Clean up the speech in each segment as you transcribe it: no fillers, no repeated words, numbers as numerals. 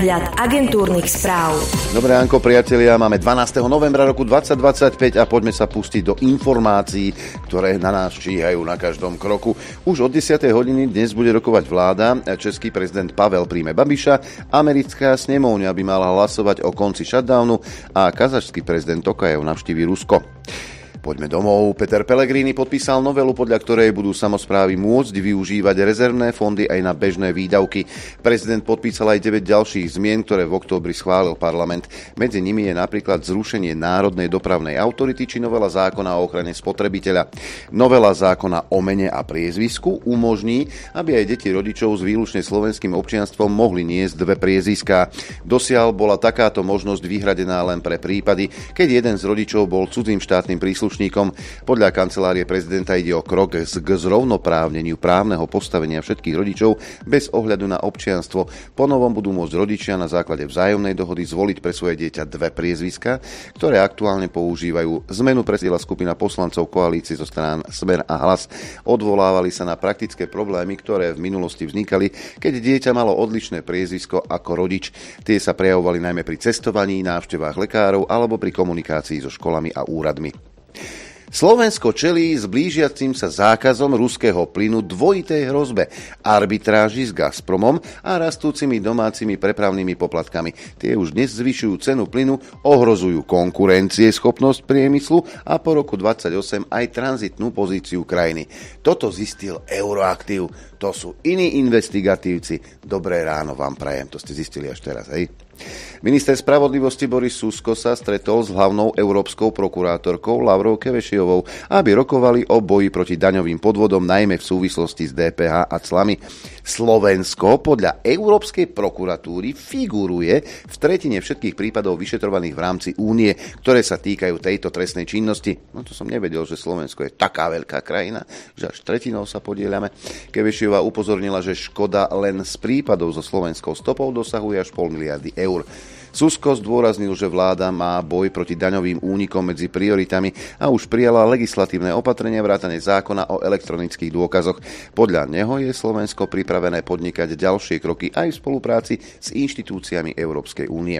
Prehľad agentúrnych správ. Dobré ránko, priatelia. Máme 12. novembra roku 2025 a poďme sa pustiť do informácií, ktoré na nás číhajú na každom kroku. Už od 10. hodiny dnes bude rokovať vláda. Český prezident Pavel príjme Babiša, americká snemovňa by mala hlasovať o konci shutdownu a kazašský prezident Tokajev navštíví Rusko. Poďme domov. Peter Pellegrini podpísal novelu, podľa ktorej budú samosprávy môcť využívať rezervné fondy aj na bežné výdavky. Prezident podpísal aj 9 ďalších zmien, ktoré v októbri schválil parlament. Medzi nimi je napríklad zrušenie Národnej dopravnej autority či novela zákona o ochrane spotrebiteľa. Novela zákona o mene a priezvisku umožní, aby aj deti rodičov s výlučne slovenským občianstvom mohli niesť dve priezviská. Dosiaľ bola takáto možnosť vyhradená len pre prípady, keď jeden z rodičov bol cudzým štátnym príslušníkom. Podľa kancelárie prezidenta ide o krok k zrovnoprávneniu právneho postavenia všetkých rodičov bez ohľadu na občianstvo. Ponovom budú môcť rodičia na základe vzájomnej dohody zvoliť pre svoje dieťa dve priezviská, ktoré aktuálne používajú. Zmenu predstavila skupina poslancov koalície zo strán Smer a Hlas. Odvolávali sa na praktické problémy, ktoré v minulosti vznikali, keď dieťa malo odlišné priezvisko ako rodič. Tie sa prejavovali najmä pri cestovaní, návštevách lekárov alebo pri komunikácii so školami a úradmi. Slovensko čelí s blížiacim sa zákazom ruského plynu dvojitej hrozbe, arbitráži s Gazpromom a rastúcimi domácimi prepravnými poplatkami. Tie už dnes zvyšujú cenu plynu, ohrozujú konkurencieschopnosť priemyslu a po roku 2028 aj tranzitnú pozíciu krajiny. Toto zistil Euroaktiv. To sú iní investigatívci. Dobré ráno vám prajem. To ste zistili až teraz, hej? Minister spravodlivosti Boris Susko sa stretol s hlavnou európskou prokurátorkou Laurou Kövesiovou, aby rokovali o boji proti daňovým podvodom, najmä v súvislosti s DPH a clami. Slovensko podľa Európskej prokuratúry figuruje v tretine všetkých prípadov vyšetrovaných v rámci únie, ktoré sa týkajú tejto trestnej činnosti. No to som nevedel, že Slovensko je taká veľká krajina, že až tretinou sa podieľame. Kövesiová upozornila, že škoda len z prípadov so slovenskou stopou dosahuje až 0,5 miliardy eur. Susko zdôraznil, že vláda má boj proti daňovým únikom medzi prioritami a už prijala legislatívne opatrenia vrátane zákona o elektronických dôkazoch. Podľa neho je Slovensko pripravené podnikať ďalšie kroky aj v spolupráci s inštitúciami Európskej únie.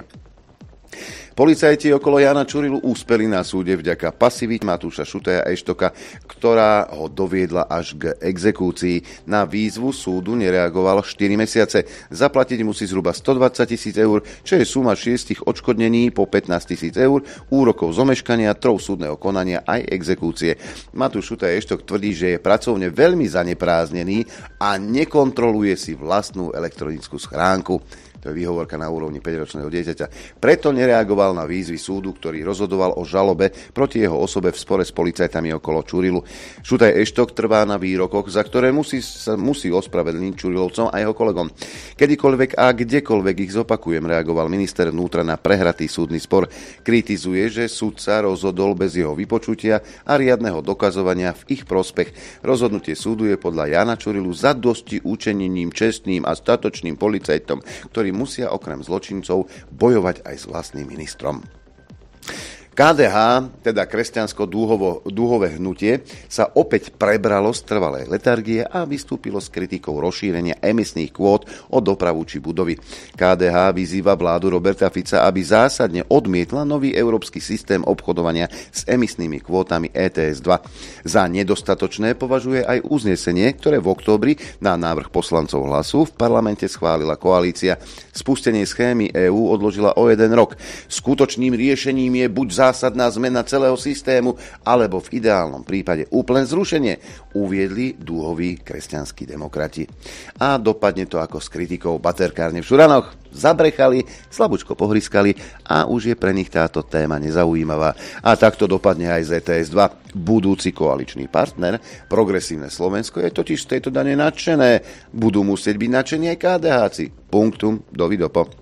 Policajti okolo Jána Čurilu úspeli na súde vďaka pasivite Matúša Šutaja Eštoka, ktorá ho doviedla až k exekúcii. Na výzvu súdu nereagoval 4 mesiace. Zaplatiť musí zhruba 120 000 eur, čo je suma 6 odškodnení po 15 000 eur, úrokov zomeškania, trov súdneho konania aj exekúcie. Matúš Šutaj Eštok tvrdí, že je pracovne veľmi zanepráznený a nekontroluje si vlastnú elektronickú schránku. To je výhovorka na úrovni 5-ročného dieťaťa. Preto nereagoval na výzvy súdu, ktorý rozhodoval o žalobe proti jeho osobe v spore s policajtami okolo Čurilu. Šutaj Eštok trvá na výrokoch, za ktoré musí ospravedlniť Čurilovcom a jeho kolegom. Kedykoľvek a kdekoľvek ich zopakujem, reagoval minister vnútra na prehratý súdny spor. Kritizuje, že sudca rozhodol bez jeho vypočutia a riadneho dokazovania v ich prospech. Rozhodnutie súdu je podľa Jána Čurilu zadosti učenením čestným a statočným policajtom, ktorí musia okrem zločincov bojovať aj s vlastným ministrom. KDH, teda kresťansko-dúhové hnutie, sa opäť prebralo z trvalej letargie a vystúpilo s kritikou rozšírenia emisných kvót o dopravu či budovy. KDH vyzýva vládu Roberta Fica, aby zásadne odmietla nový európsky systém obchodovania s emisnými kvótami ETS-2. Za nedostatočné považuje aj uznesenie, ktoré v októbri na návrh poslancov Hlasu v parlamente schválila koalícia. Spustenie schémy EÚ odložila o 1 rok. Skutočným riešením je buď zásadná zmena celého systému, alebo v ideálnom prípade úplné zrušenie, uviedli dúhoví kresťanskí demokrati. A dopadne to ako s kritikou baterkárne v Šuranoch. Zabrechali, slabúčko pohryskali a už je pre nich táto téma nezaujímavá. A takto dopadne aj z ETS-2. Budúci koaličný partner, Progresívne Slovensko, je totiž z tejto dane nadšené. Budú musieť byť nadšení aj KDH-ci. Punktum, dovidopo.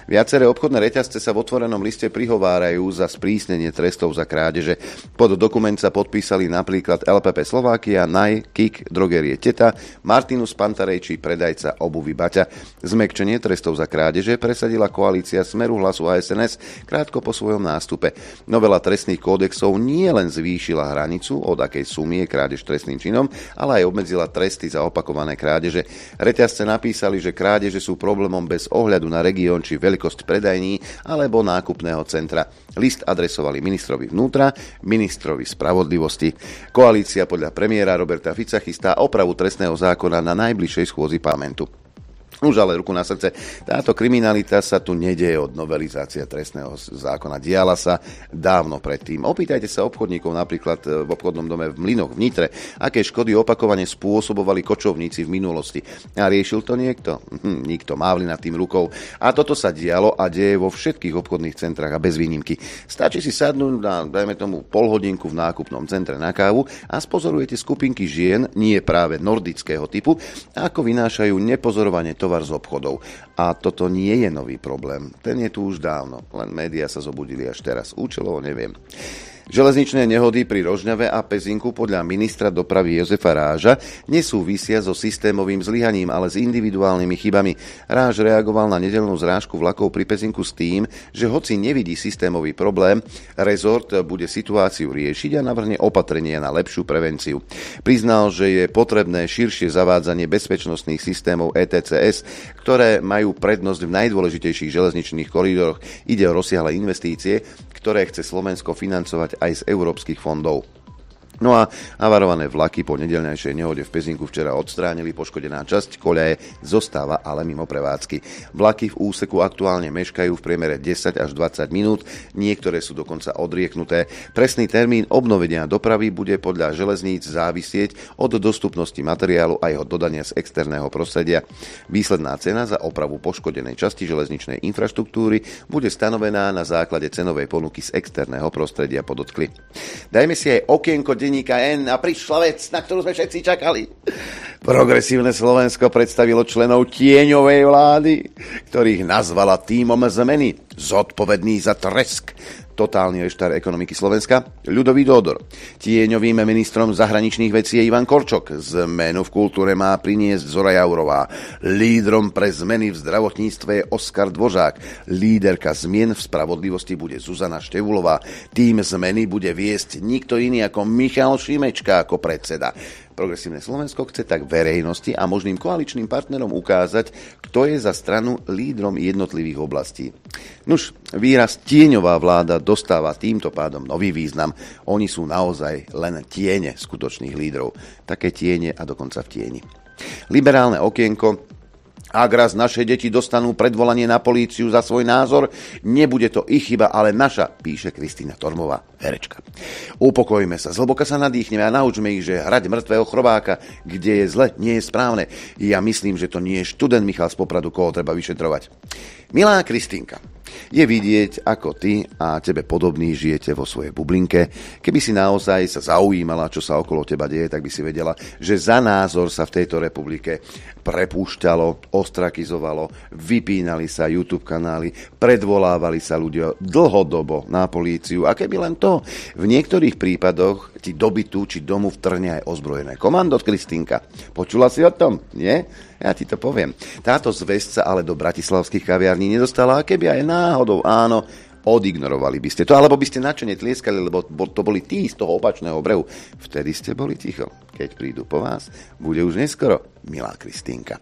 Viaceré obchodné reťazce sa v otvorenom liste prihovárajú za sprísnenie trestov za krádeže. Pod dokument sa podpísali napríklad LPP Slovakia, Naj, Kik, drogerie Teta, Martinus Pantarej či predajca obuvy Baťa. Zmäkčenie trestov za krádeže presadila koalícia Smeru, Hlasu a SNS krátko po svojom nástupe. Novela trestných kódexov nie len zvýšila hranicu, od akej sumy je krádež trestným činom, ale aj obmedzila tresty za opakované krádeže. Reťazce napísali, že krádeže sú problémom bez ohľadu na región či veľkosť predajní alebo nákupného centra. List adresovali ministrovi vnútra, ministrovi spravodlivosti. Koalícia podľa premiéra Roberta Fica chystá opravu trestného zákona na najbližšej schôdzi parlamentu. Už ale ruku na srdce, táto kriminalita sa tu nedeje od novelizácie trestného zákona. Diala sa dávno predtým. Opýtajte sa obchodníkov napríklad v obchodnom dome v Mlynoch v Nitre, aké škody opakovane spôsobovali kočovníci v minulosti. A riešil to niekto? Nikto. Mávli nad tým rukou. A toto sa dialo a deje vo všetkých obchodných centrách a bez výnimky. Stačí si sadnúť na, dajme tomu, polhodinku v nákupnom centre na kávu a spozorujete skupinky žien, nie práve nordického typu, ako vynášajú nepozorovane tovar z obchodov. A toto nie je nový problém. Ten je tu už dávno. Len médiá sa zobudili až teraz. Účelovo neviem. Železničné nehody pri Rožňave a Pezinku podľa ministra dopravy Jozefa Ráža nesúvisia so systémovým zlyhaním, ale s individuálnymi chybami. Ráž reagoval na nedeľnú zrážku vlakov pri Pezinku s tým, že hoci nevidí systémový problém, rezort bude situáciu riešiť a navrhne opatrenia na lepšiu prevenciu. Priznal, že je potrebné širšie zavádzanie bezpečnostných systémov ETCS, ktoré majú prednosť v najdôležitejších železničných koridoroch. Ide o rozsiahle investície, ktoré chce Slovensko financovať aj z európskych fondov. No a avarované vlaky po nedeľnejšej nehode v Pezinku včera odstránili, poškodená časť koľaje zostáva ale mimo prevádzky. Vlaky v úseku aktuálne meškajú v priemere 10 až 20 minút, niektoré sú dokonca odrieknuté. Presný termín obnovenia dopravy bude podľa železníc závisieť od dostupnosti materiálu a jeho dodania z externého prostredia. Výsledná cena za opravu poškodenej časti železničnej infraštruktúry bude stanovená na základe cenovej ponuky z externého prostredia, podotkli. Dajme si aj okienko denníka N a prišla vec, na ktorú sme všetci čakali. Progresívne Slovensko predstavilo členov tieňovej vlády, ktorých nazvala tímom zmeny, zodpovedný za tresk. Totálny reštart ekonomiky Slovenska, Ľudovít Dódor. Tieňovým ministrom zahraničných vecí je Ivan Korčok. Zmenu v kultúre má priniesť Zora Jaurová. Lídrom pre zmeny v zdravotníctve je Oskar Dvořák. Líderka zmien v spravodlivosti bude Zuzana Števulová. Tým zmeny bude viesť nikto iný ako Michal Šimečka ako predseda. Progresívne Slovensko chce tak verejnosti a možným koaličným partnerom ukázať, kto je za stranu lídrom jednotlivých oblastí. Nuž, výraz tieňová vláda dostáva týmto pádom nový význam. Oni sú naozaj len tiene skutočných lídrov. Také tiene a dokonca v tieni. Liberálne okienko. Ak raz naše deti dostanú predvolanie na políciu za svoj názor, nebude to ich chyba, ale naša, píše Kristýna Tormová, herečka. Upokojme sa, zhlboka sa nadýchneme a naučme ich, že hrať mŕtvého chrobáka, kde je zle, nie je správne. Ja myslím, že to nie je študent Michal z Popradu, koho treba vyšetrovať. Milá Kristýnka, je vidieť, ako ty a tebe podobní žijete vo svojej bublinke. Keby si naozaj sa zaujímala, čo sa okolo teba deje, tak by si vedela, že za názor sa v tejto republike prepúšťalo, ostrakizovalo, vypínali sa YouTube kanály, predvolávali sa ľudia dlhodobo na políciu. A keby len to, v niektorých prípadoch ti do bytu či domu vtrhne aj ozbrojené komando, Kristýnka. Počula si o tom? Nie? Ja ti to poviem. Táto zvesť sa ale do bratislavských kaviarní nedostala, a keby aj náhodou áno, odignorovali by ste to, alebo by ste nadšene tlieskali, lebo to boli tí z toho opačného brehu. Vtedy ste boli ticho. Keď prídu po vás, bude už neskoro, milá Kristýnka.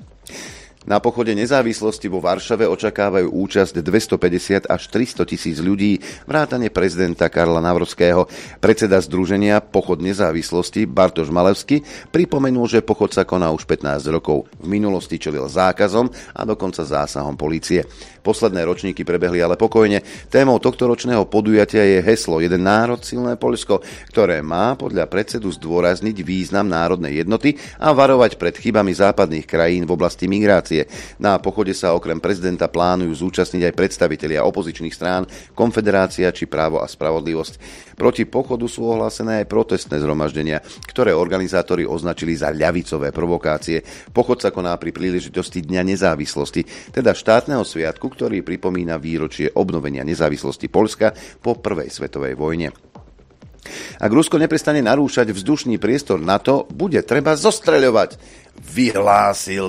Na pochode nezávislosti vo Varšave očakávajú účasť 250 až 300 tisíc ľudí, vrátane prezidenta Karla Nawrockiho. Predseda združenia Pochod nezávislosti Bartoš Malevský pripomenul, že pochod sa koná už 15 rokov. V minulosti čelil zákazom a dokonca zásahom polície. Posledné ročníky prebehli ale pokojne. Témou tohto ročného podujatia je heslo Jeden národ, silné Poľsko, ktoré má podľa predsedu zdôrazniť význam národnej jednoty a varovať pred chybami západných krajín v oblasti migrácie. demonštrácie. Na pochode sa okrem prezidenta plánujú zúčastniť aj predstavitelia opozičných strán, Konfederácia či Právo a spravodlivosť. Proti pochodu sú ohlásené aj protestné zhromaždenia, ktoré organizátori označili za ľavicové provokácie. Pochod sa koná pri príležitosti Dňa nezávislosti, teda štátneho sviatku, ktorý pripomína výročie obnovenia nezávislosti Poľska po prvej svetovej vojne. Ak Rusko neprestane narúšať vzdušný priestor NATO, bude treba zostreľovať, vyhlásil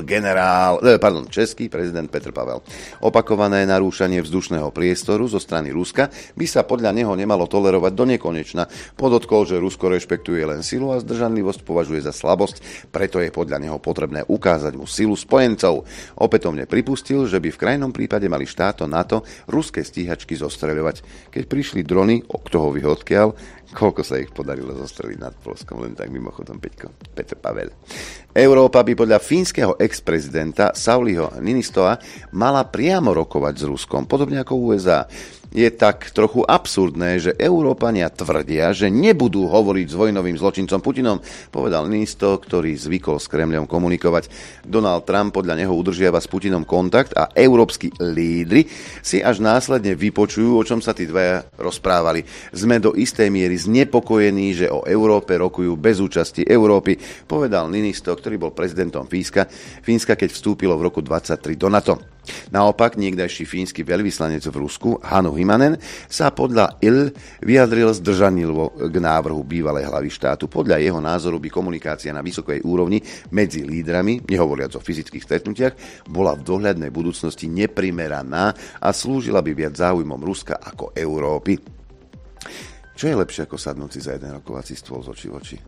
český prezident Petr Pavel. Opakované narúšanie vzdušného priestoru zo strany Ruska by sa podľa neho nemalo tolerovať do nekonečna. Podotkol, že Rusko rešpektuje len silu a zdržanlivosť považuje za slabosť, preto je podľa neho potrebné ukázať mu silu spojencov. Opätovne pripustil, že by v krajnom prípade mali štáto NATO ruské stíhačky zostreľovať. Keď prišli drony, kto ho vie odkiaľ, koľko sa ich podarilo zostreliť nad Polskom, len tak mimochodom, Peťko, Petr Pavel. Európa by podľa fínskeho ex-prezidenta Sauliho Niinistoa mala priamo rokovať s Ruskom, podobne ako USA. Je tak trochu absurdné, že Európania tvrdia, že nebudú hovoriť s vojnovým zločincom Putinom, povedal Niinisto, ktorý zvykol s Kremľom komunikovať. Donald Trump podľa neho udržiava s Putinom kontakt a európski lídri si až následne vypočujú, o čom sa tí dvaja rozprávali. Sme do istej miery znepokojení, že o Európe rokujú bez účasti Európy, povedal Niinisto, ktorý bol prezidentom Fínska, keď vstúpilo v roku 2023 do NATO. Naopak, niekdajší fínsky veľvyslanec v Rusku, Hannu Himanen, sa podľa vyjadril zdržanlivo k návrhu bývalej hlavy štátu. Podľa jeho názoru by komunikácia na vysokej úrovni medzi lídrami, nehovoriac o fyzických stretnutiach, bola v dohľadnej budúcnosti neprimeraná a slúžila by viac záujmom Ruska ako Európy. Čo je lepšie ako sadnúť si za jeden rokovací stôl z očí v oči?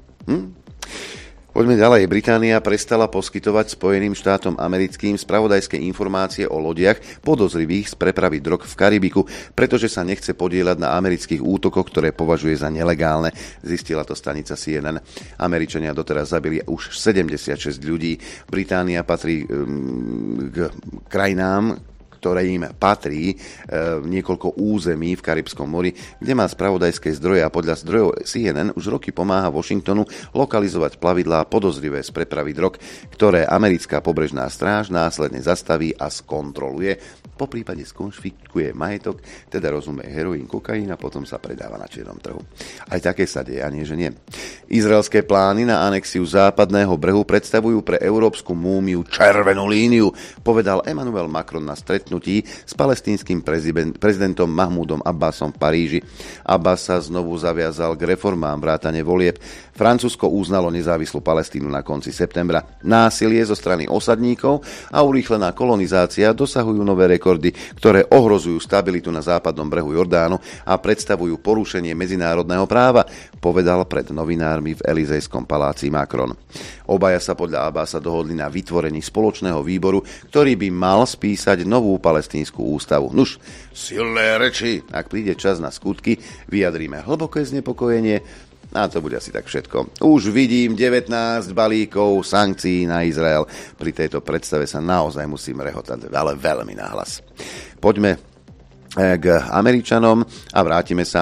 Poďme ďalej. Británia prestala poskytovať Spojeným štátom americkým spravodajské informácie o lodiach podozrivých z prepravy drog v Karibiku, pretože sa nechce podieľať na amerických útokoch, ktoré považuje za nelegálne, zistila to stanica CNN. Američania doteraz zabili už 76 ľudí. Británia patrí k krajinám, ktoré im patrí niekoľko území v Karibskom mori, kde má spravodajské zdroje a podľa zdrojov CNN už roky pomáha Washingtonu lokalizovať plavidlá podozrivé z prepravy drog, ktoré americká pobrežná stráž následne zastaví a skontroluje. Po prípade skonfiškuje majetok, teda rozumie heroín, kokain a potom sa predáva na čiernom trhu. Aj také sa deje, a nie že nie. Izraelské plány na anexiu západného brehu predstavujú pre európsku múmiu červenú líniu, povedal Emmanuel Macron na stretnutí s palestínskym prezidentom Mahmúdom Abbasom v Paríži. Abbas sa znovu zaviazal k reformám vrátane volieb. Francúzsko uznalo nezávislú Palestínu na konci septembra. Násilie zo strany osadníkov a urýchlená kolonizácia dosahujú nové rekordy, ktoré ohrozujú stabilitu na západnom brehu Jordánu a predstavujú porušenie medzinárodného práva, povedal pred novinármi v Elizejskom paláci Macron. Obaja sa podľa Abbasa dohodli na vytvorení spoločného výboru, ktorý by mal spísať novú palestínsku ústavu. Nuž, silné reči, ak príde čas na skutky, vyjadríme hlboké znepokojenie. A to bude asi tak všetko. Už vidím 19 balíkov sankcií na Izrael. Pri tejto predstave sa naozaj musím rehotať, ale veľmi nahlas. Poďme k Američanom a vrátime sa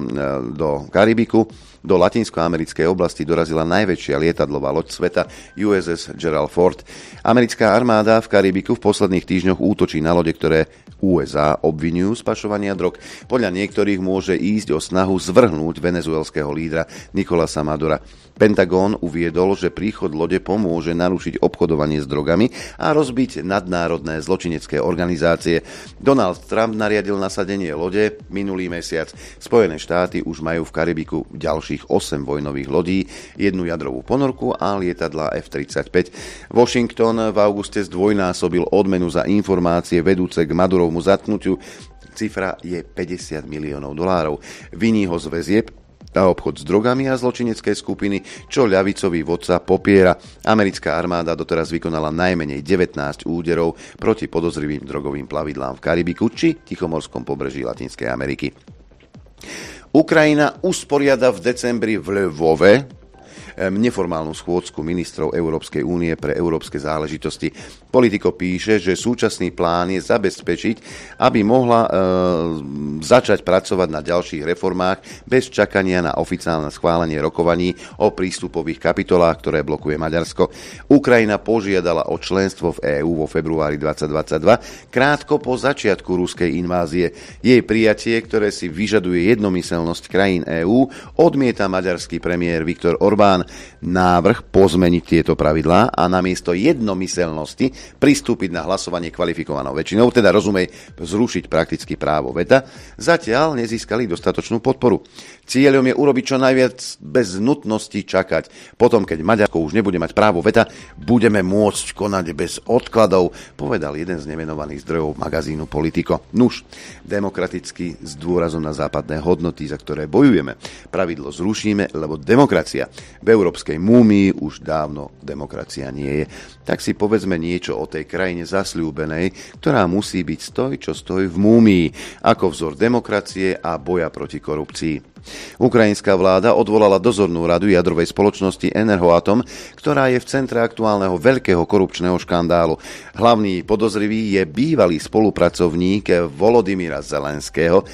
do Karibiku. Do latinskoamerickej oblasti dorazila najväčšia lietadlová loď sveta USS Gerald Ford. Americká armáda v Karibiku v posledných týždňoch útočí na lode, ktoré USA obvinujú z pašovania drog. Podľa niektorých môže ísť o snahu zvrhnúť venezuelského lídra Nicolasa Madura. Pentagon uviedol, že príchod lode pomôže narušiť obchodovanie s drogami a rozbiť nadnárodné zločinecké organizácie. Donald Trump nariadil nasadenie lode minulý mesiac. Spojené štáty už majú v Karibiku ďalších 8 vojnových lodí, 1 jadrovú ponorku a lietadlá F-35. Washington v auguste zdvojnásobil odmenu za informácie vedúce k Madurovmu zatknutiu. Cifra je $50 miliónov. Viní ho z väzieb a obchod s drogami a zločinecké skupiny, čo ľavicový vodca popiera. Americká armáda doteraz vykonala najmenej 19 úderov proti podozrivým drogovým plavidlám v Karibiku či Tichomorskom pobreží Latinskej Ameriky. Ukrajina usporiada v decembri v Lvove neformálnu schôdzku ministrov Európskej únie pre európske záležitosti. Politico píše, že súčasný plán je zabezpečiť, aby mohla začať pracovať na ďalších reformách bez čakania na oficiálne schválenie rokovaní o prístupových kapitolách, ktoré blokuje Maďarsko. Ukrajina požiadala o členstvo v EÚ vo februári 2022, krátko po začiatku ruskej invázie. Jej prijatie, ktoré si vyžaduje jednomyseľnosť krajín EÚ, odmieta maďarský premiér Viktor Orbán. Návrh pozmeniť tieto pravidlá a namiesto jednomyseľnosti pristúpiť na hlasovanie kvalifikovanou väčšinou, teda rozumej zrušiť prakticky právo veta, zatiaľ nezískali dostatočnú podporu. Cieľom je urobiť čo najviac bez nutnosti čakať. Potom, keď Maďarsko už nebude mať právo veta, budeme môcť konať bez odkladov, povedal jeden z nemenovaných zdrojov magazínu Politico. Nuž, demokraticky s dôrazom na západné hodnoty, za ktoré bojujeme. Pravidlo zrušíme, lebo demokracia v európskej múmii už dávno demokracia nie je. Tak si povedzme niečo o tej krajine zasľúbenej, ktorá musí byť stoj, čo stojí v múmii, ako vzor demokracie a boja proti korupcii. Ukrajinská vláda odvolala dozornú radu jadrovej spoločnosti Enerhoatom, ktorá je v centre aktuálneho veľkého korupčného škandálu. Hlavný podozrivý je bývalý spolupracovník Volodymyra Zelenského,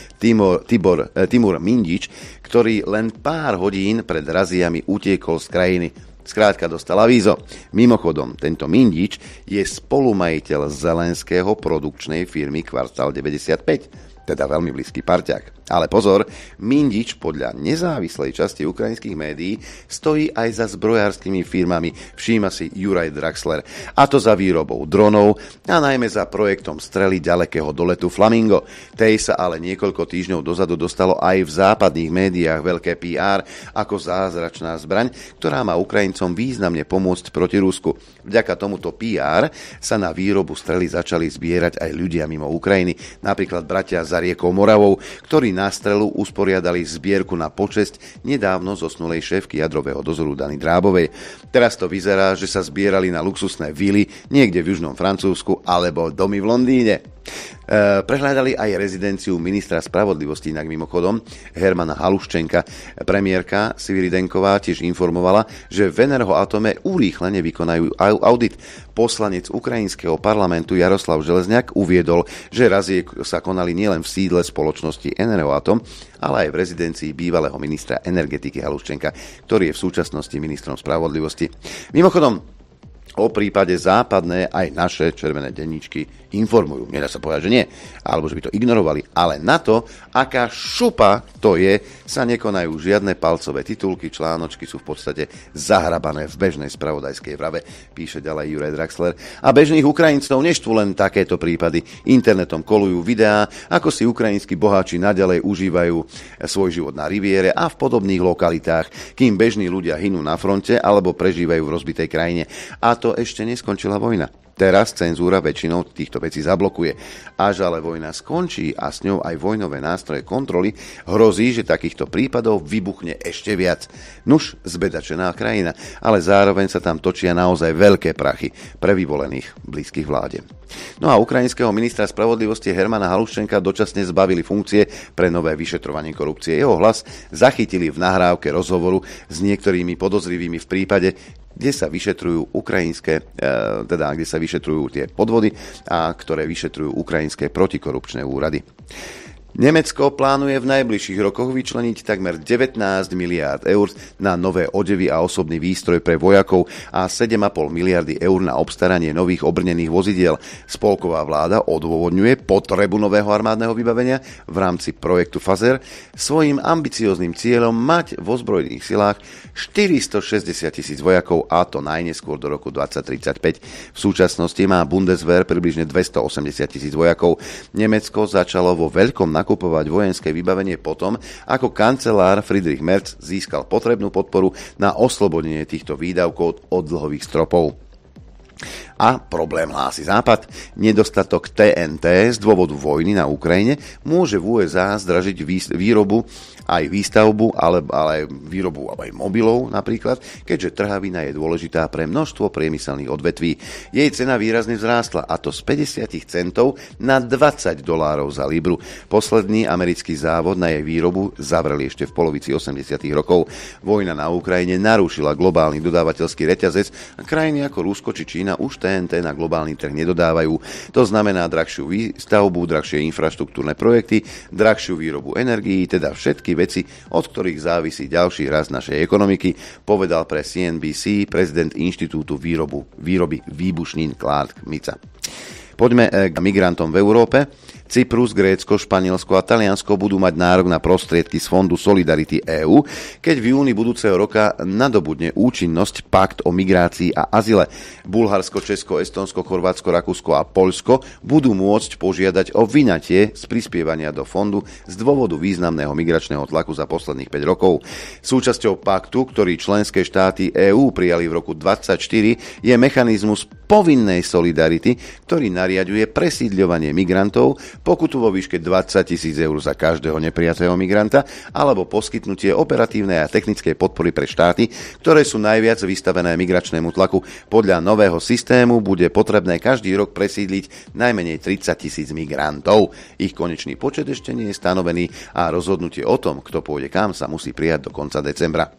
Timur Mindič, ktorý len pár hodín pred raziami utiekol z krajiny. Skrátka dostal avízo. Mimochodom, tento Mindič je spolumajiteľ Zelenského produkčnej firmy Kvartál 95, teda veľmi blízky parťák. Ale pozor, Mindič podľa nezávislej časti ukrajinských médií stojí aj za zbrojárskymi firmami, všíma si Juraj Draxler. A to za výrobou dronov a najmä za projektom strely ďalekého doletu Flamingo. Tej sa ale niekoľko týždňov dozadu dostalo aj v západných médiách veľké PR ako zázračná zbraň, ktorá má Ukrajincom významne pomôcť proti Rusku. Vďaka tomuto PR sa na výrobu strely začali zbierať aj ľudia mimo Ukrajiny, napríklad bratia za riekou Moravou, ktorí na strelu usporiadali zbierku na počesť nedávno zosnulej šéfky jadrového dozoru Dany Drábovej. Teraz to vyzerá, že sa zbierali na luxusné vily niekde v južnom Francúzsku alebo domy v Londýne. Prehľadali aj rezidenciu ministra spravodlivosti, inak mimochodom Hermana Haluščenka. Premiérka Sviridenková tiež informovala, že v Enerhoatome urýchlene vykonajú audit. Poslanec ukrajinského parlamentu Jaroslav Železňak uviedol, že razie sa konali nielen v sídle spoločnosti Enerhoatom, ale aj v rezidencii bývalého ministra energetiky Haluščenka, ktorý je v súčasnosti ministrom spravodlivosti. Mimochodom, o prípade západné aj naše červené denníčky informujú. Nedá sa povedať, že nie, alebo že by to ignorovali. Ale na to, aká šupa to je, sa nekonajú žiadne palcové titulky, článočky sú v podstate zahrabané v bežnej spravodajskej vrave, píše ďalej Juraj Draxler. A bežných Ukrajincov neštú len takéto prípady. Internetom kolujú videá, ako si ukrajinskí boháči naďalej užívajú svoj život na riviere a v podobných lokalitách, kým bežní ľudia hynú na fronte alebo prežívajú v rozbitej krajine. A to ešte neskončila vojna. Teraz cenzúra väčšinou týchto vecí zablokuje. Až ale vojna skončí a s ňou aj vojnové nástroje kontroly, hrozí, že takýchto prípadov vybuchne ešte viac. Nuž, zbedačená krajina, ale zároveň sa tam točia naozaj veľké prachy pre vyvolených blízkych vláde. No a ukrajinského ministra spravodlivosti Hermana Haluščenka dočasne zbavili funkcie pre nové vyšetrovanie korupcie. Jeho hlas zachytili v nahrávke rozhovoru s niektorými podozrivými v prípade, kde sa vyšetrujú kde sa vyšetrujú tie podvody a ktoré vyšetrujú ukrajinské protikorupčné úrady. Nemecko plánuje v najbližších rokoch vyčleniť takmer 19 miliárd eur na nové odevy a osobný výstroj pre vojakov a 7,5 miliardy eur na obstaranie nových obrnených vozidiel. Spolková vláda odôvodňuje potrebu nového armádneho vybavenia v rámci projektu Fazer svojím ambicióznym cieľom mať vo zbrojných silách 460,000 vojakov, a to najneskôr do roku 2035. V súčasnosti má Bundeswehr približne 280,000 vojakov. Nemecko začalo vo veľkom nakupovať vojenské vybavenie potom, ako kancelár Friedrich Merz získal potrebnú podporu na oslobodenie týchto výdavkov od dlhových stropov. A problém hlási Západ. Nedostatok TNT z dôvodu vojny na Ukrajine môže v USA zdražiť výrobu aj výstavbu, ale výrobu aj mobilov napríklad, keďže trhavina je dôležitá pre množstvo priemyselných odvetví. Jej cena výrazne vzrástla, a to z 50 centov na $20 za libru. Posledný americký závod na jej výrobu zavreli ešte v polovici 80. rokov. Vojna na Ukrajine narušila globálny dodávateľský reťazec a krajiny ako Rusko či Čína už TNT na globálny trh nedodávajú. To znamená drahšiu výstavbu, drahšie infraštruktúrne projekty, drahšiu výrobu energií, teda všetky veci, od ktorých závisí ďalší rast našej ekonomiky, povedal pre CNBC prezident Inštitútu výroby výbušnín Clark Mica. Poďme k migrantom v Európe. Cyprus, Grécko, Španielsko a Taliansko budú mať nárok na prostriedky z Fondu Solidarity EÚ, keď v júni budúceho roka nadobudne účinnosť Pakt o migrácii a azyle. Bulharsko, Česko, Estónsko, Chorvátsko, Rakúsko a Poľsko budú môcť požiadať o vyňatie z prispievania do fondu z dôvodu významného migračného tlaku za posledných 5 rokov. Súčasťou paktu, ktorý členské štáty EÚ prijali v roku 2024, je mechanizmus povinnej solidarity, ktorý nariaďuje presídľovanie migrantov, pokutu vo výške 20 000 eur za každého neprijatého migranta alebo poskytnutie operatívnej a technickej podpory pre štáty, ktoré sú najviac vystavené migračnému tlaku. Podľa nového systému bude potrebné každý rok presídliť najmenej 30 000 migrantov. Ich konečný počet ešte nie je stanovený a rozhodnutie o tom, kto pôjde kam, sa musí prijať do konca decembra.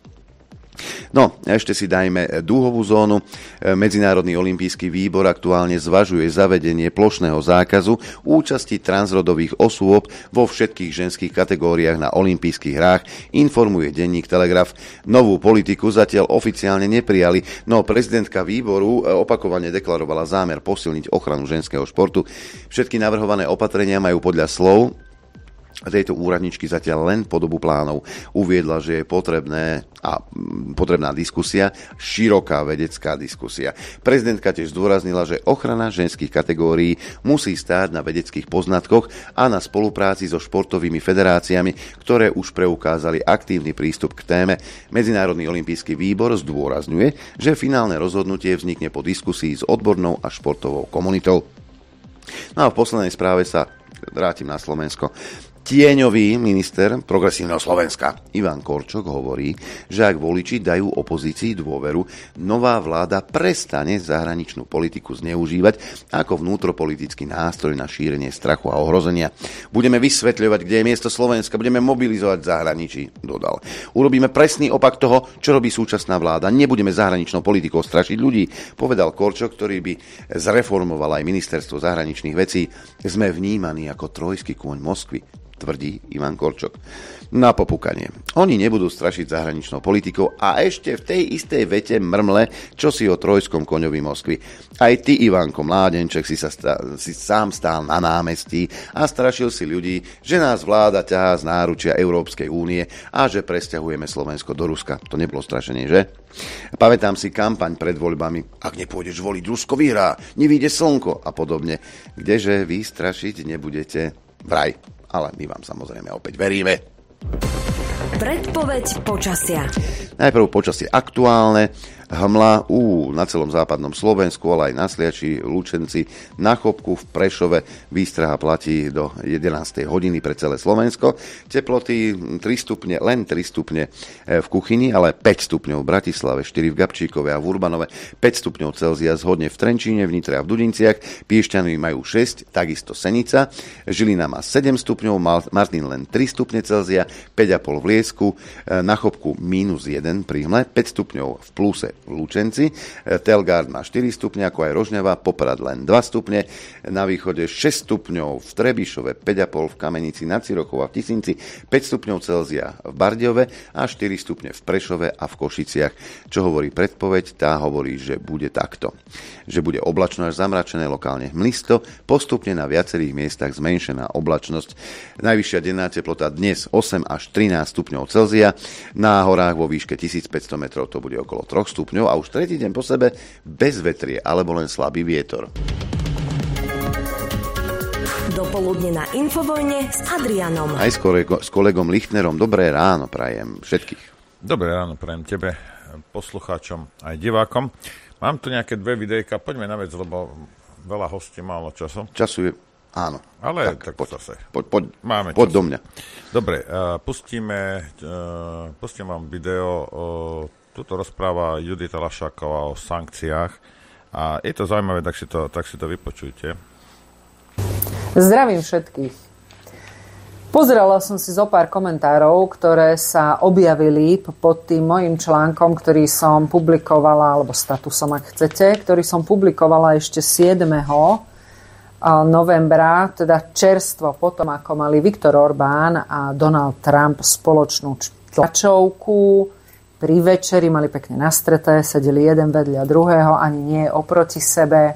No, ešte si dajme dúhovú zónu. Medzinárodný olympijský výbor aktuálne zvažuje zavedenie plošného zákazu účasti transrodových osôb vo všetkých ženských kategóriách na olympijských hrách, informuje denník Telegraf. Novú politiku zatiaľ oficiálne neprijali, no prezidentka výboru opakovane deklarovala zámer posilniť ochranu ženského športu. Všetky navrhované opatrenia majú podľa slov tejto úradničky zatiaľ len podobu plánov. Uviedla, že je potrebná diskusia, široká vedecká diskusia. Prezidentka tiež zdôraznila, že ochrana ženských kategórií musí stáť na vedeckých poznatkoch a na spolupráci so športovými federáciami, ktoré už preukázali aktívny prístup k téme. Medzinárodný olympijský výbor zdôrazňuje, že finálne rozhodnutie vznikne po diskusii s odbornou a športovou komunitou. No a v poslednej správe sa vrátim na Slovensko. Tieňový minister Progresívneho Slovenska Ivan Korčok hovorí, že ak voliči dajú opozícii dôveru, nová vláda prestane zahraničnú politiku zneužívať ako vnútropolitický nástroj na šírenie strachu a ohrozenia. Budeme vysvetľovať, kde je miesto Slovenska, budeme mobilizovať v zahraničí, dodal. Urobíme presný opak toho, čo robí súčasná vláda. Nebudeme zahraničnou politikou strašiť ľudí, povedal Korčok, ktorý by zreformoval aj ministerstvo zahraničných vecí. Sme vnímaní ako trojský kôň Moskvy, tvrdí Ivan Korčok. Na popúkanie. Oni nebudú strašiť zahraničnou politikou a ešte v tej istej vete mrmle, čo si o trojskom koňovi Moskvy. Aj ty, Ivanko Mládenček, si sám stál na námestí a strašil si ľudí, že nás vláda ťahá z náručia Európskej únie a že presťahujeme Slovensko do Ruska. To nebolo strašenie, že? Pamätám si kampaň pred voľbami. Ak nepôjdeš voliť, Rusko vyhrá, nevyjde slnko a podobne. Kdeže vy strašiť nebudete vraj. Ale my vám samozrejme opäť veríme. Predpoveď počasia. Najprv počasie aktuálne. Hmla na celom západnom Slovensku, ale aj na Sliači, Lučenci, na Chopku, v Prešove. Výstraha platí do 11. hodiny pre celé Slovensko. Teploty 3 stupne, len 3 stupne v Kuchyni, ale 5 stupňov v Bratislave, 4 v Gabčíkove a v Urbanove, 5 stupňov Celzia zhodne v Trenčíne, v Nitre a v Dudinciach, Piešťany majú 6, takisto Senica, Žilina má 7 stupňov, Martin len 3 stupne Celzia, 5,5 v Liesku, na Chopku -1 pri Hmle, 5 stupňov v Pluse v Lučenci, Telgard má 4 stupne, ako aj Rožňava, Poprad len 2 stupne, na východe 6 stupňov v Trebišove, 5,5 v Kamenici nad Cirochou a v Tisinci, 5 stupňov Celzia v Bardiove a 4 stupne v Prešove a v Košiciach. Čo hovorí predpoveď? Tá hovorí, že bude takto. Že bude oblačno až zamračené, lokálne hmlisto, postupne na viacerých miestach zmenšená oblačnosť. Najvyššia denná teplota dnes 8 až 13 stupňov Celzia, na horách vo výške 1500 metrov to bude okolo 3 stupňov a už tretí deň po sebe bez vetrie alebo len slabý vietor. Dopoludne na Infovojne s Adrianom. Aj s kolegom Lichtnerom. Dobré ráno prajem všetkých. Dobré ráno prajem tebe, poslucháčom aj divákom. Mám tu nejaké 2 videjka, poďme na vec, lebo veľa hostí, málo času. Času je, áno. Ale tak poď zase. Poď do mňa. Dobre, pustím vám video, tuto rozpráva Judita Lašáková o sankciách a je to zaujímavé, tak si to vypočujte. Zdravím všetkých. Pozerala som si zo pár komentárov, ktoré sa objavili pod tým mojím článkom, ktorý som publikovala, alebo statusom, ak chcete, ktorý som publikovala ešte 7. novembra, teda čerstvo potom, ako mali Viktor Orbán a Donald Trump spoločnú tlačovku. Pri večeri mali pekne nastreté, sedeli jeden vedľa druhého, ani nie oproti sebe.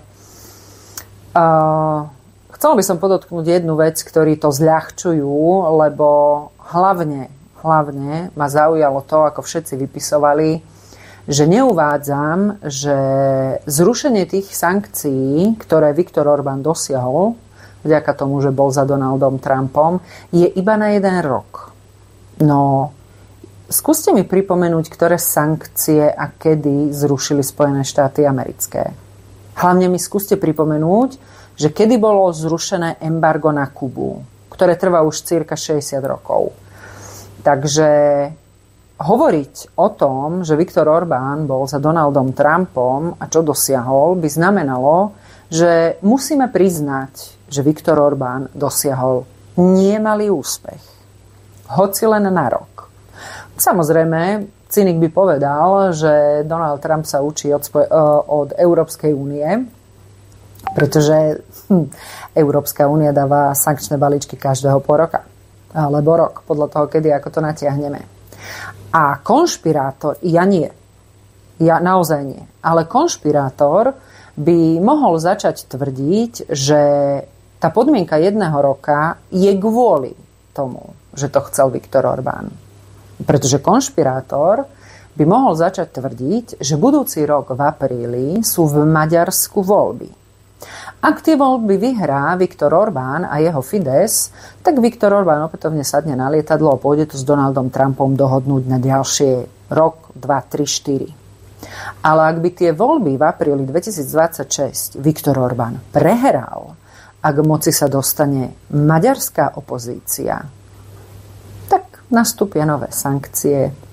Chcela by som podotknúť jednu vec, ktorí to zľahčujú, lebo hlavne ma zaujalo to, ako všetci vypisovali, že neuvádzam, že zrušenie tých sankcií, ktoré Viktor Orbán dosiahol, vďaka tomu, že bol za Donaldom Trumpom, je iba na 1 rok. No, skúste mi pripomenúť, ktoré sankcie a kedy zrušili Spojené štáty americké. Hlavne mi skúste pripomenúť, že kedy bolo zrušené embargo na Kubu, ktoré trvá už cirka 60 rokov. Takže hovoriť o tom, že Viktor Orbán bol za Donaldom Trumpom a čo dosiahol, by znamenalo, že musíme priznať, že Viktor Orbán dosiahol nemalý úspech. Hoci len na rok. Samozrejme, cynik by povedal, že Donald Trump sa učí od Európskej únie, pretože Európska únia dáva sankčné balíčky každého pol roka. Alebo rok, podľa toho, kedy ako to natiahneme. A konšpirátor, ja nie. Ja naozaj nie. Ale konšpirátor by mohol začať tvrdiť, že tá podmienka 1 roka je kvôli tomu, že to chcel Viktor Orbán. Pretože konšpirátor by mohol začať tvrdiť, že budúci rok v apríli sú v Maďarsku voľby. Ak tie voľby vyhrá Viktor Orbán a jeho Fides, tak Viktor Orbán opätovne sadne na lietadlo a pôjde to s Donaldom Trumpom dohodnúť na ďalšie rok, 2, 3, 4. Ale ak by tie voľby v apríli 2026 Viktor Orbán prehral, a k moci sa dostane maďarská opozícia, tak nastúpia nové sankcie.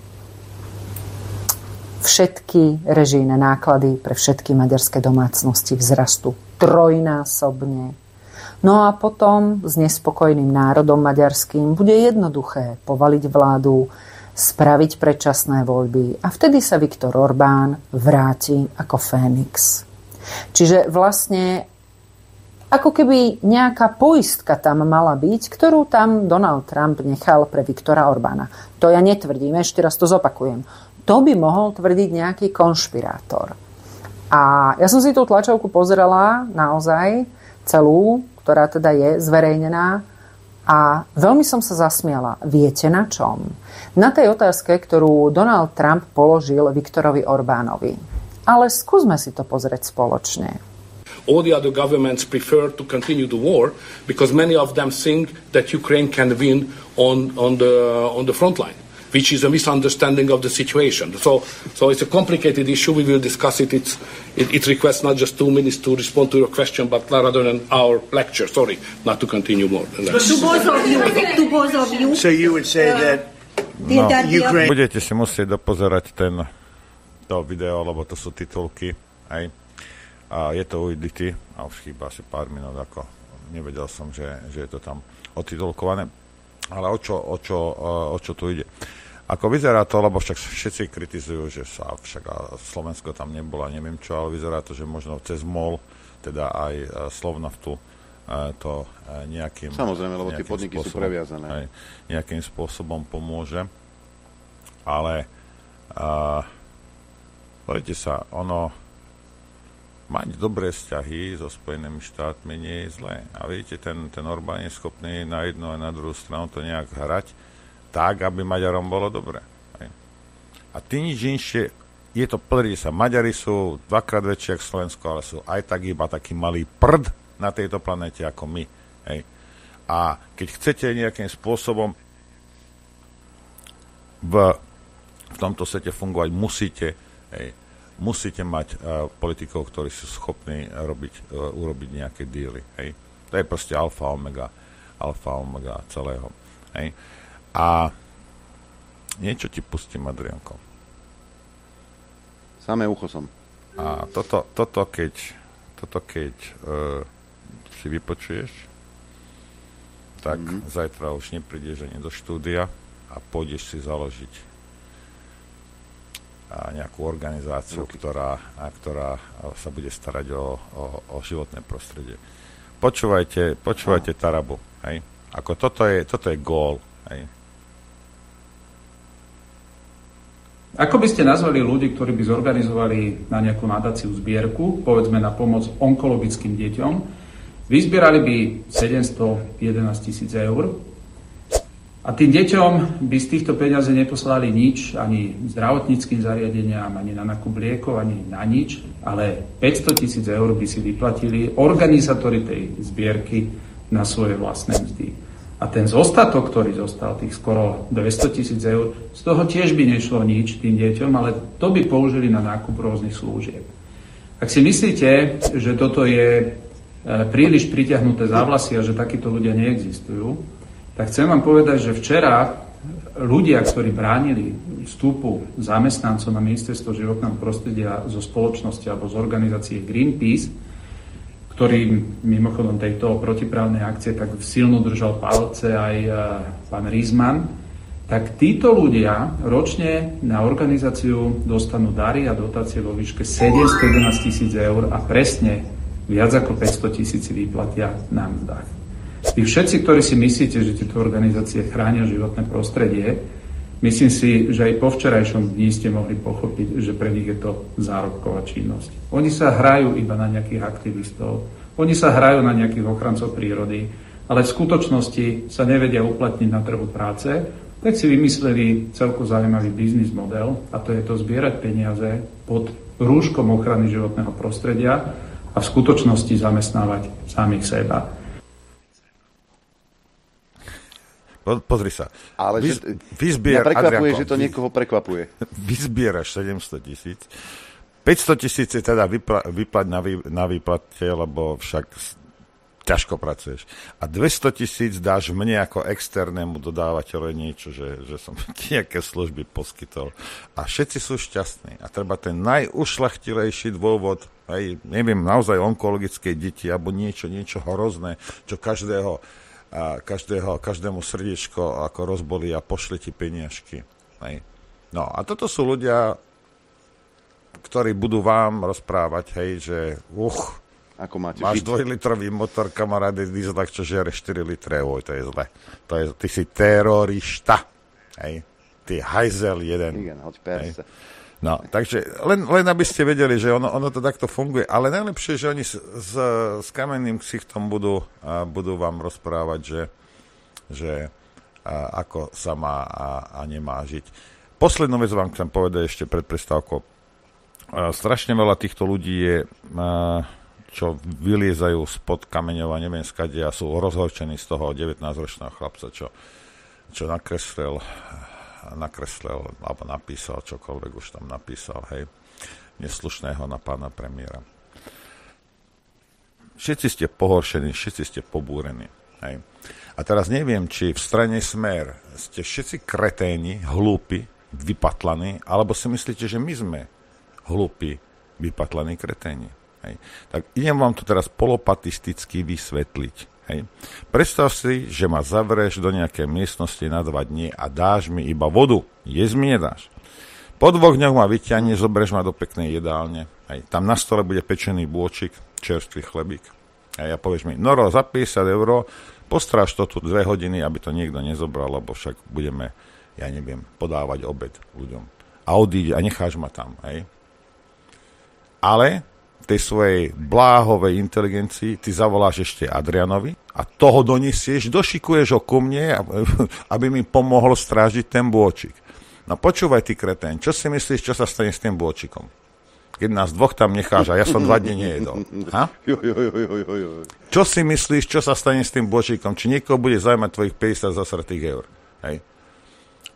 Všetky režijné náklady pre všetky maďarské domácnosti vzrastú trojnásobne. No a potom s nespokojným národom maďarským bude jednoduché povaliť vládu, spraviť predčasné voľby a vtedy sa Viktor Orbán vráti ako Fénix. Čiže vlastne ako keby nejaká poistka tam mala byť, ktorú tam Donald Trump nechal pre Viktora Orbána. To ja netvrdím, ešte raz to zopakujem. To by mohol tvrdiť nejaký konšpirátor. A ja som si tú tlačovku pozerala naozaj celú, ktorá teda je zverejnená a veľmi som sa zasmiala. Viete na čom? Na tej otázke, ktorú Donald Trump položil Viktorovi Orbánovi. Ale skúsme si to pozrieť spoločne. All the other governments prefer to continue the war because many of them think that Ukraine can win on the front line, which is a misunderstanding of the situation. So it's a complicated issue. We will discuss it. It requests not just 2 minutes to respond to your question, but rather than our lecture. Sorry, not to continue more than that. To both of you. So you would say that Ukraine... Budete si musieť dopozerať to video, lebo to sú titulky. Aj. A je to u Edity a už chýba asi pár minút, ako nevedel som, že je to tam otitulkované. Ale o čo tu ide? Ako vyzerá to, lebo však všetci kritizujú, že sa však Slovensko tam nebolo, neviem čo, ale vyzerá to, že možno cez MOL, teda aj Slovnaftu, to nejakým... Samozrejme, lebo tie podniky sú previazané. Nejakým spôsobom pomôže. Ale pozrite sa, mať dobré vzťahy so Spojenými štátmi nie je zlé. A vidíte, ten Orbán je schopný na jednu a na druhú stranu to nejak hrať tak, aby Maďarom bolo dobre. A tým nič inšie, je to, pozrite sa, Maďari sú 2-krát väčšie ako Slovensko, ale sú aj tak iba taký malý prd na tejto planete ako my. Hej. A keď chcete nejakým spôsobom v tomto svete fungovať, musíte musíte mať politikov, ktorí sú schopní urobiť nejaké díly. Hej. To je proste alfa omega celého. Hej. A niečo ti pustím, Adrianko. Samé ucho som. A toto keď si vypočuješ, tak zajtra už neprídeš ani do štúdia a pôjdeš si založiť nejakú organizáciu, ktorá sa bude starať o životné prostredie. Počúvajte Tarabu. Hej? Ako toto je gól. Hej? Ako by ste nazvali ľudí, ktorí by zorganizovali na nejakú nadáciu zbierku, povedzme na pomoc onkologickým deťom, vyzbierali by 711 000 eur a tým deťom by z týchto peňazí neposlali nič, ani zdravotníckym zariadeniam, ani na nákup liekov, ani na nič, ale 500 000 eur by si vyplatili organizátori tej zbierky na svoje vlastné mzdy. A ten zostatok, ktorý zostal, tých skoro 200 000 eur, z toho tiež by nešlo nič tým deťom, ale to by použili na nákup rôznych služieb. Ak si myslíte, že toto je príliš pritiahnuté za vlasy a že takíto ľudia neexistujú, tak chcem vám povedať, že včera ľudia, ktorí bránili vstupu zamestnancov na ministerstvo životného prostredia zo spoločnosti alebo z organizácie Greenpeace, ktorý mimochodom tejto protiprávnej akcie tak silno držal palce aj pán Rizman, tak títo ľudia ročne na organizáciu dostanú dary a dotácie vo výške 711 000 eur a presne viac ako 500 000 vyplatia na mzdách. Tí všetci, ktorí si myslíte, že tieto organizácie chránia životné prostredie, myslím si, že aj po včerajšom dni ste mohli pochopiť, že pre nich je to zárobková činnosť. Oni sa hrajú iba na nejakých aktivistov, oni sa hrajú na nejakých ochrancov prírody, ale v skutočnosti sa nevedia uplatniť na trhu práce, tak si vymysleli celku zaujímavý biznis model, a to je to zbierať peniaze pod rúškom ochrany životného prostredia a v skutočnosti zamestnávať samých seba. Pozri sa. Ale mňa prekvapuje, že to niekoho prekvapuje. Vyzbieraš 700 000. 500 000 je teda vyplať na výplate, lebo však ťažko pracuješ. A 200 000 dáš mne ako externému dodávateľovi niečo, že som nejaké služby poskytol. A všetci sú šťastní. A treba ten najušľachtilejší dôvod, aj neviem, naozaj onkologické deti, alebo niečo hrozné, čo každému srdiečko ako rozbolí a pošle ti peniažky. Hej. No a toto sú ľudia, ktorí budú vám rozprávať, hej, že ako máte máš 2-litrový motor, kamaráde, dieselak, čo žere 4 litre, to je zle. Ty si terorista, hej, ty hajzel jeden. Igen, hoď perse. No, takže len aby ste vedeli, že ono to takto funguje, ale najlepšie, že oni s kamenným ksichtom budú vám rozprávať, že ako sa má a nemá žiť. Poslednú vec vám chcem povedať ešte pred prestávkou. Strašne veľa týchto ľudí je, čo vyliezajú spod kameňov a neviem skade a sú rozhorčení z toho 19-ročného chlapca, čo nakreslil alebo napísal, čokoľvek už tam napísal, hej, neslušného na pána premiéra. Všetci ste pohoršení, všetci ste pobúrení, hej. A teraz neviem, či v strane Smer ste všetci kreténi, hlúpi, vypatlaní, alebo si myslíte, že my sme hlúpi, vypatlaní kreténi. Hej. Tak idem vám to teraz polopatisticky vysvetliť. Hej. Predstav si, že ma zavrieš do nejakej miestnosti na 2 dní a dáš mi iba vodu. Jesť mi nedáš. Po 2 dňoch ma vyťahneš, zoberieš ma do peknej jedálne. Hej. Tam na stole bude pečený bôčik, čerstvý chlebík. Hej. A povieš mi, Noro, za 50 €, postráž to tu 2 hodiny, aby to niekto nezobral, lebo však budeme, ja neviem, podávať obed ľuďom. A odíde a necháš ma tam. Hej. Ale tej svojej bláhovej inteligencii ty zavoláš ešte Adrianovi a toho donesieš, došikuješ ho ku mne, aby mi pomohol strážiť ten bôčik. No počúvaj, ty kretén, čo si myslíš, čo sa stane s tým bôčikom? Keď nás 2 tam necháš a ja som 2 dní nejedol. Ha? Čo si myslíš, čo sa stane s tým bôčikom? Či niekoho bude zaujímať tvojich 50 zasratých eur? Hej? A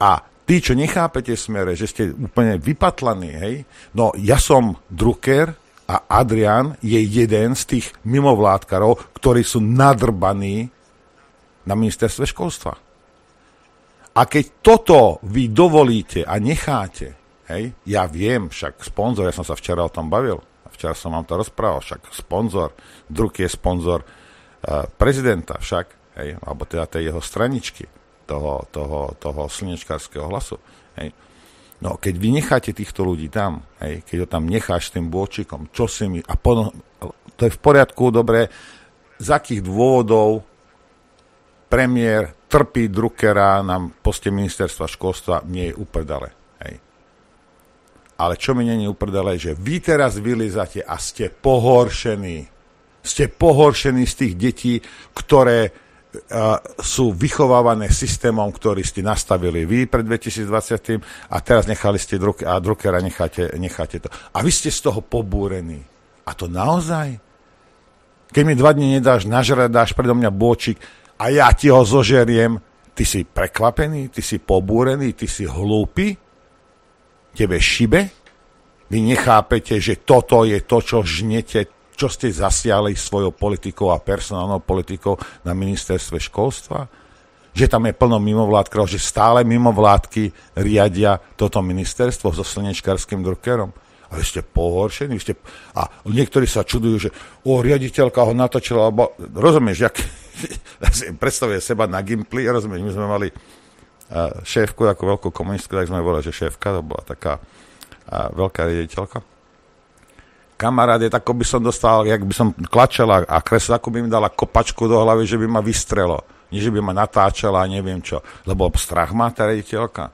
Tí, čo nechápete Smere, že ste úplne vypatlaní, hej? No, ja som Drucker a Adrian je jeden z tých mimovládkarov, ktorí sú nadrbaní na ministerstve školstva. A keď toto vy dovolíte a necháte, hej? Ja viem, však sponzor, ja som sa včera o tom bavil, včera som vám to rozprával, však sponzor, Drucker je sponzor prezidenta však, hej? Alebo teda tej jeho straničky, toho slnečkárskeho hlasu. Hej. No, keď vy necháte týchto ľudí tam, hej, keď ho tam necháš s tým bôčikom, čo si mi... A potom, to je v poriadku, dobre, z akých dôvodov premiér trpí Druckera na poste ministerstva školstva, nie je uprdale. Hej. Ale čo mi nie je uprdale, že vy teraz vylizate a ste pohoršení. Ste pohoršení z tých detí, ktoré sú vychovávané systémom, ktorý ste nastavili vy pred 2020 a teraz nechali ste Druckera, necháte to. A vy ste z toho pobúrení. A to naozaj? Keď mi 2 dni nedáš nažrať, dáš predo mňa bôčik a ja ti ho zožeriem, ty si prekvapený, ty si pobúrený, ty si hlúpy? Tebe šibe? Vy nechápete, že toto je to, čo žnete, čo ste zasiali svojou politikou a personálnou politikou na ministerstve školstva? Že tam je plno mimovládkov, že stále mimovládky riadia toto ministerstvo so slnečkárskym Druckerom. A vy ste pohoršení. A niektorí sa čudujú, že riaditeľka ho natočila, alebo rozumieš, predstavuje seba na Gimply, rozumieš, my sme mali šéfku ako veľkú komunistku, tak sme volali, že šéfka, to bola taká veľká riaditeľka. Kamarát je, tak by som dostal, jak by som klačala a kresla, ako by mi dala kopačku do hlavy, že by ma vystrelo. Nie, že by ma natáčala a neviem čo. Lebo strach má tá riaditeľka.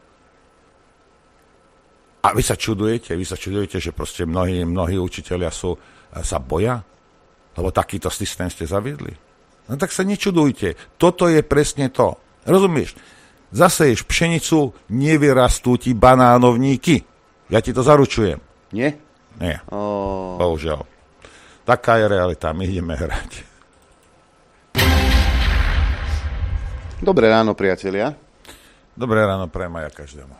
A vy sa čudujete, že proste mnohí učitelia sa boja, lebo takýto systém ste zaviedli. No tak sa nečudujte. Toto je presne to. Rozumieš? Zaseješ pšenicu, nevyrastú ti banánovníky. Ja ti to zaručujem. Nie? Nie, bohužiaľ. Taká je realita, my ideme hrať. Dobré ráno, priatelia. Dobré ráno, prajem aj každému.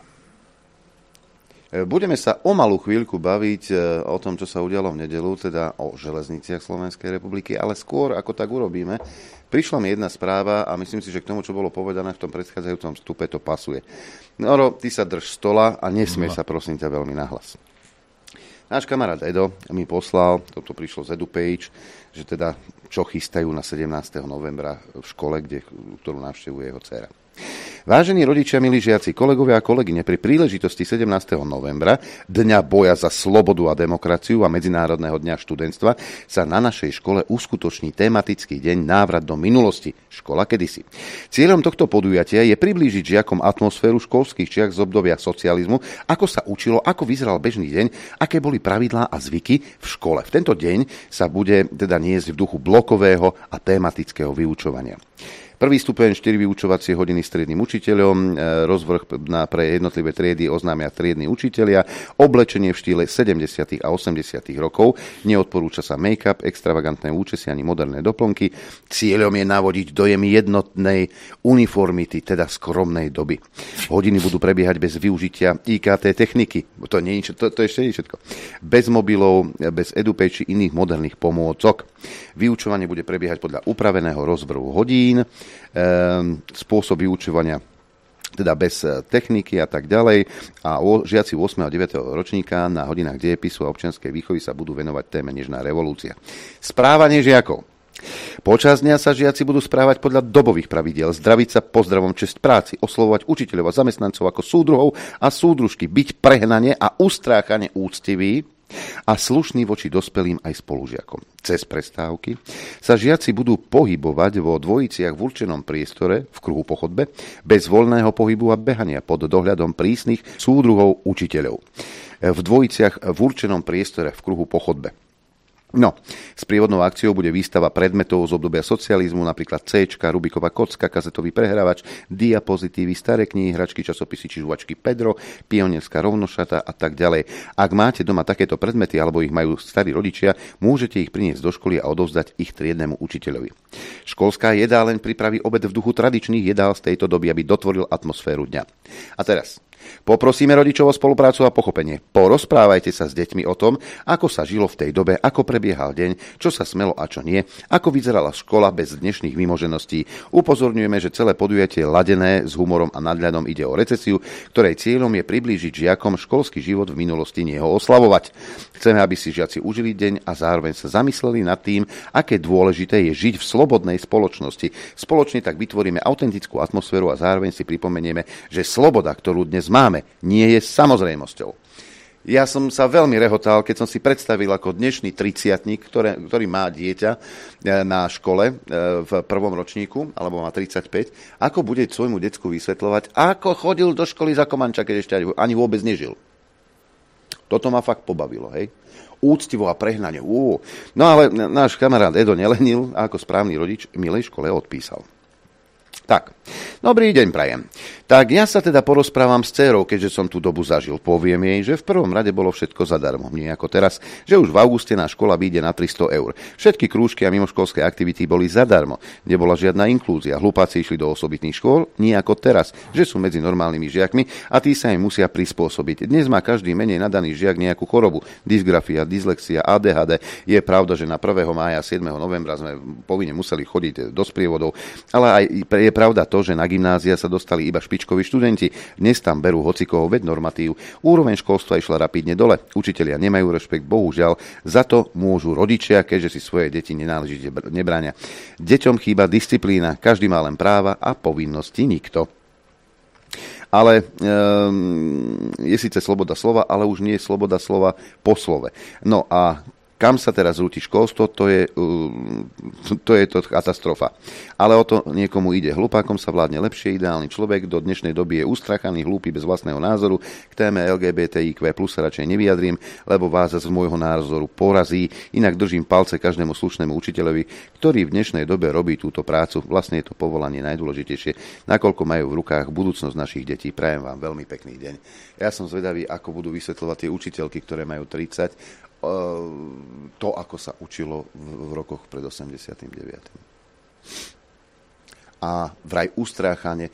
Budeme sa o malú chvíľku baviť o tom, čo sa udialo v nedeľu, teda o železniciach Slovenskej republiky, ale skôr, ako tak urobíme, prišla mi jedna správa a myslím si, že k tomu, čo bolo povedané v tom predchádzajúcom vstupe, to pasuje. Noro, ty sa drž stola a nesmiej sa, prosím ťa, veľmi nahlas. Náš kamarát Edo mi poslal, toto prišlo z EduPage, že teda čo chystajú na 17. novembra v škole, ktorú navštevuje jeho dcéra. Vážení rodičia, milí žiaci, kolegovia a kolegyne, pri príležitosti 17. novembra, Dňa boja za slobodu a demokraciu a Medzinárodného dňa študentstva, sa na našej škole uskutoční tematický deň Návrat do minulosti. Škola kedysi. Cieľom tohto podujatia je priblížiť žiakom atmosféru školských čiach z obdobia socializmu, ako sa učilo, ako vyzeral bežný deň, aké boli pravidlá a zvyky v škole. V tento deň sa bude teda niesť v duchu blokového a tematického vyučovania. Prvý stupeň 4 vyučovacie hodiny s triednym učiteľom, rozvrh pre jednotlivé triedy oznámia triedni učitelia, oblečenie v štýle 70. a 80. rokov, neodporúča sa make-up, extravagantné účesy ani moderné doplnky. Cieľom je navodiť dojem jednotnej uniformity, teda skromnej doby. Hodiny budú prebiehať bez využitia IKT techniky, to ešte nie je všetko. Bez mobilov, bez EduPage či iných moderných pomôcok. Vyučovanie bude prebiehať podľa upraveného rozvrhu hodín, spôsob vyučovania teda bez techniky a tak ďalej. A žiaci 8. a 9. ročníka na hodinách dejepisu a občianskej výchovy sa budú venovať téme Nežná revolúcia. Správanie žiakov. Počas dňa sa žiaci budú správať podľa dobových pravidiel, zdraviť sa pozdravom česť práci, oslovovať učiteľov a zamestnancov ako súdruhov a súdružky, byť prehnane a ustráchane úctiví a slušný voči dospelým aj spolužiakom. Cez prestávky sa žiaci budú pohybovať vo dvojiciach v určenom priestore v kruhu po chodbe, bez voľného pohybu a behania pod dohľadom prísnych súdruhov učiteľov. V dvojiciach v určenom priestore v kruhu po chodbe. No, s prívodnou akciou bude výstava predmetov z obdobia socializmu, napríklad C-čka, Rubiková kocka, kazetový prehrávač, diapozitívy, staré knihy, hračky, časopisy či žuvačky Pedro, pionierská rovnošata a tak ďalej. Ak máte doma takéto predmety alebo ich majú starí rodičia, môžete ich priniesť do školy a odovzdať ich triednemu učiteľovi. Školská jedáleň pripraví obed v duchu tradičných jedál z tejto doby, aby dotvoril atmosféru dňa. A teraz poprosíme rodičov o spoluprácu a pochopenie. Porozprávajte sa s deťmi o tom, ako sa žilo v tej dobe, ako prebiehal deň, čo sa smelo a čo nie, ako vyzerala škola bez dnešných vymožeností. Upozorňujeme, že celé podujatie je ladené s humorom a nadhľadom, ide o recesiu, ktorej cieľom je priblížiť žiakom školský život v minulosti, nie ho oslavovať. Chceme, aby si žiaci užili deň a zároveň sa zamysleli nad tým, aké dôležité je žiť v slobodnej spoločnosti. Spoločne tak vytvoríme autentickú atmosféru a zároveň si pripomenieme, že sloboda, ktorú dnes máme, nie je samozrejmosťou. Ja som sa veľmi rehotal, keď som si predstavil ako dnešný 30-tník, ktorý má dieťa na škole v prvom ročníku, alebo má 35, ako bude svojmu decku vysvetľovať, ako chodil do školy za Komanča, keď ešte ani vôbec nežil. Toto ma fakt pobavilo, hej. Úctivo a prehnanie. No ale náš kamarát Edo nelenil a ako správny rodič milej škole odpísal. Tak, dobrý deň prajem. Tak ja sa teda porozprávam s dcérou, keďže som tú dobu zažil. Poviem jej, že v prvom rade bolo všetko zadarmo. Nie ako teraz, že už v auguste náš škola vyjde na 300 eur. Všetky krúžky a mimoškolské aktivity boli zadarmo. Nebola žiadna inklúzia. Hlupáci išli do osobitných škôl, nie ako teraz, že sú medzi normálnymi žiakmi a tí sa im musia prispôsobiť. Dnes má každý menej nadaný žiak nejakú chorobu. Dysgrafia, dyslexia, ADHD. Je pravda, že na 1. mája a 7. novembra sme povinne museli chodiť do sprievodov, ale aj je pravda to, že na gymnázia sa dostali iba špičkoví študenti. Dnes tam berú hocikoho, veď normatív. Úroveň školstva išla rapidne dole. Učitelia nemajú rešpekt, bohužiaľ. Za to môžu rodičia, keďže si svoje deti nenáležite nebránia. Deťom chýba disciplína. Každý má len práva a povinnosti nikto. Ale je síce sloboda slova, ale už nie je sloboda slova po slove. No a kam sa teraz rúti školstvo, to je to katastrofa. Ale o to niekomu ide. Hlupákom sa vládne lepšie, ideálny človek do dnešnej doby je ustrachaný, hlúpy bez vlastného názoru. K téme LGBTIQ+ sa radšej nevyjadrím, lebo vás z môjho názoru porazí. Inak držím palce každému slušnému učiteľovi, ktorý v dnešnej dobe robí túto prácu. Vlastne je to povolanie najdôležitejšie, nakoľko majú v rukách budúcnosť našich detí. Prajem vám veľmi pekný deň. Ja som zvedavý, ako budú vysvetľovať tie učiteľky, ktoré majú 30, to, ako sa učilo v rokoch pred 89. A vraj ustráchanie,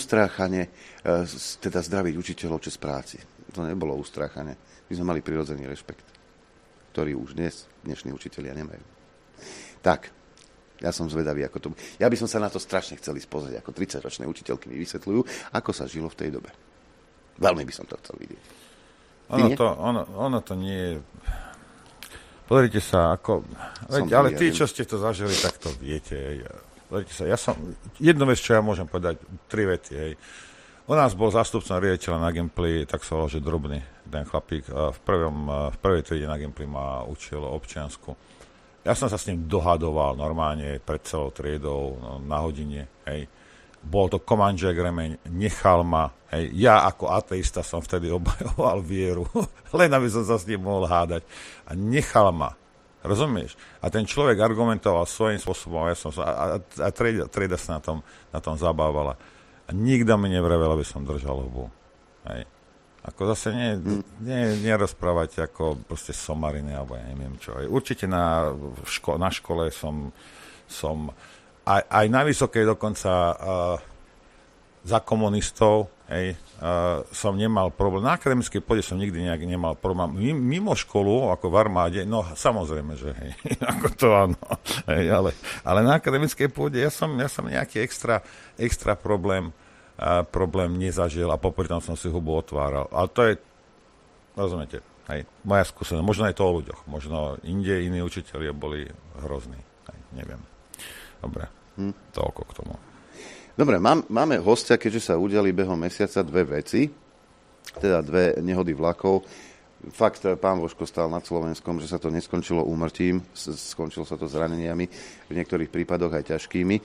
teda zdraviť učiteľov čas práci. To nebolo ustráchanie. My sme mali prirodzený rešpekt, ktorý už dnešní učitelia nemajú. Tak, ja som zvedavý, ako to... Ja by som sa na to strašne chcel pozrieť, ako 30-ročné učiteľky mi vysvetľujú, ako sa žilo v tej dobe. Veľmi by som to chcel vidieť. Ono to nie je... Pozrite sa, ako... Ale tí, čo ste to zažili, tak to viete. Pozrite sa, jednu vec, čo ja môžem povedať, 3 vety. Hej. U nás bol zástupcom riaditeľa na Gimply, tak sa volal, že Drobný, ten chlapík. V prvej triede na Gimply ma učil občiansku. Ja som sa s ním dohadoval normálne pred celou triedou na hodine. Hej. Bol to komanžek remeň, nechal ma. Hej. Ja ako ateista som vtedy obhajoval vieru, len aby som sa s ním mohol hádať. A nechal ma. Rozumieš? A ten človek argumentoval svojím spôsobom a trieda sa na tom zabávala. A nikto mi nevrevel, aby som držal hubu. Hej. Ako zase nerozprávať ako proste somariny, alebo ja neviem čo. Hej. Určite na škole som aj na vysokej dokonca za komunistov som nemal problém. Na akademickej pôde som nikdy nejak nemal problém. Mimo školu, ako v armáde, no samozrejme, že hej, ako to áno. Hej, ale na akademickej pôde ja som nejaký extra problém nezažil a popri tom som si hubu otváral. Ale to je, rozumiete, hej, moja skúsenosť. Možno aj to o ľuďoch. Možno inde iní učitelia boli hrozní. Hej, neviem. Dobre, toľko k tomu. Dobre, máme hostia, keďže sa udiali behom mesiaca 2 veci, teda 2 nehody vlakov. Fakt, pán Voško stál nad Slovenskom, že sa to neskončilo úmrtím, skončilo sa to zraneniami, v niektorých prípadoch aj ťažkými.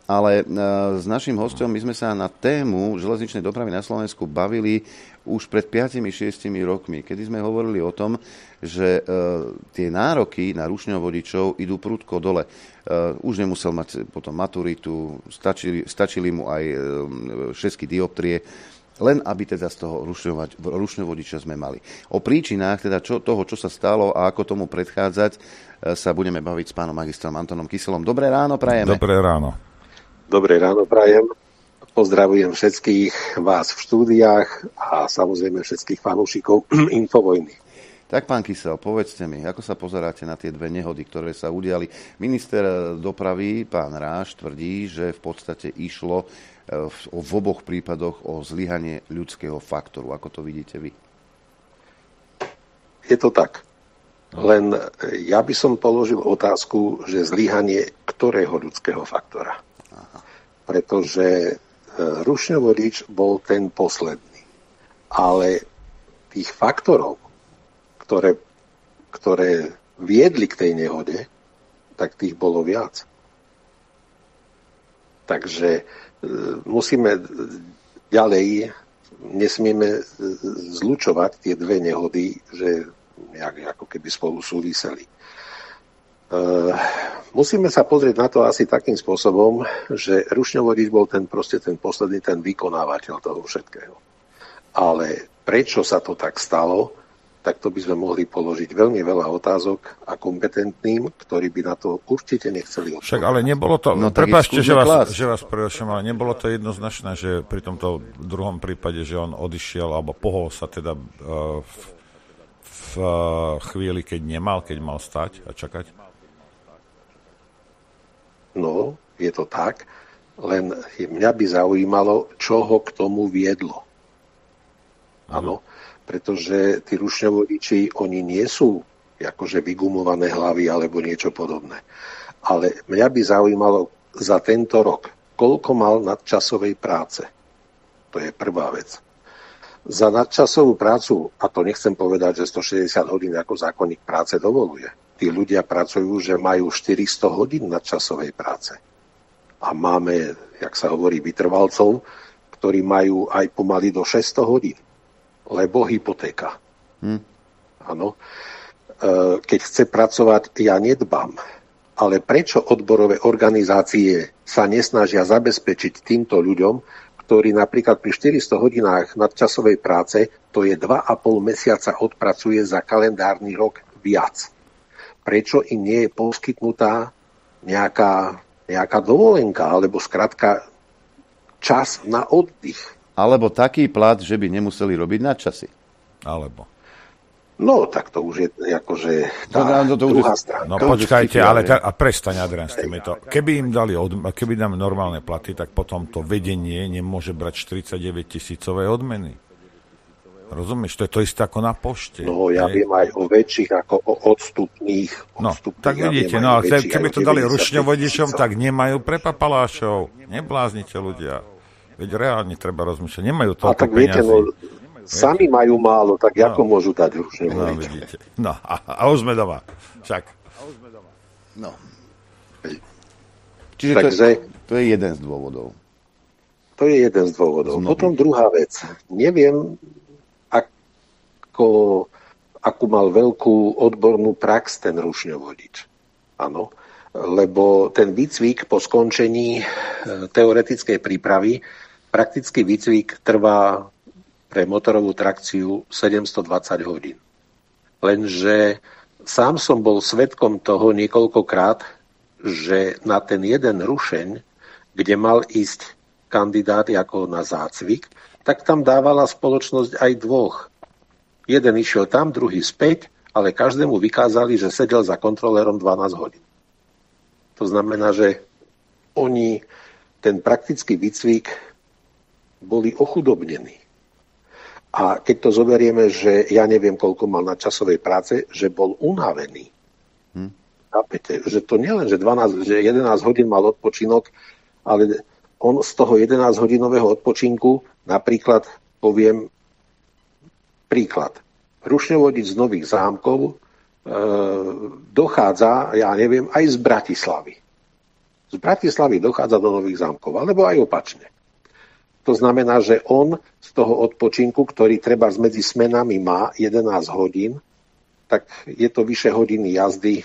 Ale s naším hosťom my sme sa na tému železničnej dopravy na Slovensku bavili už pred 5-6 rokmi, kedy sme hovorili o tom, že tie nároky na rušňovodičov idú prudko dole. Už nemusel mať potom maturitu, stačili mu aj 6 dioptrie, len aby teda z toho rušňovodiča sme mali. O príčinách teda toho, čo sa stalo a ako tomu predchádzať, sa budeme baviť s pánom magistrom Antonom Kyselom. Dobré ráno prajeme. Dobré ráno. Dobré ráno prajem. Pozdravujem všetkých vás v štúdiách a samozrejme všetkých fanúšikov Infovojny. Tak, pán Kysel, povedzte mi, ako sa pozeráte na tie dve nehody, ktoré sa udiali? Minister dopravy, pán Ráš, tvrdí, že v podstate išlo v oboch prípadoch o zlyhanie ľudského faktoru. Ako to vidíte vy? Je to tak. Len ja by som položil otázku, že zlyhanie ktorého ľudského faktora? Pretože rušňovodič bol ten posledný. Ale tých faktorov, ktoré viedli k tej nehode, tak tých bolo viac. Takže musíme ďalej, nesmieme zlučovať tie dve nehody, že ako keby spolu súviseli. Musíme sa pozrieť na to asi takým spôsobom, že rušňovodič bol ten posledný, ten vykonávateľ toho všetkého. Ale prečo sa to tak stalo, tak to by sme mohli položiť veľmi veľa otázok a kompetentným, ktorí by na to určite nechceli odpovedať. Však ale nebolo to, prepáčte, že vás prerušujem, ale nebolo to jednoznačné, že pri tomto druhom prípade, že on odišiel alebo pohol sa teda v chvíli, keď mal stať a čakať? No, je to tak, len mňa by zaujímalo, čo ho k tomu viedlo. Áno, pretože tí rušňovodiči, oni nie sú akože vygumované hlavy alebo niečo podobné. Ale mňa by zaujímalo za tento rok, koľko mal nadčasovej práce. To je prvá vec. Za nadčasovú prácu, a to nechcem povedať, že 160 hodín ako zákonník práce dovoluje, tí ľudia pracujú, že majú 400 hodín nadčasovej práce. A máme, jak sa hovorí, vytrvalcov, ktorí majú aj pomaly do 600 hodín. Lebo hypotéka. Áno. Keď chce pracovať, ja nedbám. Ale prečo odborové organizácie sa nesnažia zabezpečiť týmto ľuďom, ktorí napríklad pri 400 hodinách nadčasovej práce, to je 2,5 mesiaca odpracuje za kalendárny rok viac. Prečo im nie je poskytnutá nejaká dovolenka, alebo skrátka čas na oddych? Alebo taký plat, že by nemuseli robiť nadčasy. Alebo. No, tak to už je akože tá druhá strana. No počkajte, ale prestaň, Adrian, s týmito. Keby dám normálne platy, tak potom to vedenie nemôže brať 49 000 odmeny. Rozumieš? To je to isté ako na pošte. No, ja viem aj o väčších ako o odstupných. No, tak vidíte, no, ale keby to dali rušňovodičom, tak nemajú prepapalášov. Nebláznite ľudia. Veď reálne treba rozmýšľať. Nemajú toľko tak viete, peňazí. Sami majú málo, tak ako môžu dať rušňovodičom? No, vidíte. No, a už sme doma. Však. No. Čiže takže, to je jeden z dôvodov. To je jeden z dôvodov. Potom druhá vec. Neviem, akú mal veľkú odbornú prax ten rušňovodič. Áno, lebo ten výcvik po skončení teoretickej prípravy, praktický výcvik trvá pre motorovú trakciu 720 hodín. Lenže sám som bol svedkom toho niekoľkokrát, že na ten jeden rušeň, kde mal ísť kandidát ako na zácvik, tak tam dávala spoločnosť aj dvoch. Jeden išiel tam, druhý späť, ale každému vykázali, že sedel za kontrolérom 12 hodín. To znamená, že oni ten praktický výcvik boli ochudobnení. A keď to zoberieme, že ja neviem, koľko mal na časovej práce, že bol unavený. Chápete? Že to nielen, že 11 hodín mal odpočinok, ale on z toho 11-hodinového odpočinku, napríklad poviem príklad. Rušňovodič z Nových Zámkov dochádza, ja neviem, aj z Bratislavy. Z Bratislavy dochádza do Nových Zámkov, alebo aj opačne. To znamená, že on z toho odpočinku, ktorý treba medzi smenami má 11 hodín, tak je to vyše hodiny jazdy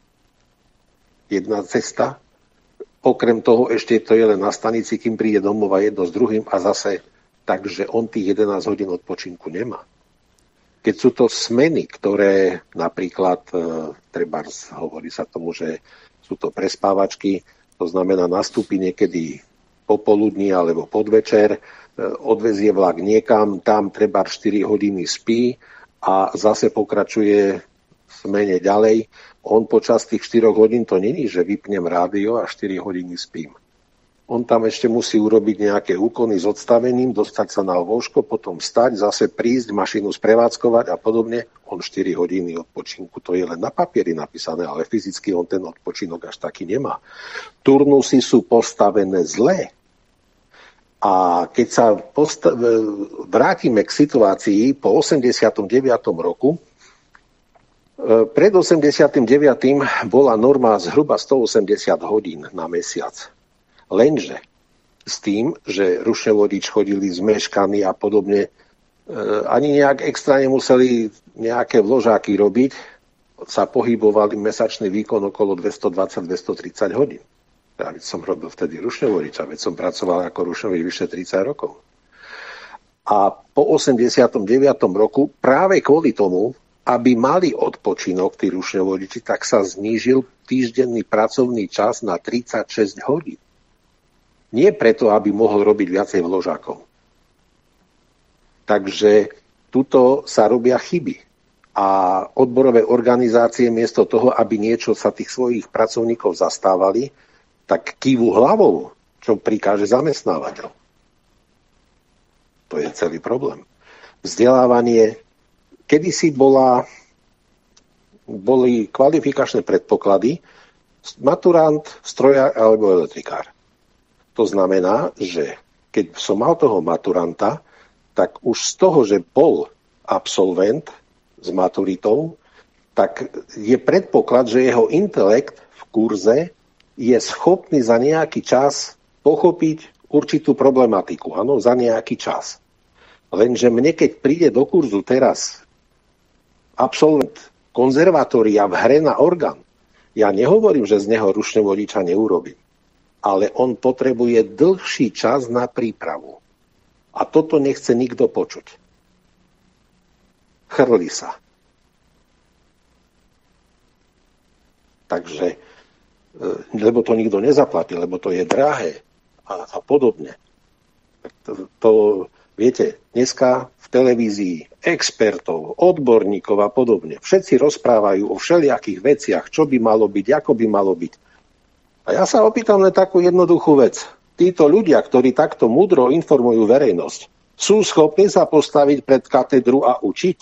jedna cesta. Okrem toho ešte to je len na stanici, kým príde domov a jedno s druhým a zase takže on tých 11 hodín odpočinku nemá. Keď sú to smeny, ktoré napríklad, hovorí sa tomu, že sú to prespávačky, to znamená nastúpi niekedy popoludní alebo podvečer, odvezie vlak niekam, tam 4 hodiny spí a zase pokračuje v smene ďalej. On počas tých 4 hodín to není, že vypnem rádio a 4 hodiny spím. On tam ešte musí urobiť nejaké úkony s odstavením, dostať sa na lôžko, potom vstať, zase prísť, mašinu sprevádzkovať a podobne. On 4 hodiny odpočinku, to je len na papieri napísané, ale fyzicky on ten odpočinok až taký nemá. Turnusy sú postavené zle. A keď sa vrátime k situácii po 89. roku, pred 89. bola norma zhruba 180 hodín na mesiac. Lenže s tým, že rušňovodič chodili zmeškaní a podobne, ani nejak extra nemuseli nejaké vložáky robiť, sa pohybovali mesačný výkon okolo 220-230 hodín. Ja som robil vtedy rušňovodiča, veď som pracoval ako rušňovodič vyše 30 rokov. A po 89. roku práve kvôli tomu, aby mali odpočinok tí rušňovodiči, tak sa znížil týždenný pracovný čas na 36 hodín. Nie preto, aby mohol robiť viacej vložákov. Takže tuto sa robia chyby. A odborové organizácie miesto toho, aby niečo sa tých svojich pracovníkov zastávali, tak kývu hlavou, čo prikáže zamestnávateľ. To je celý problém. Vzdelávanie. Kedysi boli kvalifikačné predpoklady maturant, strojár alebo elektrikár. To znamená, že keď som mal toho maturanta, tak už z toho, že bol absolvent s maturitou, tak je predpoklad, že jeho intelekt v kurze je schopný za nejaký čas pochopiť určitú problematiku. Áno, za nejaký čas. Lenže mne, keď príde do kurzu teraz absolvent konzervatória v hre na orgán, ja nehovorím, že z neho rušňovodiča neurobím. Ale on potrebuje dlhší čas na prípravu. A toto nechce nikto počuť. Chrli sa. Takže, lebo to nikto nezaplatí, lebo to je drahé a podobne. Viete, dneska v televízii expertov, odborníkov a podobne, všetci rozprávajú o všelijakých veciach, čo by malo byť, ako by malo byť. A ja sa opýtam len takú jednoduchú vec. Títo ľudia, ktorí takto múdro informujú verejnosť, sú schopní sa postaviť pred katedru a učiť?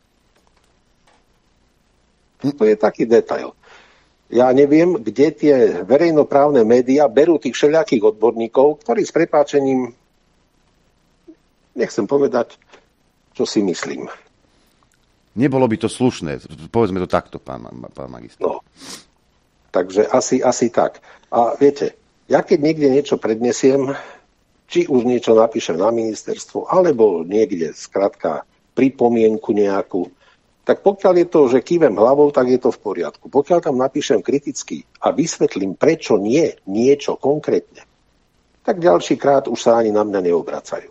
To je taký detail. Ja neviem, kde tie verejnoprávne médiá berú tých všelijakých odborníkov, ktorí s prepáčením, nechcem povedať, čo si myslím. Nebolo by to slušné, povedzme to takto, pán magister. No. Takže asi tak. A viete, ja keď niekde niečo prednesiem, či už niečo napíšem na ministerstvo, alebo niekde, skrátka, pripomienku nejakú, tak pokiaľ je to, že kývem hlavou, tak je to v poriadku. Pokiaľ tam napíšem kriticky a vysvetlím, prečo nie niečo konkrétne, tak ďalší krát už sa ani na mňa neobracajú.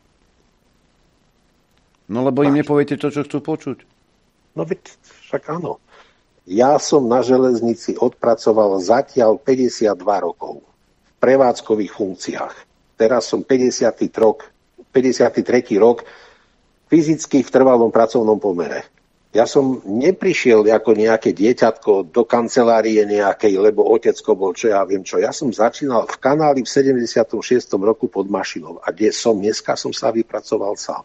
No lebo im nepoviete to, čo chcú počuť. No veď, však áno. Ja som na železnici odpracoval zatiaľ 52 rokov v prevádzkových funkciách. Teraz som 53. rok fyzicky v trvalom pracovnom pomere. Ja som neprišiel ako nejaké dieťatko do kancelárie nejakej, lebo otecko bol, čo ja viem čo. Ja som začínal v kanáli v 76. roku pod mašinou. A kde som dneska, som sa vypracoval sám.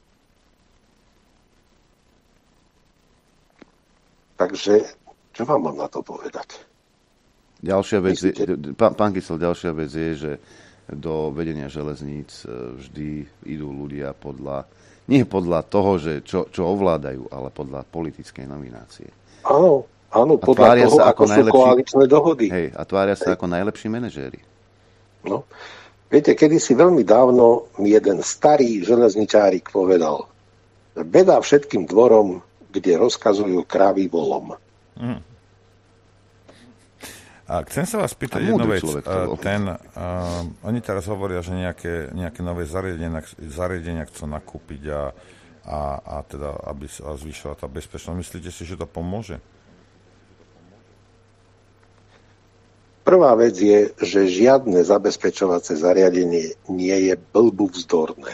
Takže, čo vám mám na to povedať? Ďalšia vec, pán Kysel, ďalšia vec je, že do vedenia železníc vždy idú ľudia nie podľa toho, že čo ovládajú, ale podľa politickej nominácie. Áno, Áno, podľa toho, ako sú koaličné dohody. Hej, a tvária sa ako najlepší manažéri. No. Viete, kedysi veľmi dávno mi jeden starý železničárik povedal: beda všetkým dvorom, kde rozkazujú krávy volom. A chcem sa vás pýtať jednu vec. Oni teraz hovoria, že nejaké nové zariadenia chcú nakúpiť a teda, aby sa zvýšila tá bezpečnosť. Myslíte si, že to pomôže? Prvá vec je, že žiadne zabezpečovacie zariadenie nie je blbuvzdorné.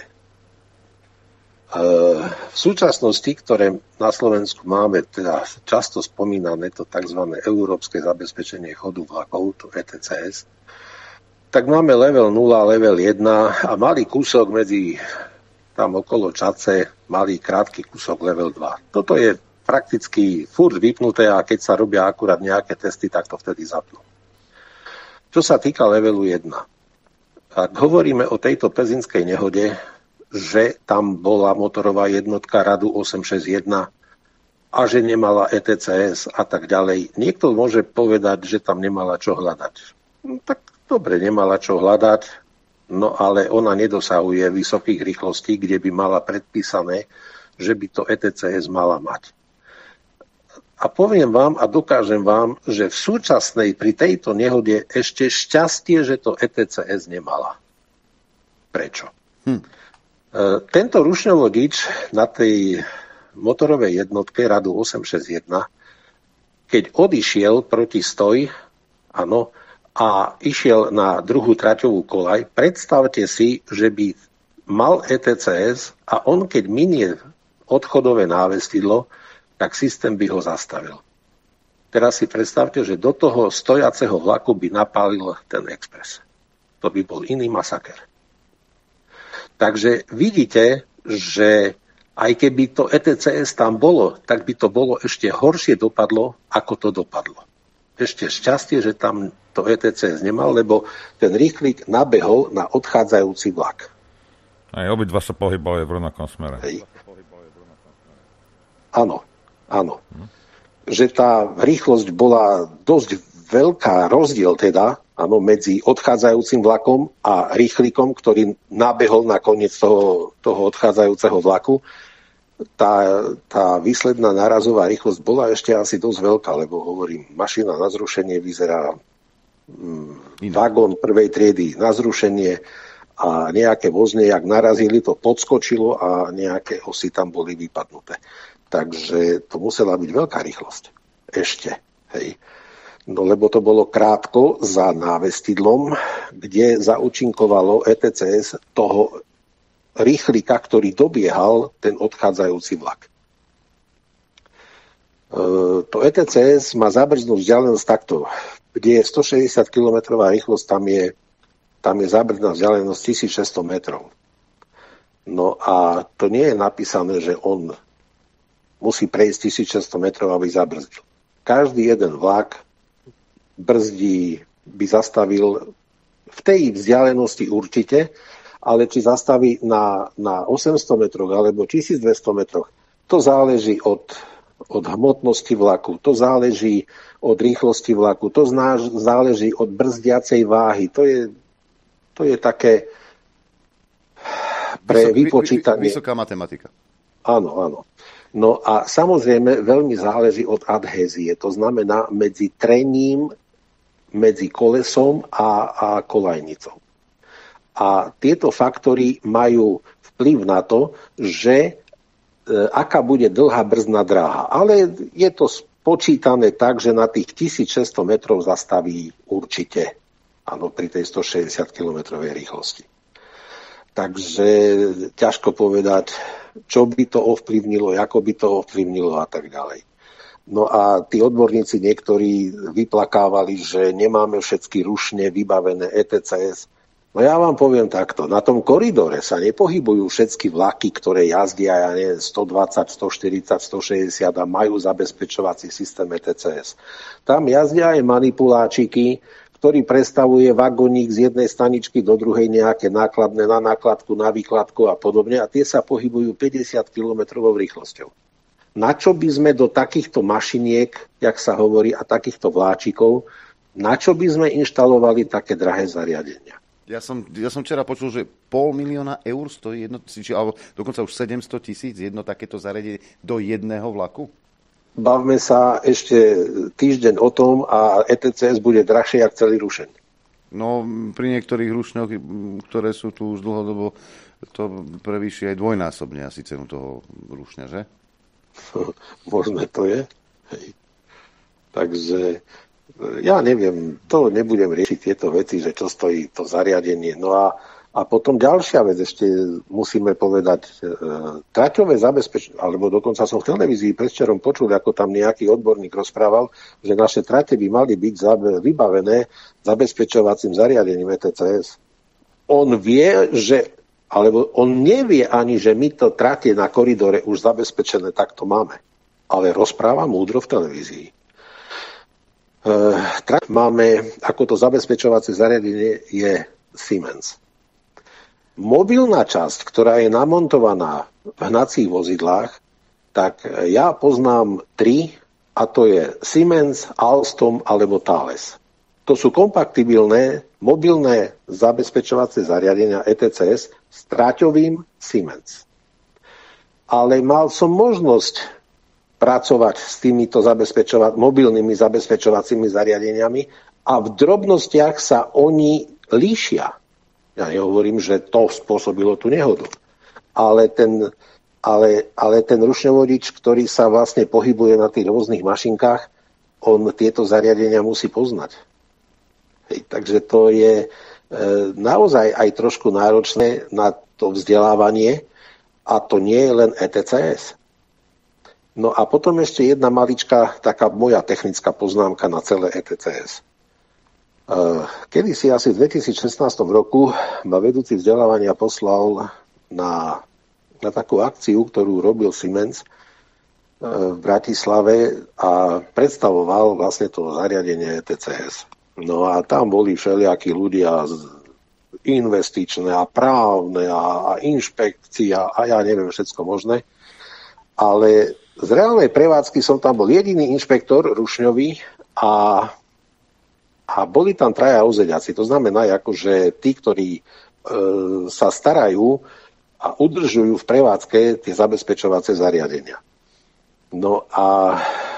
V súčasnosti, ktoré na Slovensku máme, teda často spomínané to tzv. Európske zabezpečenie chodu vlakov, to ETCS, tak máme level 0, level 1 a malý kúsok medzi tam okolo Čace, malý krátky kúsok level 2. Toto je prakticky furt vypnuté a keď sa robia akurát nejaké testy, tak to vtedy zapnú. Čo sa týka levelu 1, ak hovoríme o tejto pezinskej nehode, že tam bola motorová jednotka radu 861 a že nemala ETCS a tak ďalej, niekto môže povedať, že tam nemala čo hľadať. No, tak dobre, nemala čo hľadať, no ale ona nedosahuje vysokých rýchlostí, kde by mala predpísané, že by to ETCS mala mať. A poviem vám a dokážem vám, že v súčasnej pri tejto nehode ešte šťastie, že to ETCS nemala. Prečo? Tento rušňovodič na tej motorovej jednotke radu 861, keď odišiel proti stoj, áno, a išiel na druhú traťovú koľaj, predstavte si, že by mal ETCS a on, keď minie odchodové návestidlo, tak systém by ho zastavil. Teraz si predstavte, že do toho stojaceho vlaku by napálil ten expres. To by bol iný masaker. Takže vidíte, že aj keby to ETCS tam bolo, tak by to bolo ešte horšie dopadlo, ako to dopadlo. Ešte šťastie, že tam to ETCS nemal, lebo ten rýchlik nabehol na odchádzajúci vlak. Aj obidva sa pohybovali v rovnakom smere. Áno. Áno. Že tá rýchlosť bola dosť veľká, rozdiel teda, áno, medzi odchádzajúcim vlakom a rýchlikom, ktorý nabehol na koniec toho odchádzajúceho vlaku. Tá výsledná nárazová rýchlosť bola ešte asi dosť veľká, lebo hovorím, mašina na zrušenie vyzerá, vagón prvej triedy na zrušenie a nejaké vozne, jak narazili, to podskočilo a nejaké osy tam boli vypadnuté. Takže to musela byť veľká rýchlosť. Ešte. Hej. No lebo to bolo krátko za návestidlom, kde zaúčinkovalo ETCS toho rýchlika, ktorý dobiehal ten odchádzajúci vlak. To ETCS má zábrznú vzdialenosť takto. Kde je 160 km rýchlosť, tam je zábrzdná vzdialenosť 1600 metrov. No a to nie je napísané, že on musí prejsť 1600 metrov, aby zabrzdil. Každý jeden vlak brzdí, by zastavil v tej vzdialenosti určite, ale či zastaví na 800 metroch alebo 1200 metroch, to záleží od hmotnosti vlaku, to záleží od rýchlosti vlaku, to záleží od brzdiacej váhy. To je také pre vypočítanie. Vysoká matematika. Áno. No a samozrejme veľmi záleží od adhézie. To znamená medzi trením, medzi kolesom a kolajnicou. A tieto faktory majú vplyv na to, že aká bude dlhá brzdná dráha. Ale je to spočítané tak, že na tých 1600 metrov zastaví určite. Áno, pri tej 160 km rýchlosti. Takže ťažko povedať, čo by to ovplyvnilo, ako by to ovplyvnilo a tak ďalej. No a tí odborníci niektorí vyplakávali, že nemáme všetky rušne vybavené ETCS. No ja vám poviem takto, na tom koridore sa nepohybujú všetky vlaky, ktoré jazdia, 120, 140, 160 a majú zabezpečovací systém ETCS. Tam jazdia aj manipuláčiky, ktorý predstavuje vagónik z jednej staničky do druhej nejaké nákladné na nákladku, na výkladku a podobne. A tie sa pohybujú 50 km rýchlosťou. Na čo by sme do takýchto mašiniek, jak sa hovorí, a takýchto vláčikov, na čo by sme inštalovali také drahé zariadenia? Ja som včera počul, že 500 000 eur stojí jedno, alebo dokonca už 700 000 jedno takéto zariadenie do jedného vlaku? Bavme sa ešte týždeň o tom a ETCS bude drahšie jak celý Rušeň. No, pri niektorých rušňoch, ktoré sú tu už dlhodobo, to prevýši aj dvojnásobne asi cenu toho rušňa, že? Možné to je. Hej. Takže ja neviem, to nebudem riešiť tieto veci, že čo stojí to zariadenie. No a potom ďalšia vec ešte musíme povedať, traťové zabezpečenie, alebo dokonca som v televízii predvčerom počul, ako tam nejaký odborník rozprával, že naše trate by mali byť vybavené zabezpečovacím zariadením ETCS. On nevie ani, že my to trate na koridore už zabezpečené takto máme. Ale rozpráva múdro v televízii. Máme, ako to zabezpečovacie zariadenie je Siemens. Mobilná časť, ktorá je namontovaná v hnacích vozidlách, tak ja poznám 3, a to je Siemens, Alstom alebo Thales. To sú kompatibilné mobilné zabezpečovacie zariadenia ETCS s tráťovým Siemens. Ale mal som možnosť pracovať s týmito mobilnými zabezpečovacími zariadeniami a v drobnostiach sa oni líšia. Ja nehovorím, že to spôsobilo tú nehodu. Ale ten rušňovodič, ktorý sa vlastne pohybuje na tých rôznych mašinkách, on tieto zariadenia musí poznať. Hej, takže to je naozaj aj trošku náročné na to vzdelávanie a to nie je len ETCS. No a potom ešte jedna maličká, taká moja technická poznámka na celé ETCS. Kedysi asi v 2016 roku ma vedúci vzdelávania poslal na takú akciu, ktorú robil Siemens v Bratislave a predstavoval vlastne to zariadenie ETCS. No a tam boli všelijakí ľudia investičné a právne a inšpekcia a ja neviem všetko možné. Ale z reálnej prevádzky som tam bol jediný inšpektor rušňový a boli tam 3 úzediaci. To znamená, akože tí, ktorí sa starajú a udržujú v prevádzke tie zabezpečovacie zariadenia. No a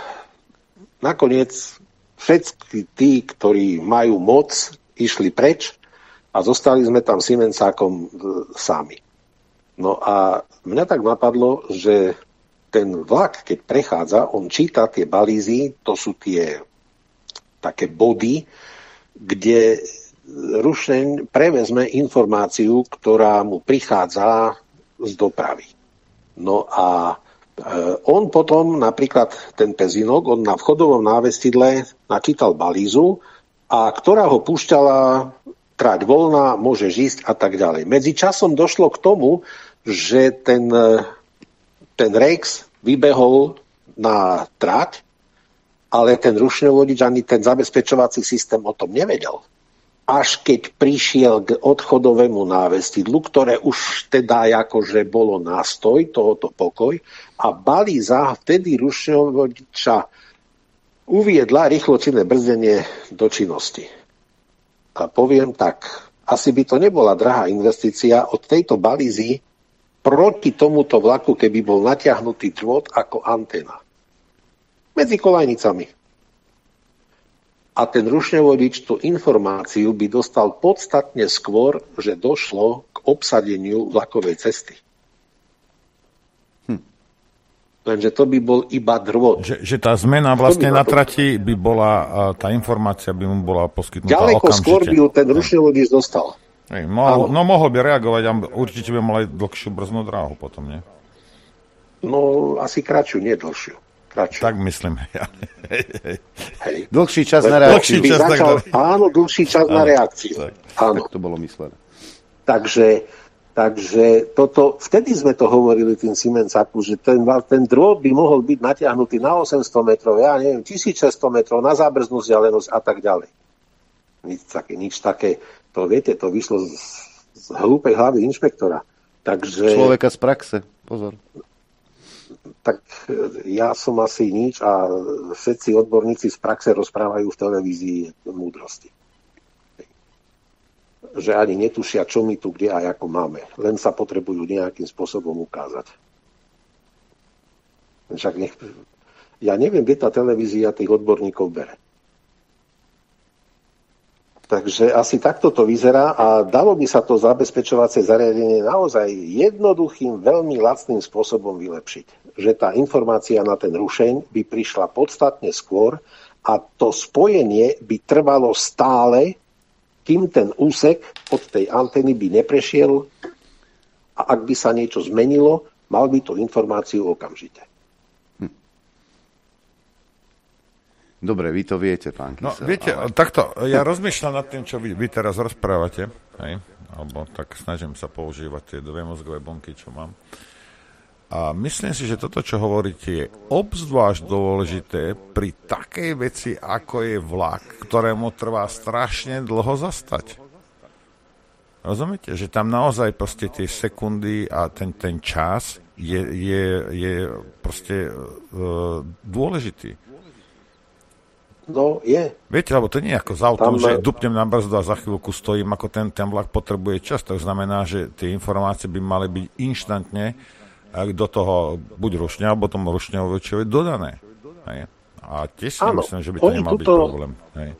nakoniec všetci tí, ktorí majú moc, išli preč a zostali sme tam Siemensákom sami. No a mňa tak napadlo, že ten vlak, keď prechádza, on číta tie balízy, to sú tie také body, kde rušeň prevezme informáciu, ktorá mu prichádza z dopravy. No a on potom, napríklad ten Pezinok, on na vchodovom návestidle načítal balízu, a ktorá ho púšťala trať voľná, môžeš ísť a tak ďalej. Medzi časom došlo k tomu, že ten Rex vybehol na trať, ale ten rušňovodič ani ten zabezpečovací systém o tom nevedel. Až keď prišiel k odchodovému návestidlu, ktoré už teda akože bolo nástoj, tohoto pokoj, a balíza vtedy rušňovodiča uviedla rýchločinné brzdenie do činnosti. A poviem tak, asi by to nebola drahá investícia od tejto balízy proti tomuto vlaku, keby bol natiahnutý drôt ako anténa. Medzi kolajnicami. A ten rušňovodič tú informáciu by dostal podstatne skôr, že došlo k obsadeniu vlakovej cesty. Lenže to by bol iba drôt. Že tá zmena vlastne na trati by bola, tá informácia by mu bola poskytnutá ďaleko okamžite. Skôr by ju ten rušňovodič dostal. Mohol by reagovať a určite by mal aj dlhšiu brznú dráhu potom, nie? No, asi kratšiu, nie dlhšiu. Kratšiu. Tak myslím. Hej. Dlhší čas na reakciu. Áno, dlhší čas na reakciu. Áno. Tak to bolo myslené. Takže toto, vtedy sme to hovorili tým Siemensáku, že ten drôt by mohol byť natiahnutý na 800 metrov, ja neviem, 1600 metrov, na zábrznú vzdialenosť a tak ďalej. Nič také. To viete, to vyšlo z hlúpej hlavy inšpektora. Takže... Človeka z praxe, pozor. tak ja som asi nič a všetci odborníci z praxe rozprávajú v televízii múdrosti. Že ani netušia, čo my tu kde a ako máme. Len sa potrebujú nejakým spôsobom ukázať. Však ja neviem, kde tá televízia tých odborníkov bere. Takže asi takto to vyzerá a dalo by sa to zabezpečovacie zariadenie naozaj jednoduchým, veľmi lacným spôsobom vylepšiť. Že tá informácia na ten rušeň by prišla podstatne skôr a to spojenie by trvalo stále, kým ten úsek od tej antény by neprešiel a ak by sa niečo zmenilo, mal by tú informáciu okamžite. Dobre, vy to viete, pán Kysel. No, viete, takto, ja rozmýšľam nad tým, čo vy teraz rozprávate, hej? Alebo tak snažím sa používať tie dve mozgové bunky, čo mám. A myslím si, že toto, čo hovoríte, je obzvlášť dôležité pri takej veci, ako je vlak, ktorému trvá strašne dlho zastať. Rozumiete? Že tam naozaj proste tie sekundy a ten čas je proste dôležitý. No, je. Viete, lebo to nie je ako z autom, že dupnem na brzdu a za chvíľku stojím, ako ten vlak potrebuje čas. To znamená, že tie informácie by mali byť inštantne do toho buď rušňa, alebo tomu rušňovočovi dodané. Hej. A tiež si myslím, že by to nemal byť problém. Hej.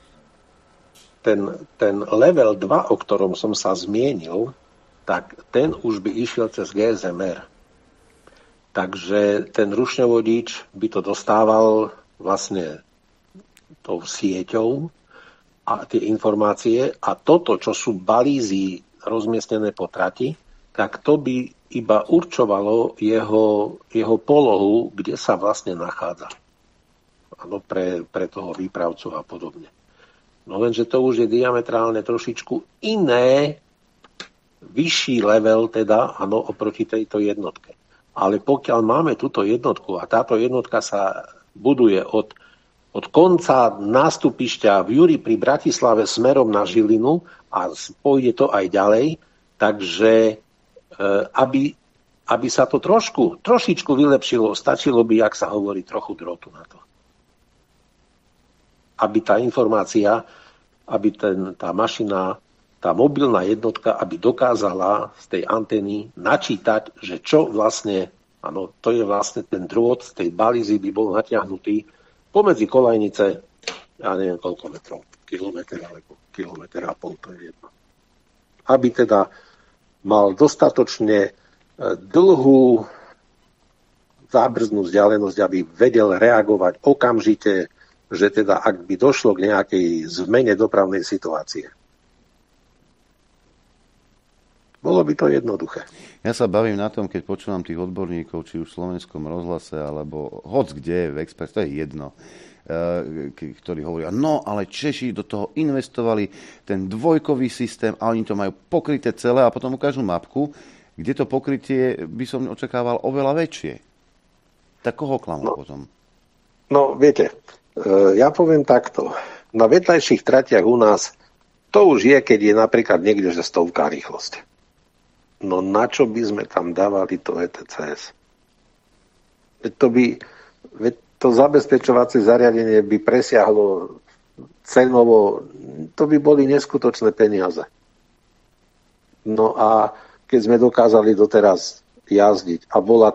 Ten level 2, o ktorom som sa zmienil, tak ten už by išiel cez GSMR. Takže ten rušňovodič by to dostával vlastne tou sieťou a tie informácie a toto, čo sú balízy rozmiestnené po trati, tak to by iba určovalo jeho polohu, kde sa vlastne nachádza. Áno, pre toho výpravcu a podobne. No lenže to už je diametrálne trošičku iné, vyšší level teda, áno, oproti tejto jednotke. Ale pokiaľ máme túto jednotku a táto jednotka sa buduje od konca nástupišťa v Juri pri Bratislave smerom na Žilinu a pôjde to aj ďalej, takže aby sa to trošičku vylepšilo, stačilo by, ak sa hovorí, trochu drotu na to. Aby tá informácia, aby tá mašina, tá mobilná jednotka, aby dokázala z tej antény načítať, že čo vlastne, áno, to je vlastne ten drôt z tej balízy by bol natiahnutý pomedzi kolajnice, ja neviem koľko metrov, kilometr alebo kilometr a pol, to je jedno. Aby teda mal dostatočne dlhú zábrznú vzdialenosť, aby vedel reagovať okamžite, že teda ak by došlo k nejakej zmene dopravnej situácie. Bolo by to jednoduché. Ja sa bavím na tom, keď počúvam tých odborníkov, či už v Slovenskom rozhlase, alebo hoc kde, v Express, to je jedno, ktorí hovoria, no ale Češi do toho investovali ten dvojkový systém a oni to majú pokryté celé a potom ukážu mapku, kde to pokrytie by som očakával oveľa väčšie. Tak koho klamú potom? No, viete, ja poviem takto. Na vedľajších tratiach u nás to už je, keď je napríklad niekde, že 100 rýchlosť. No na čo by sme tam dávali to ETCS? To zabezpečovacie zariadenie by presiahlo cenovo, to by boli neskutočné peniaze. No a keď sme dokázali doteraz jazdiť a bola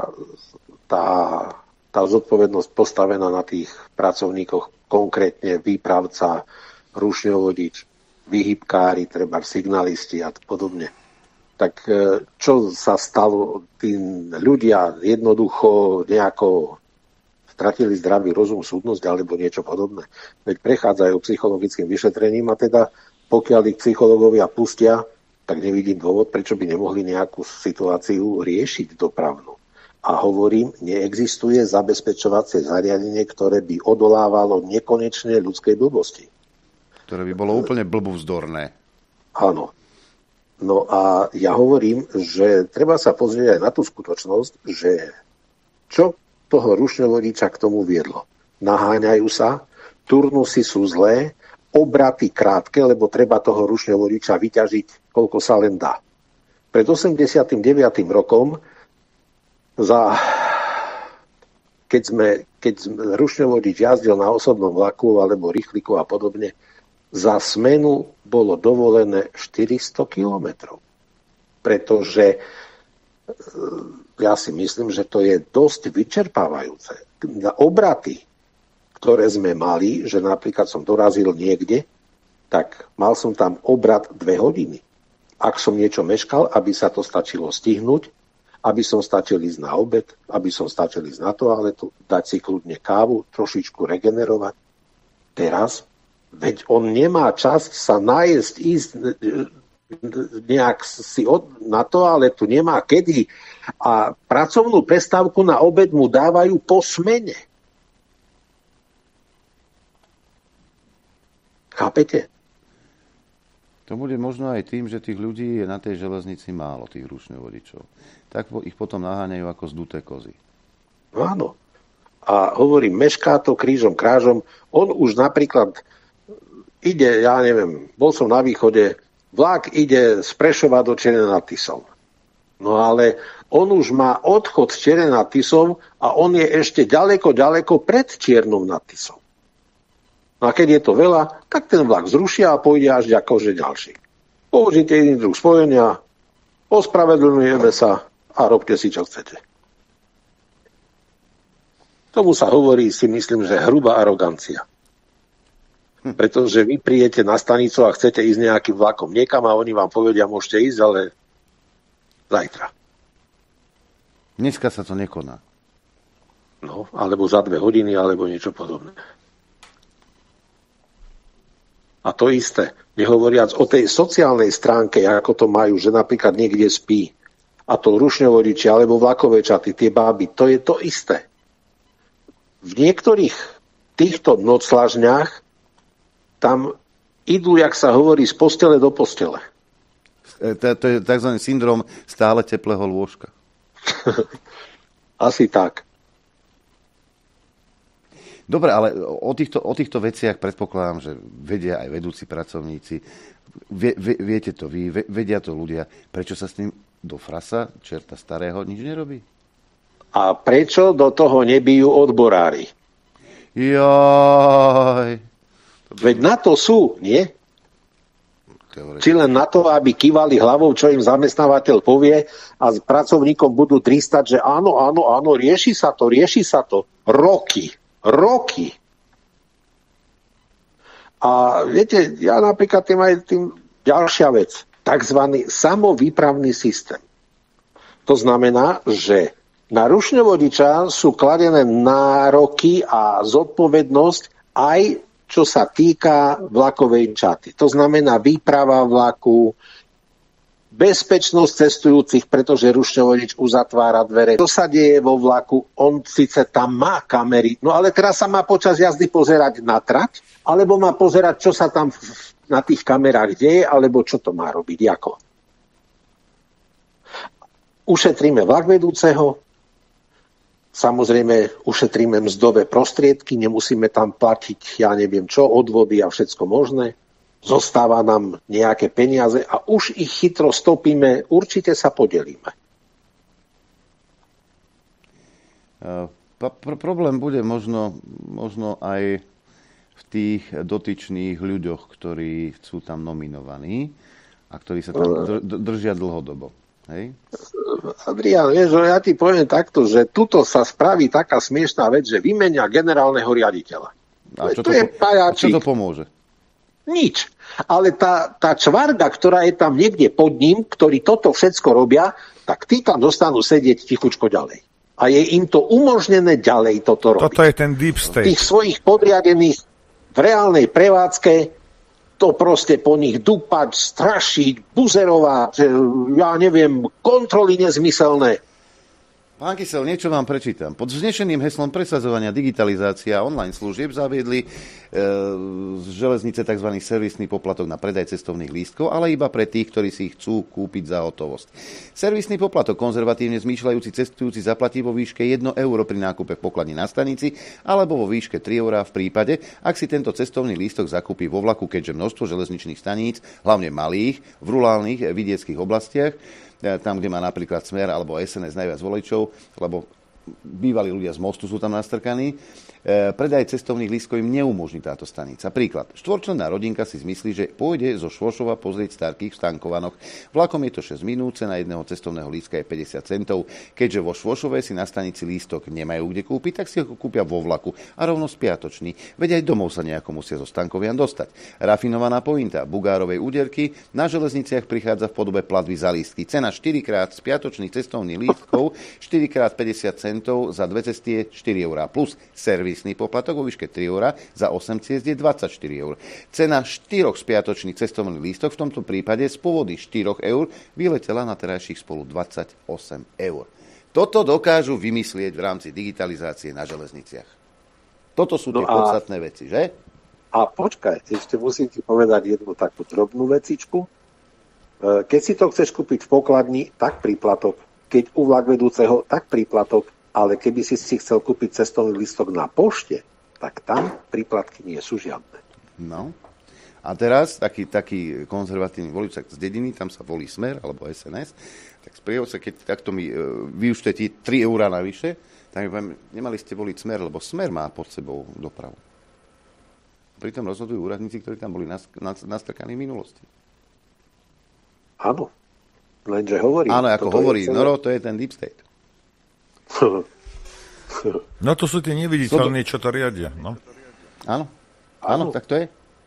tá zodpovednosť postavená na tých pracovníkoch, konkrétne výpravca, rušňovodič, výhybkári, treba signalisti a podobne. Tak čo sa stalo? Tým ľudia jednoducho nejako stratili zdravý rozum, súdnosť alebo niečo podobné. Veď prechádzajú psychologickým vyšetrením a teda pokiaľ ich psychológovia pustia, tak nevidím dôvod, prečo by nemohli nejakú situáciu riešiť dopravnú. A hovorím, neexistuje zabezpečovacie zariadenie, ktoré by odolávalo nekonečne ľudskej blbosti. Ktoré by bolo úplne blbúvzdorné. Áno. No a ja hovorím, že treba sa pozrieť aj na tú skutočnosť, že čo toho rušňovodiča k tomu viedlo. Naháňajú sa, turnusy sú zlé, obraty krátke, lebo treba toho rušňovodiča vyťažiť, koľko sa len dá. Pred 89. rokom za keď rušňovodič jazdil na osobnom vlaku alebo rýchliku a podobne, za smenu bolo dovolené 400 kilometrov. Pretože ja si myslím, že to je dosť vyčerpávajúce. Na obraty, ktoré sme mali, že napríklad som dorazil niekde, tak mal som tam obrat 2 hodiny. Ak som niečo meškal, aby sa to stačilo stihnúť, aby som stačil ísť na obed, aby som stačil ísť na toaletu, dať si kľudne kávu, trošičku regenerovať. Teraz, veď on nemá čas sa najesť, ísť nejak si na toaletu, nemá kedy. A pracovnú prestávku na obed mu dávajú po smene. Chápete? To bude možno aj tým, že tých ľudí je na tej železnici málo, tých rušňovodičov. Tak ich potom naháňajú ako zduté kozy. No áno. A hovorím, mešká to krížom krážom. On už napríklad ide, ja neviem, bol som na východe, vlak ide z Prešova do Černej nad Tisou. No ale on už má odchod z Černej nad Tisou a on je ešte ďaleko pred Čiernou nad Tisou. No a keď je to veľa, tak ten vlak zrušia a pôjde až akože ďalší. Použite iný druh spojenia, ospravedlňujeme sa a robte si, čo chcete. Tomu sa hovorí, si myslím, že hrubá arogancia. Pretože vy prijete na stanicu a chcete ísť nejakým vlakom niekam a oni vám povedia, môžete ísť, ale zajtra. Dneska sa to nekoná. No, alebo za 2 hodiny, alebo niečo podobné. A to isté, nehovoriac o tej sociálnej stránke, ako to majú, že napríklad niekde spí. A to rušňovodiči alebo vlakové čaty, tie báby, to je to isté. V niektorých týchto noclažňách tam idú, jak sa hovorí, z postele do postele. To je tzv. Syndrom stále teplého lôžka. Asi tak. Dobre, ale o týchto veciach predpokladám, že vedia aj vedúci pracovníci. Viete to vy, vedia to ľudia. Prečo sa s tým do frasa, čerta starého, nič nerobí? A prečo do toho nebijú odborári? Jaj. Veď na to sú, nie? Či len na to, aby kývali hlavou, čo im zamestnávateľ povie a s pracovníkom budú tristať, že áno, rieši sa to. Roky. A viete, ja napríklad tým ďalšia vec, takzvaný samovýpravný systém. To znamená, že na rušňovodiča sú kladené nároky a zodpovednosť aj čo sa týka vlakovej čaty. To znamená výprava vlaku, bezpečnosť cestujúcich, pretože rušňovodič uzatvára dvere. Čo sa deje vo vlaku? On síce tam má kamery, no ale teraz sa má počas jazdy pozerať na trať, alebo má pozerať, čo sa tam na tých kamerách deje, alebo čo to má robiť, ako. Ušetríme vlak vedúceho, samozrejme ušetríme mzdové prostriedky, nemusíme tam platiť, ja neviem čo, odvody a všetko možné. Zostáva nám nejaké peniaze a už ich chytro stopíme, určite sa podelíme. Problém bude možno aj v tých dotyčných ľuďoch, ktorí sú tam nominovaní a ktorí sa tam držia dlhodobo. Hej? Adrián, vieš, ja ti poviem takto, že tuto sa spraví taká smiešná vec, že vymenia generálneho riaditeľa. A čo to pomôže? Nič. Ale tá čvarga, ktorá je tam niekde pod ním, ktorí toto všetko robia, tak tí tam dostanú sedieť tichučko ďalej. A je im to umožnené ďalej toto robiť. Toto je ten deep state. Tých svojich podriadených v reálnej prevádzke to proste po nich dúpať, strašiť, buzerovať, ja neviem, kontroly nezmyselné. Pán Kysel, niečo vám prečítam. Pod vznešeným heslom presadzovania digitalizácia online služieb zaviedli z železnice tzv. Servisný poplatok na predaj cestovných lístkov, ale iba pre tých, ktorí si ich chcú kúpiť za hotovosť. Servisný poplatok konzervatívne zmýšľajúci cestujúci zaplatí vo výške 1 euro pri nákupe v pokladni na stanici alebo vo výške 3 eurá v prípade, ak si tento cestovný lístok zakúpi vo vlaku, keďže množstvo železničných staníc, hlavne malých, v rurálnych vidieckých oblastiach, tam, kde má napríklad Smer alebo SNS najviac voličov, lebo bývalí ľudia z Mostu sú tam nastrkaní. Predaj cestovných lístkov im neumožní táto stanica. Príklad. Štvorčlenná rodinka si zmyslí, že pôjde zo Švošova pozrieť Starkých v Stankovanoch. Vlakom je to 6 minút, cena jedného cestovného lístka je 50 centov. Keďže vo Švošove si na stanici lístok nemajú kde kúpiť, tak si ho kúpia vo vlaku a rovno spiatočný. Veď aj domov sa nejako musia zo Stankovian dostať. Rafinovaná pointa Bugárovej úderky na železniciach prichádza v podobe platby za lístky. Cena 4x spiatočných cestovných lístkov 4x 50 centov za 2 cesty je 4 eurá plus servisný poplatok vo výške 3 eurá za 8 ciest je 24 eur. Cena 4 spiatočných cestovných lístok v tomto prípade z pôvody 4 eur vyletela na terajších spolu 28 eur. Toto dokážu vymyslieť v rámci digitalizácie na železniciach. Toto sú tie podstatné veci, že? A počkaj, ešte musím ti povedať jednu takú drobnú vecičku. Keď si to chceš kúpiť v pokladni, tak príplatok. Keď u vlakvedúceho, tak príplatok. Ale keby si chcel kúpiť cestovný lístok na pošte, tak tam príplatky nie sú žiadne. No. A teraz taký konzervatívny volič z dediny, tam sa volí Smer alebo SNS, tak sprievodca, keď takto mi vyúčtete 3 eurá navyše, tak mi poviem, nemali ste voliť Smer, lebo Smer má pod sebou dopravu. Pritom rozhodujú úradníci, ktorí tam boli nastrkaní v minulosti. Áno. Lenže hovorí. Áno, ako hovorí Noro, to je ten Deep State. No to sú tie neviditeľní, čo to riadia. No. Áno, tak to je.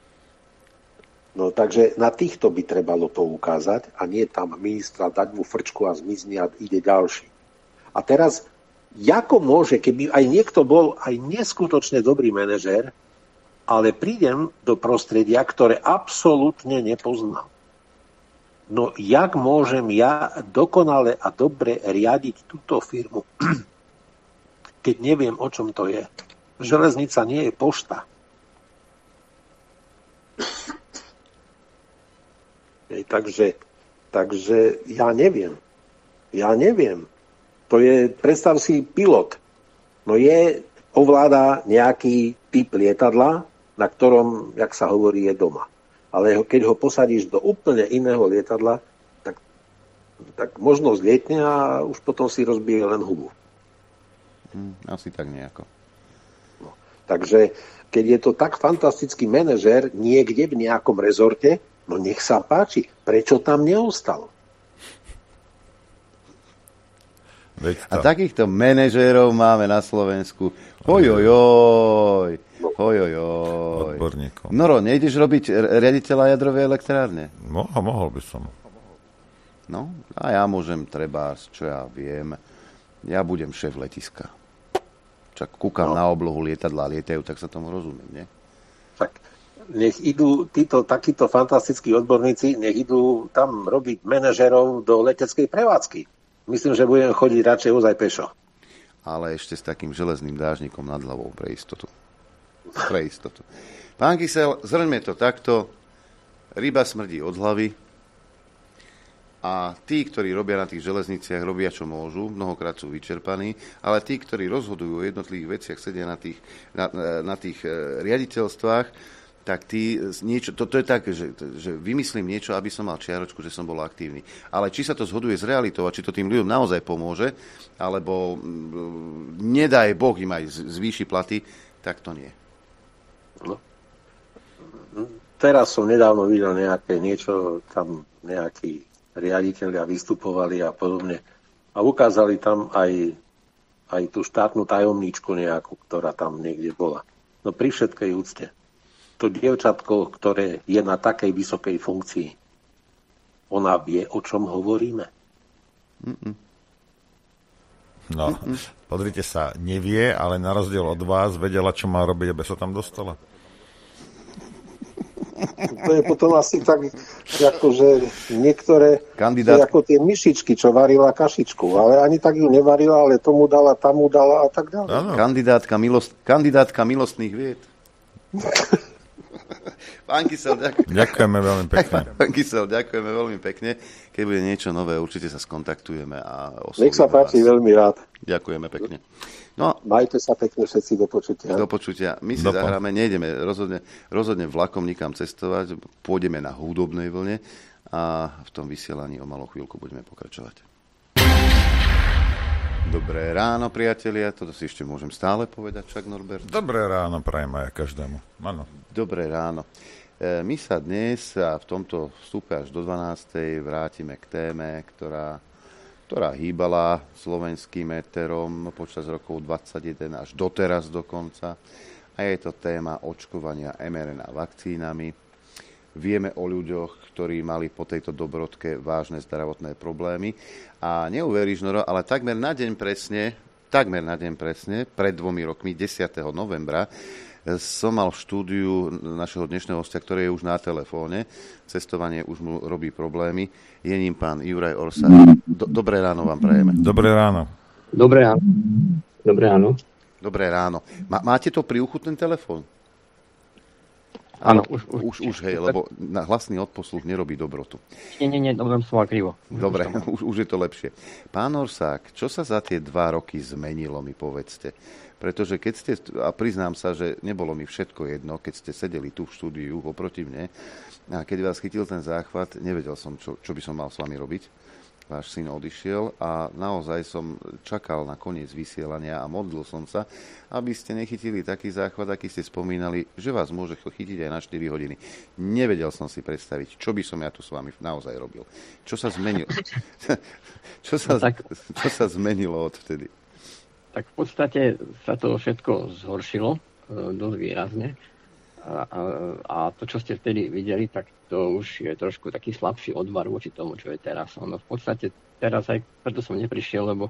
No takže na týchto by trebalo poukázať a nie tam ministra dať mu frčku a zmizne a ide ďalší. A teraz, ako môže, keby aj niekto bol aj neskutočne dobrý manažér, ale prídem do prostredia, ktoré absolútne nepoznám. No jak môžem ja dokonale a dobre riadiť túto firmu, keď neviem, o čom to je? Železnica nie je pošta. Takže ja neviem. To je, predstav si pilot. No ovláda nejaký typ lietadla, na ktorom, jak sa hovorí, je doma. Ale keď ho posadíš do úplne iného lietadla, tak možno zlietne a už potom si rozbije len hubu. Asi tak nejako. No, takže keď je to tak fantastický manažér niekde v nejakom rezorte, no nech sa páči. Prečo tam neostal? A takýchto manažérov máme na Slovensku. Hojojoj. Odborníkov. Noro, nejdeš robiť riaditeľa jadrovej elektrárne? Mohol by som. No, a ja môžem trebárs, čo ja viem. Ja budem šéf letiska. Čak kúkam na oblohu lietadlá, lietajú, tak sa tomu rozumiem, nie? Tak nech idú takíto fantastickí odborníci, nech idú tam robiť manažerov do leteckej prevádzky. Myslím, že budem chodiť radšej ozaj pešo. Ale ešte s takým železným dážnikom nad hlavou pre istotu. Pán Kysel, zhrňme to takto. Ryba smrdí od hlavy a tí, ktorí robia na tých železniciach, robia čo môžu, mnohokrát sú vyčerpaní, ale tí, ktorí rozhodujú o jednotlivých veciach, sedia na tých riaditeľstvách, tak tí niečo, to je tak, že vymyslím niečo, aby som mal čiaročku, že som bol aktívny. Ale či sa to zhoduje s realitou a či to tým ľuďom naozaj pomôže, alebo nedaj Boh im aj zvýši platy, tak to nie. No. Teraz som nedávno videl niečo, tam nejakí riaditeľia vystupovali a podobne. A ukázali tam aj tú štátnu tajomníčku nejakú, ktorá tam niekde bola. No pri všetkej úcte. To dievčatko, ktoré je na takej vysokej funkcii, ona vie, o čom hovoríme? No, pozrite sa, nevie, ale na rozdiel od vás vedela, čo má robiť, aby sa tam dostala. To je potom asi tak, akože niektoré, ako tie myšičky, čo varila kašičku, ale ani tak ju nevarila, ale tomu dala, tam mu dala a tak ďalej. Ano. Kandidátka milostných vied. Pán Kysel, ďakujeme veľmi pekne. Pán Kysel, ďakujeme veľmi pekne. Keď bude niečo nové, určite sa skontaktujeme a oslovíme. Nech sa páči, veľmi rád. Ďakujeme pekne. No, majte sa pekne všetci, do počutia. Do počutia. My si zahráme, nejdeme rozhodne vlakom nikam cestovať, pôjdeme na hudobnej vlne a v tom vysielaní o malú chvíľku budeme pokračovať. Dobré ráno, priatelia, toto si ešte môžem stále povedať, však Norbert? Dobré ráno, prajem aj každému. Áno. Dobré ráno. My sa dnes a v tomto vstupe až do 12. vrátime k téme, ktorá hýbala slovenským éterom počas rokov 21 až doteraz dokonca. A je to téma očkovania mRNA vakcínami. Vieme o ľuďoch, ktorí mali po tejto dobrodke vážne zdravotné problémy. A neuveríš, Noro, ale takmer na deň presne, pred 2 rokmi, 10. novembra, som mal v štúdiu našeho dnešného hostia, ktorý je už na telefóne. Cestovanie už mu robí problémy. Je ním pán Juraj Orsák. Dobré ráno vám prajeme. Dobré ráno. Dobré ráno. Dobré ráno. Dobré ráno. Máte to pri uchu ten telefón? Áno, už hej, lebo hlasný odposluch nerobí dobrotu. Nie, dobre som mal krivo. Dobre, už je to lepšie. Pán Orsák, čo sa za tie 2 roky zmenilo, mi povedzte? Pretože keď ste, a priznám sa, že nebolo mi všetko jedno, keď ste sedeli tu v štúdiu oproti mne, a keď vás chytil ten záchvat, nevedel som, čo by som mal s vami robiť. Váš syn odišiel a naozaj som čakal na koniec vysielania a modlil som sa, aby ste nechytili taký záchvat, aký ste spomínali, že vás môže chytiť aj na 4 hodiny. Nevedel som si predstaviť, čo by som ja tu s vami naozaj robil. Čo sa zmenilo? čo sa zmenilo odvtedy? Tak v podstate sa to všetko zhoršilo dosť výrazne. A to, čo ste vtedy videli, tak to už je trošku taký slabší odvar voči tomu, čo je teraz. No v podstate teraz aj preto som neprišiel, lebo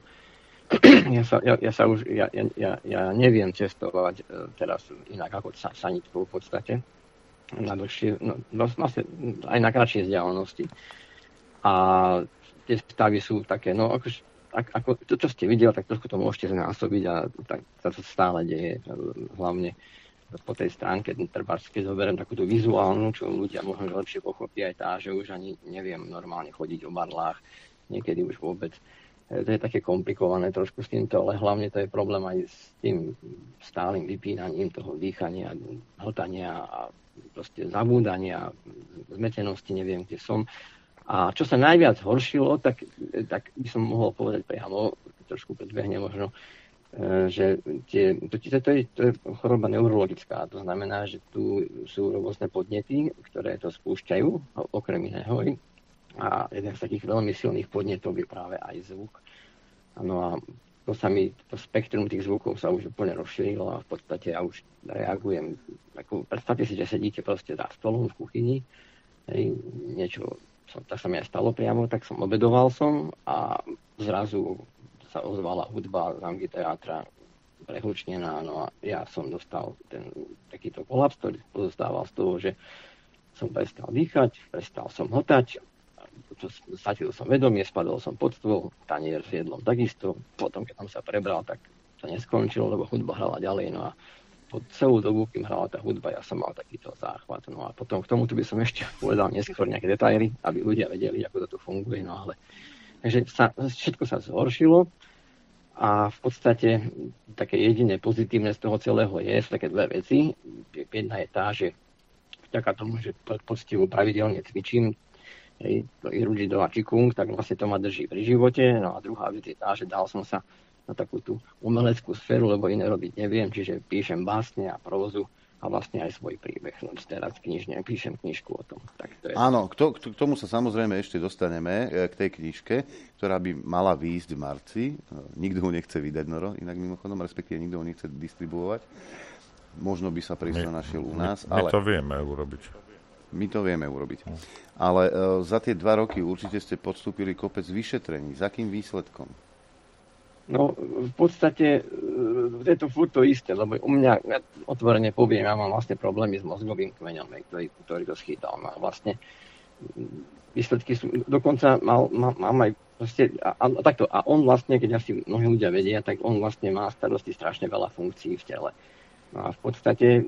ja neviem cestovať teraz inak ako sanitkou v podstate. Na dlhšie, vlastne aj na kratšie vzdialenosti. A tie stavy sú také, ako to, čo ste videli, tak trošku to môžete znásobiť a tak sa to stále deje, hlavne po tej stránke, keď zoberiem takúto vizuálnu, čo ľudia možno lepšie pochopia, aj tá, že už ani neviem normálne chodiť o barlách, niekedy už vôbec. To je také komplikované trošku s týmto, ale hlavne to je problém aj s tým stálym vypínaním toho dýchania, hltania a proste zabúdania, zmetenosti, neviem, kde som. A čo sa najviac horšilo, tak by som mohol povedať priamo, trošku predbehne možno, že to je choroba neurologická. To znamená, že tu sú rôzne podnety, ktoré to spúšťajú, okrem iného. A jeden z takých veľmi silných podnetov je práve aj zvuk. No a to spektrum tých zvukov sa už úplne rozšírilo a v podstate ja už reagujem. Predstavte si, že sedíte proste za stolom v kuchyni, tak sa mi aj stalo priamo, tak som obedoval a zrazu sa ozvala hudba z amfiteátra prehlučnená, no a ja som dostal takýto kolaps, ktorý pozostával z toho, že som prestal dýchať, prestal som hltať, stratil som vedomie, spadol som pod stôl, tanier s jedlom takisto, potom keď som sa prebral, tak to neskončilo, lebo hudba hrala ďalej, no a po celú dobu, kým hrala tá hudba, ja som mal takýto záchvat, no a potom k tomuto by som ešte povedal neskôr nejaké detaily, aby ľudia vedeli, ako to tu funguje, no ale takže všetko sa zhoršilo a v podstate také jediné pozitívne z toho celého sú také 2 veci. Jedna je tá, že vďaka tomu, že poctivo pravidelne cvičím Irujido a Qigong, tak vlastne to ma drží pri živote. No a druhá vec je tá, že dal som sa na takú tú umeleckú sféru, lebo iné robiť neviem, čiže píšem básne a prózu a vlastne aj svoj príbeh. No, teraz píšem knižku o tom. Tak to je... Áno, k tomu sa samozrejme ešte dostaneme, k tej knižke, ktorá by mala výjsť v marci. Nikto ho nechce vydať, Noro, inak mimochodom, respektíve nikto ho nechce distribuovať. Možno by sa prísť našiel u nás. My to vieme urobiť. My to vieme urobiť. Ale za tie 2 roky určite ste podstúpili kopec vyšetrení. Za akým výsledkom? No, v podstate je to furt to isté, lebo u mňa, ja otvorene poviem, ja mám vlastne problémy s mozgovým kmeňom, ktorý to schytal. No, vlastne výsledky sú, dokonca mám aj proste, takto, a on vlastne, keď asi mnohí ľudia vedia, tak on vlastne má starosti strašne veľa funkcií v tele. No a v podstate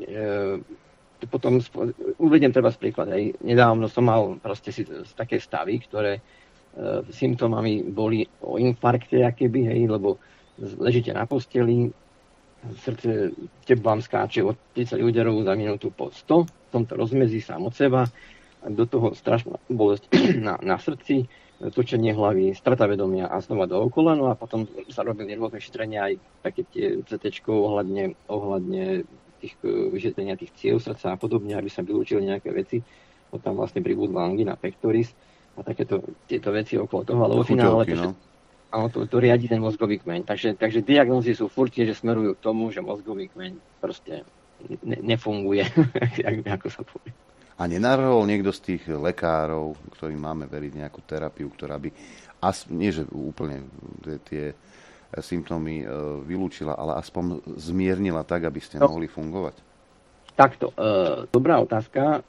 potom uvediem treba z príklad, nedávno som mal proste také stavy, ktoré symptómami boli o infarkte, akéby, lebo ležíte na posteli, srdce vám skáče od 30 úderov za minútu po 100, v tomto rozmezí sám od seba, do toho strašná bolesť na srdci, točenie hlavy, strata vedomia a znova dookola. No a potom sa robili rôzne šetrenia aj také tie CT-čko ohľadne tých vyšetrenia tých ciev srdca a podobne, aby sa vylúčili nejaké veci. Potom vlastne pribudla angina pectoris a tieto veci okolo toho, ale vo finále to riadi ten mozgový kmeň. Takže diagnózy sú furt že smerujú k tomu, že mozgový kmeň proste nefunguje, ako sa povie. A nenavrhol niekto z tých lekárov, ktorým máme veriť nejakú terapiu, ktorá by, nie že úplne tie symptómy vylúčila, ale aspoň zmiernila tak, aby ste mohli fungovať? Takto. Dobrá otázka.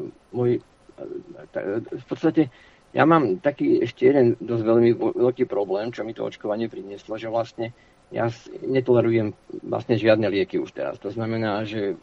V podstate ja mám taký ešte jeden dosť veľmi veľký problém, čo mi to očkovanie prinieslo, že vlastne ja netolerujem vlastne žiadne lieky už teraz. To znamená, že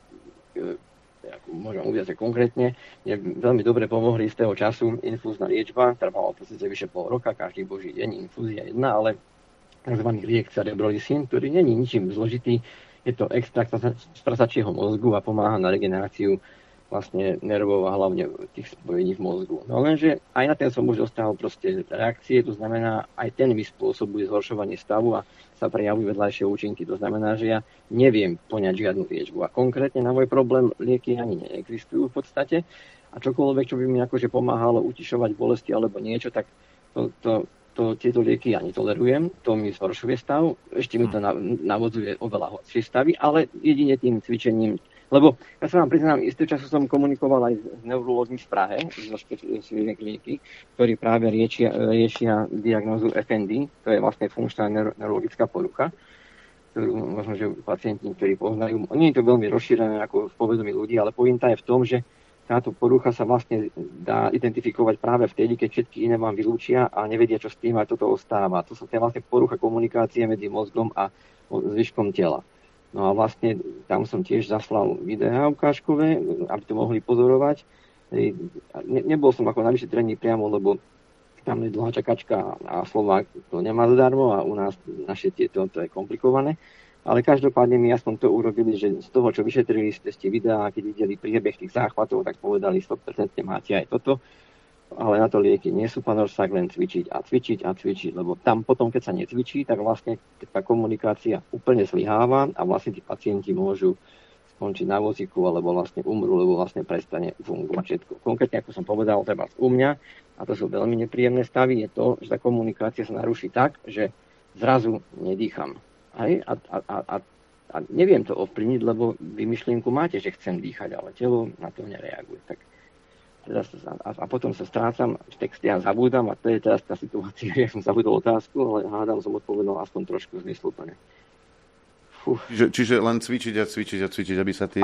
môžem uviazať konkrétne, mne veľmi dobre pomohli z toho času infúzna liečba, trvalo to síce vyše pol roka, každý boží deň infúzia jedna, ale tzv. Liek cerebrolisin, ktorý není ničím zložitý, je to extrakt z prasačieho mozgu a pomáha na regeneráciu vlastne nervov a hlavne tých spojení v mozgu. No lenže aj na ten som už dostal proste reakcie, to znamená, aj ten mi spôsobuje zhoršovanie stavu a sa prejavujú vedľajšie účinky. To znamená, že ja neviem poňať žiadnu liečbu. A konkrétne na môj problém lieky ani neexistujú v podstate. A čokoľvek, čo by mi akože pomáhalo utišovať bolesti alebo niečo, tak tieto lieky ja netolerujem. To mi zhoršuje stav. Ešte mi to navodzuje oveľa horšie stavy, ale jedine tým cvičením. Lebo ja sa vám priznám, istý času som komunikoval aj s neurológmi v Prahe, zo špeciálnej kliniky, ktorí práve riešia diagnózu FND, to je vlastne funkčná neurologická porucha, ktorú možno, že pacienti, ktorí poznajú. Nie je to veľmi rozšírené ako v povedomí ľudí, ale pointa je v tom, že táto porucha sa vlastne dá identifikovať práve vtedy, keď všetky iné vám vylúčia a nevedia, čo s tým, a toto ostáva. To je vlastne porucha komunikácie medzi mozgom a zvyškom tela. No a vlastne tam som tiež zaslal videá ukážkové, aby to mohli pozorovať. Nebol som ako na vyšetrení priamo, lebo tam je dlhá čakačka a Slovák to nemá zadarmo a u nás naše to je komplikované. Ale každopádne mi aspoň to urobili, že z toho, čo vyšetrili ste videá, keď videli priebeh tých záchvatov, tak povedali 100% máte aj toto. Ale na to lieky nie sú, pán Orsák, len cvičiť a cvičiť a cvičiť, lebo tam potom, keď sa necvičí, tak vlastne tá komunikácia úplne zlyháva a vlastne tí pacienti môžu skončiť na vozíku alebo vlastne umrú, lebo vlastne prestane fungovať všetko. Konkrétne, ako som povedal, treba u mňa, a to sú veľmi nepríjemné stavy, je to, že tá komunikácia sa naruší tak, že zrazu nedýcham. A neviem to ovplyvniť, lebo vy myšlienku máte, že chcem dýchať, ale telo na to nereaguje. Tak a potom sa strácam v texte a zabúdam a to je teraz tá situácia, že som zabudol otázku, ale hádam som odpovedal aspoň trošku zmysluplne. Čiže len cvičiť a cvičiť a cvičiť, aby sa tie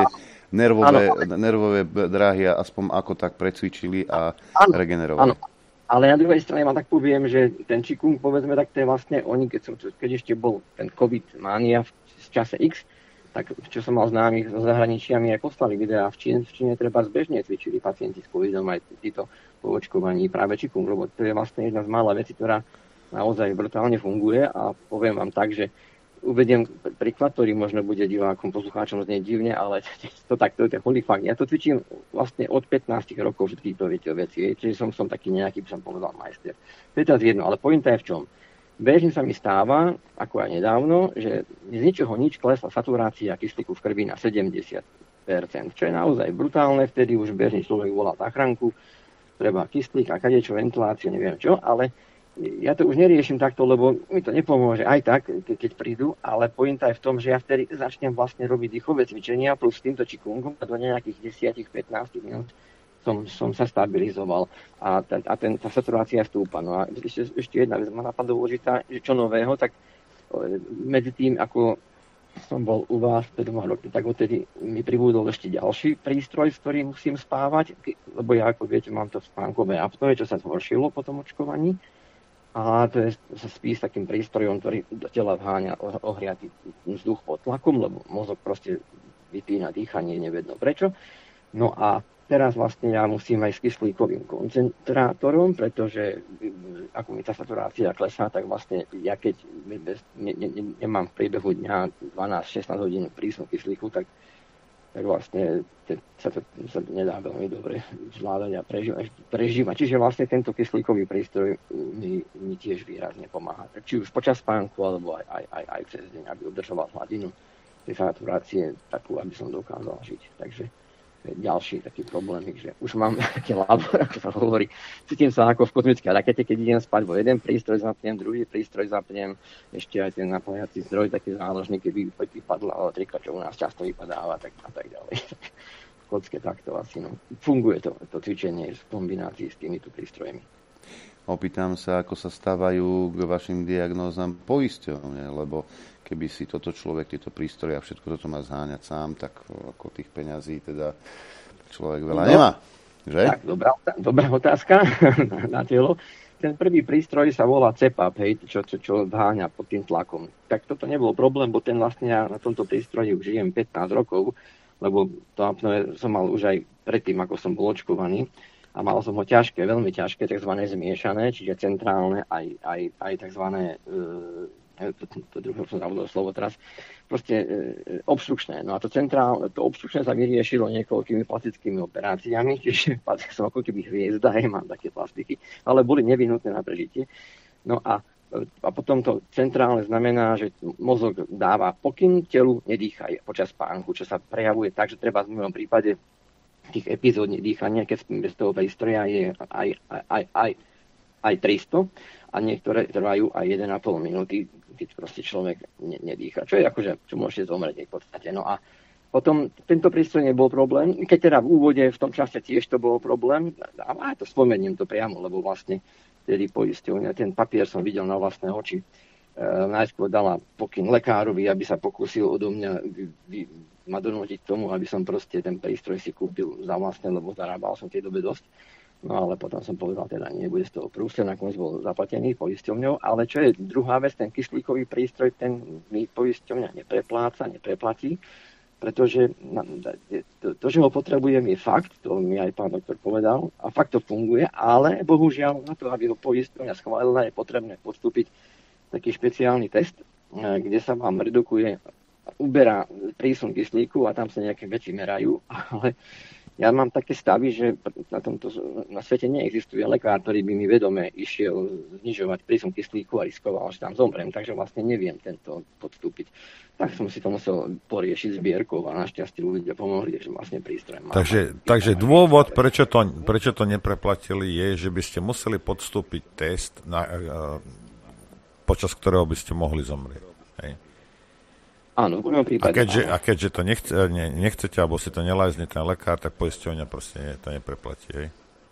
nervové dráhy aspoň ako tak precvičili a regenerovali. Áno. Ale na druhej strane vám tak poviem, že ten Qigong, povedzme, tak to je vlastne oni, keď ešte bol ten COVID mánia v čase X, tak čo som mal známych zo zahraničia, mi aj poslali videá. V Číne treba zbežne cvičili pacienti s covidom aj títo po očkovaní práve Qigong, lebo to je vlastne jedna z mála vecí, ktorá naozaj brutálne funguje a poviem vám tak, že uvediem príklad, ktorý možno bude divákom, poslucháčom znieť divne, ale to je holý fakt. Ja to cvičím vlastne od 15 rokov všetkých to veci, čiže som taký nejaký, by som povedal, majster. To je teraz jedno, ale pointa je v čom. Bežne sa mi stáva, ako aj nedávno, že z ničoho nič klesla saturácia kyslíku v krvi na 70%, čo je naozaj brutálne, vtedy už bežný človek volá záchranku, treba kyslík a kadečo, ventiláciu, neviem čo, ale ja to už neriešim takto, lebo mi to nepomôže aj tak, keď prídu, ale pointa je v tom, že ja vtedy začnem vlastne robiť dýchové cvičenia plus týmto Qigongom a do nejakých 10-15 minút som sa stabilizoval a tá saturácia stúpa. No a ešte jedna vec ma napadlo dôležitá, že čo nového, tak medzi tým, ako som bol u vás pred 2 roky, tak odtedy mi pribudol ešte ďalší prístroj, s ktorým musím spávať, lebo ja, ako viete, mám to spánkové apnoe, čo sa zhoršilo po tom očkovaní. A to je, sa spí s takým prístrojom, ktorý do tela vháňa ohriatý vzduch pod tlakom, lebo mozog proste vypína dýchanie, nevedno prečo. No a teraz vlastne ja musím aj s kyslíkovým koncentrátorom, pretože ako mi tá saturácia klesá, tak vlastne ja keď nemám v priebehu dňa 12-16 hodín prísnu kyslíku, tak tak vlastne sa to nedá veľmi dobre zvládať a prežívať. Čiže vlastne tento kyslíkový prístroj mi tiež výrazne pomáha. Či už počas spánku, alebo aj cez deň, aby udržoval hladinu tej saturácie takú, aby som dokázal žiť. Takže ďalší taký problém, že už mám také labor, ako sa hovorí, cítim sa ako v kozmickej rakete, keď idem spať, bo jeden prístroj zapnem, druhý prístroj zapnem, ešte aj ten napájací zdroj, taký záložný, keby vypadla elektrika, čo u nás často vypadáva, tak a tak ďalej. V kocke takto asi, no. Funguje to cvičenie v kombinácii s týmito prístrojmi. Opýtam sa, ako sa stávajú k vašim diagnózam poisťovne, lebo keby si toto človek, tieto prístroje a všetko toto má zháňať sám, tak ako tých peňazí teda človek veľa nemá. Že? Tak, dobrá otázka na telo. Ten prvý prístroj sa volá CPAP, hej, čo zháňa pod tým tlakom. Tak toto nebol problém, bo ten vlastne ja na tomto prístroji už žijem 15 rokov, lebo to apnoe som mal už aj predtým, ako som bol očkovaný. A mal som ho ťažké, veľmi ťažké, tzv. Zmiešané, čiže centrálne, aj tzv. To druhé som zavodol slovo teraz, proste obstrukčné. No a to centrálne, to obstrukčné sa vyriešilo niekoľkými plastickými operáciami, čiže som ako keby hviezda, mám také plastiky, ale boli nevyhnutné na prežitie. No a potom to centrálne znamená, že mozog dáva pokyn telu, nedýchaj počas spánku, čo sa prejavuje tak, že treba v mojom prípade tých epizód nedýchania, keď spím bez toho prístroja, je aj 300 a niektoré trvajú aj 1,5 minúty, keď proste človek nedýcha. Čo je akože, čo môžete zomrieť v podstate. No a potom tento prístroj nebol problém. Keď teda v úvode, v tom čase tiež to bol problém, a to spomeniem to priamo, lebo vlastne tedy poisťovňa, ten papier som videl na vlastné oči. Najskôr dala pokyn lekárovi, aby sa pokúsil odo mňa ma donútiť tomu, aby som proste ten prístroj si kúpil za vlastne, lebo zarábal som v tej dobe dosť. No ale potom som povedal, teda nebude z toho prúsť, nakoniec bol zaplatený poisťovňou. Ale čo je druhá vec, ten kyslíkový prístroj, ten mi poisťovňa nepreplatí, pretože to, že ho potrebujem, je fakt, to mi aj pán doktor povedal, a fakt to funguje, ale bohužiaľ na to, aby ho poisťovňa schválila, je potrebné podstúpiť taký špeciálny test, kde sa vám uberá prísun kyslíku a tam sa nejaké veci merajú, ale ja mám také stavy, že na svete neexistuje lekár, ktorý by mi vedome išiel znižovať prísun kyslíku a riskoval, že tam zomrem, takže vlastne neviem tento podstúpiť. Tak som si to musel poriešiť zbierkou a našťastie ľudia pomohli, že vlastne prístroj mám. Takže dôvod, prečo to nepreplatili, je, že by ste museli podstúpiť test, počas ktorého by ste mohli zomrieť. Hej. Áno, v mojom prípade. A keďže to nechcete, alebo si to nelajzne ten lekár, tak poisťovňa proste to nepreplatí. Hej?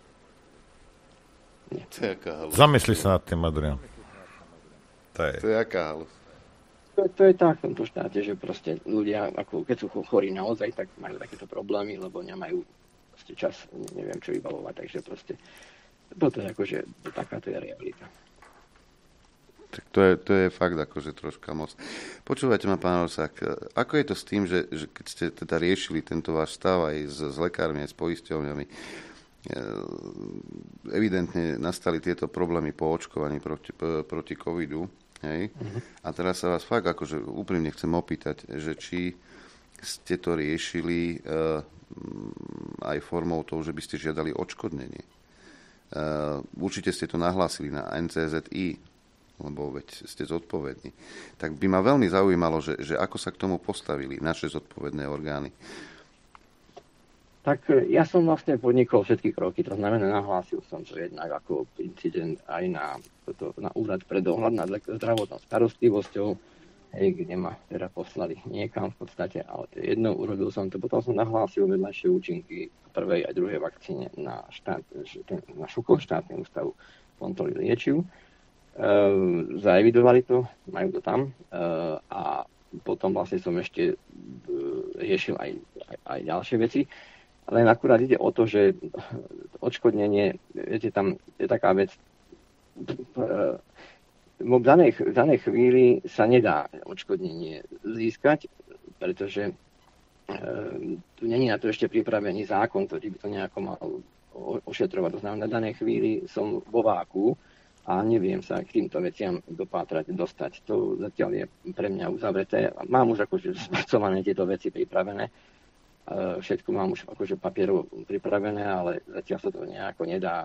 Zamysli sa nad tým, Adrián. To je aká halus. To je tak v tomto štáte, že proste ľudia, ako keď sú chorí naozaj, tak majú takéto problémy, lebo nemajú proste čas, neviem čo vybavovať, takže proste toto je akože takáto je realita. Tak to je fakt akože troška moc. Počúvajte ma, pán Orsák, ako je to s tým, že keď ste teda riešili tento váš stav aj s lekármi, aj s poisťovňami, evidentne nastali tieto problémy po očkovaní proti covidu, hej? A teraz sa vás fakt akože úprimne chcem opýtať, že či ste to riešili aj formou toho, že by ste žiadali odškodnenie. Určite ste to nahlásili na NCZI, lebo veď ste zodpovední. Tak by ma veľmi zaujímalo, že ako sa k tomu postavili naše zodpovedné orgány. Tak ja som vlastne podnikol všetky kroky, to znamená, nahlásil som to jednak ako incident aj na úrad pre dohľad nad zdravotnou starostlivosťou, kde ma teda poslali niekam v podstate, ale to je jedno, urobil som to, potom som nahlásil vedľajšie účinky prvej aj druhej vakcíne na štátnym ústavu kontroly liečiv. Zaevidovali to, majú to tam a potom vlastne som ešte riešil aj ďalšie veci. Len akurát ide o to, že odškodnenie, viete, tam je taká vec, v danej chvíli sa nedá odškodnenie získať, pretože tu není na to ešte pripravený zákon, ktorý by to nejako mal ošetrovať. To znamená, na danej chvíli som vo váku a neviem sa k týmto veciam dostať. To zatiaľ je pre mňa uzavreté. Mám už akože spracované tieto veci pripravené, všetko mám už akože papierovo pripravené, ale zatiaľ sa to nejako nedá.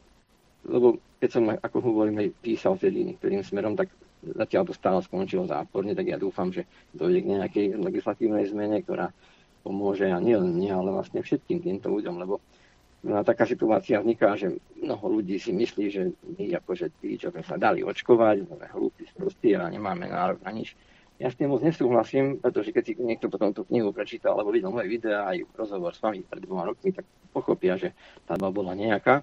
Lebo keď som, ako hovorím, písal vtedy niektorým smerom, tak zatiaľ to stále skončilo záporne, tak ja dúfam, že dojde k nejakej legislatívnej zmene, ktorá pomôže a nielen mne, ale vlastne všetkým týmto ľuďom, lebo taká situácia vzniká, že mnoho ľudí si myslí, že my akože tí, čo sme sa dali očkovať, sme hlúpi, sprostí a nemáme nárok na nič. Ja s tým moc nesúhlasím, pretože keď si niekto potom tú knihu prečítal alebo videl moje videá aj rozhovor s vami pred 2 rokmi, tak pochopia, že tá bola nejaká.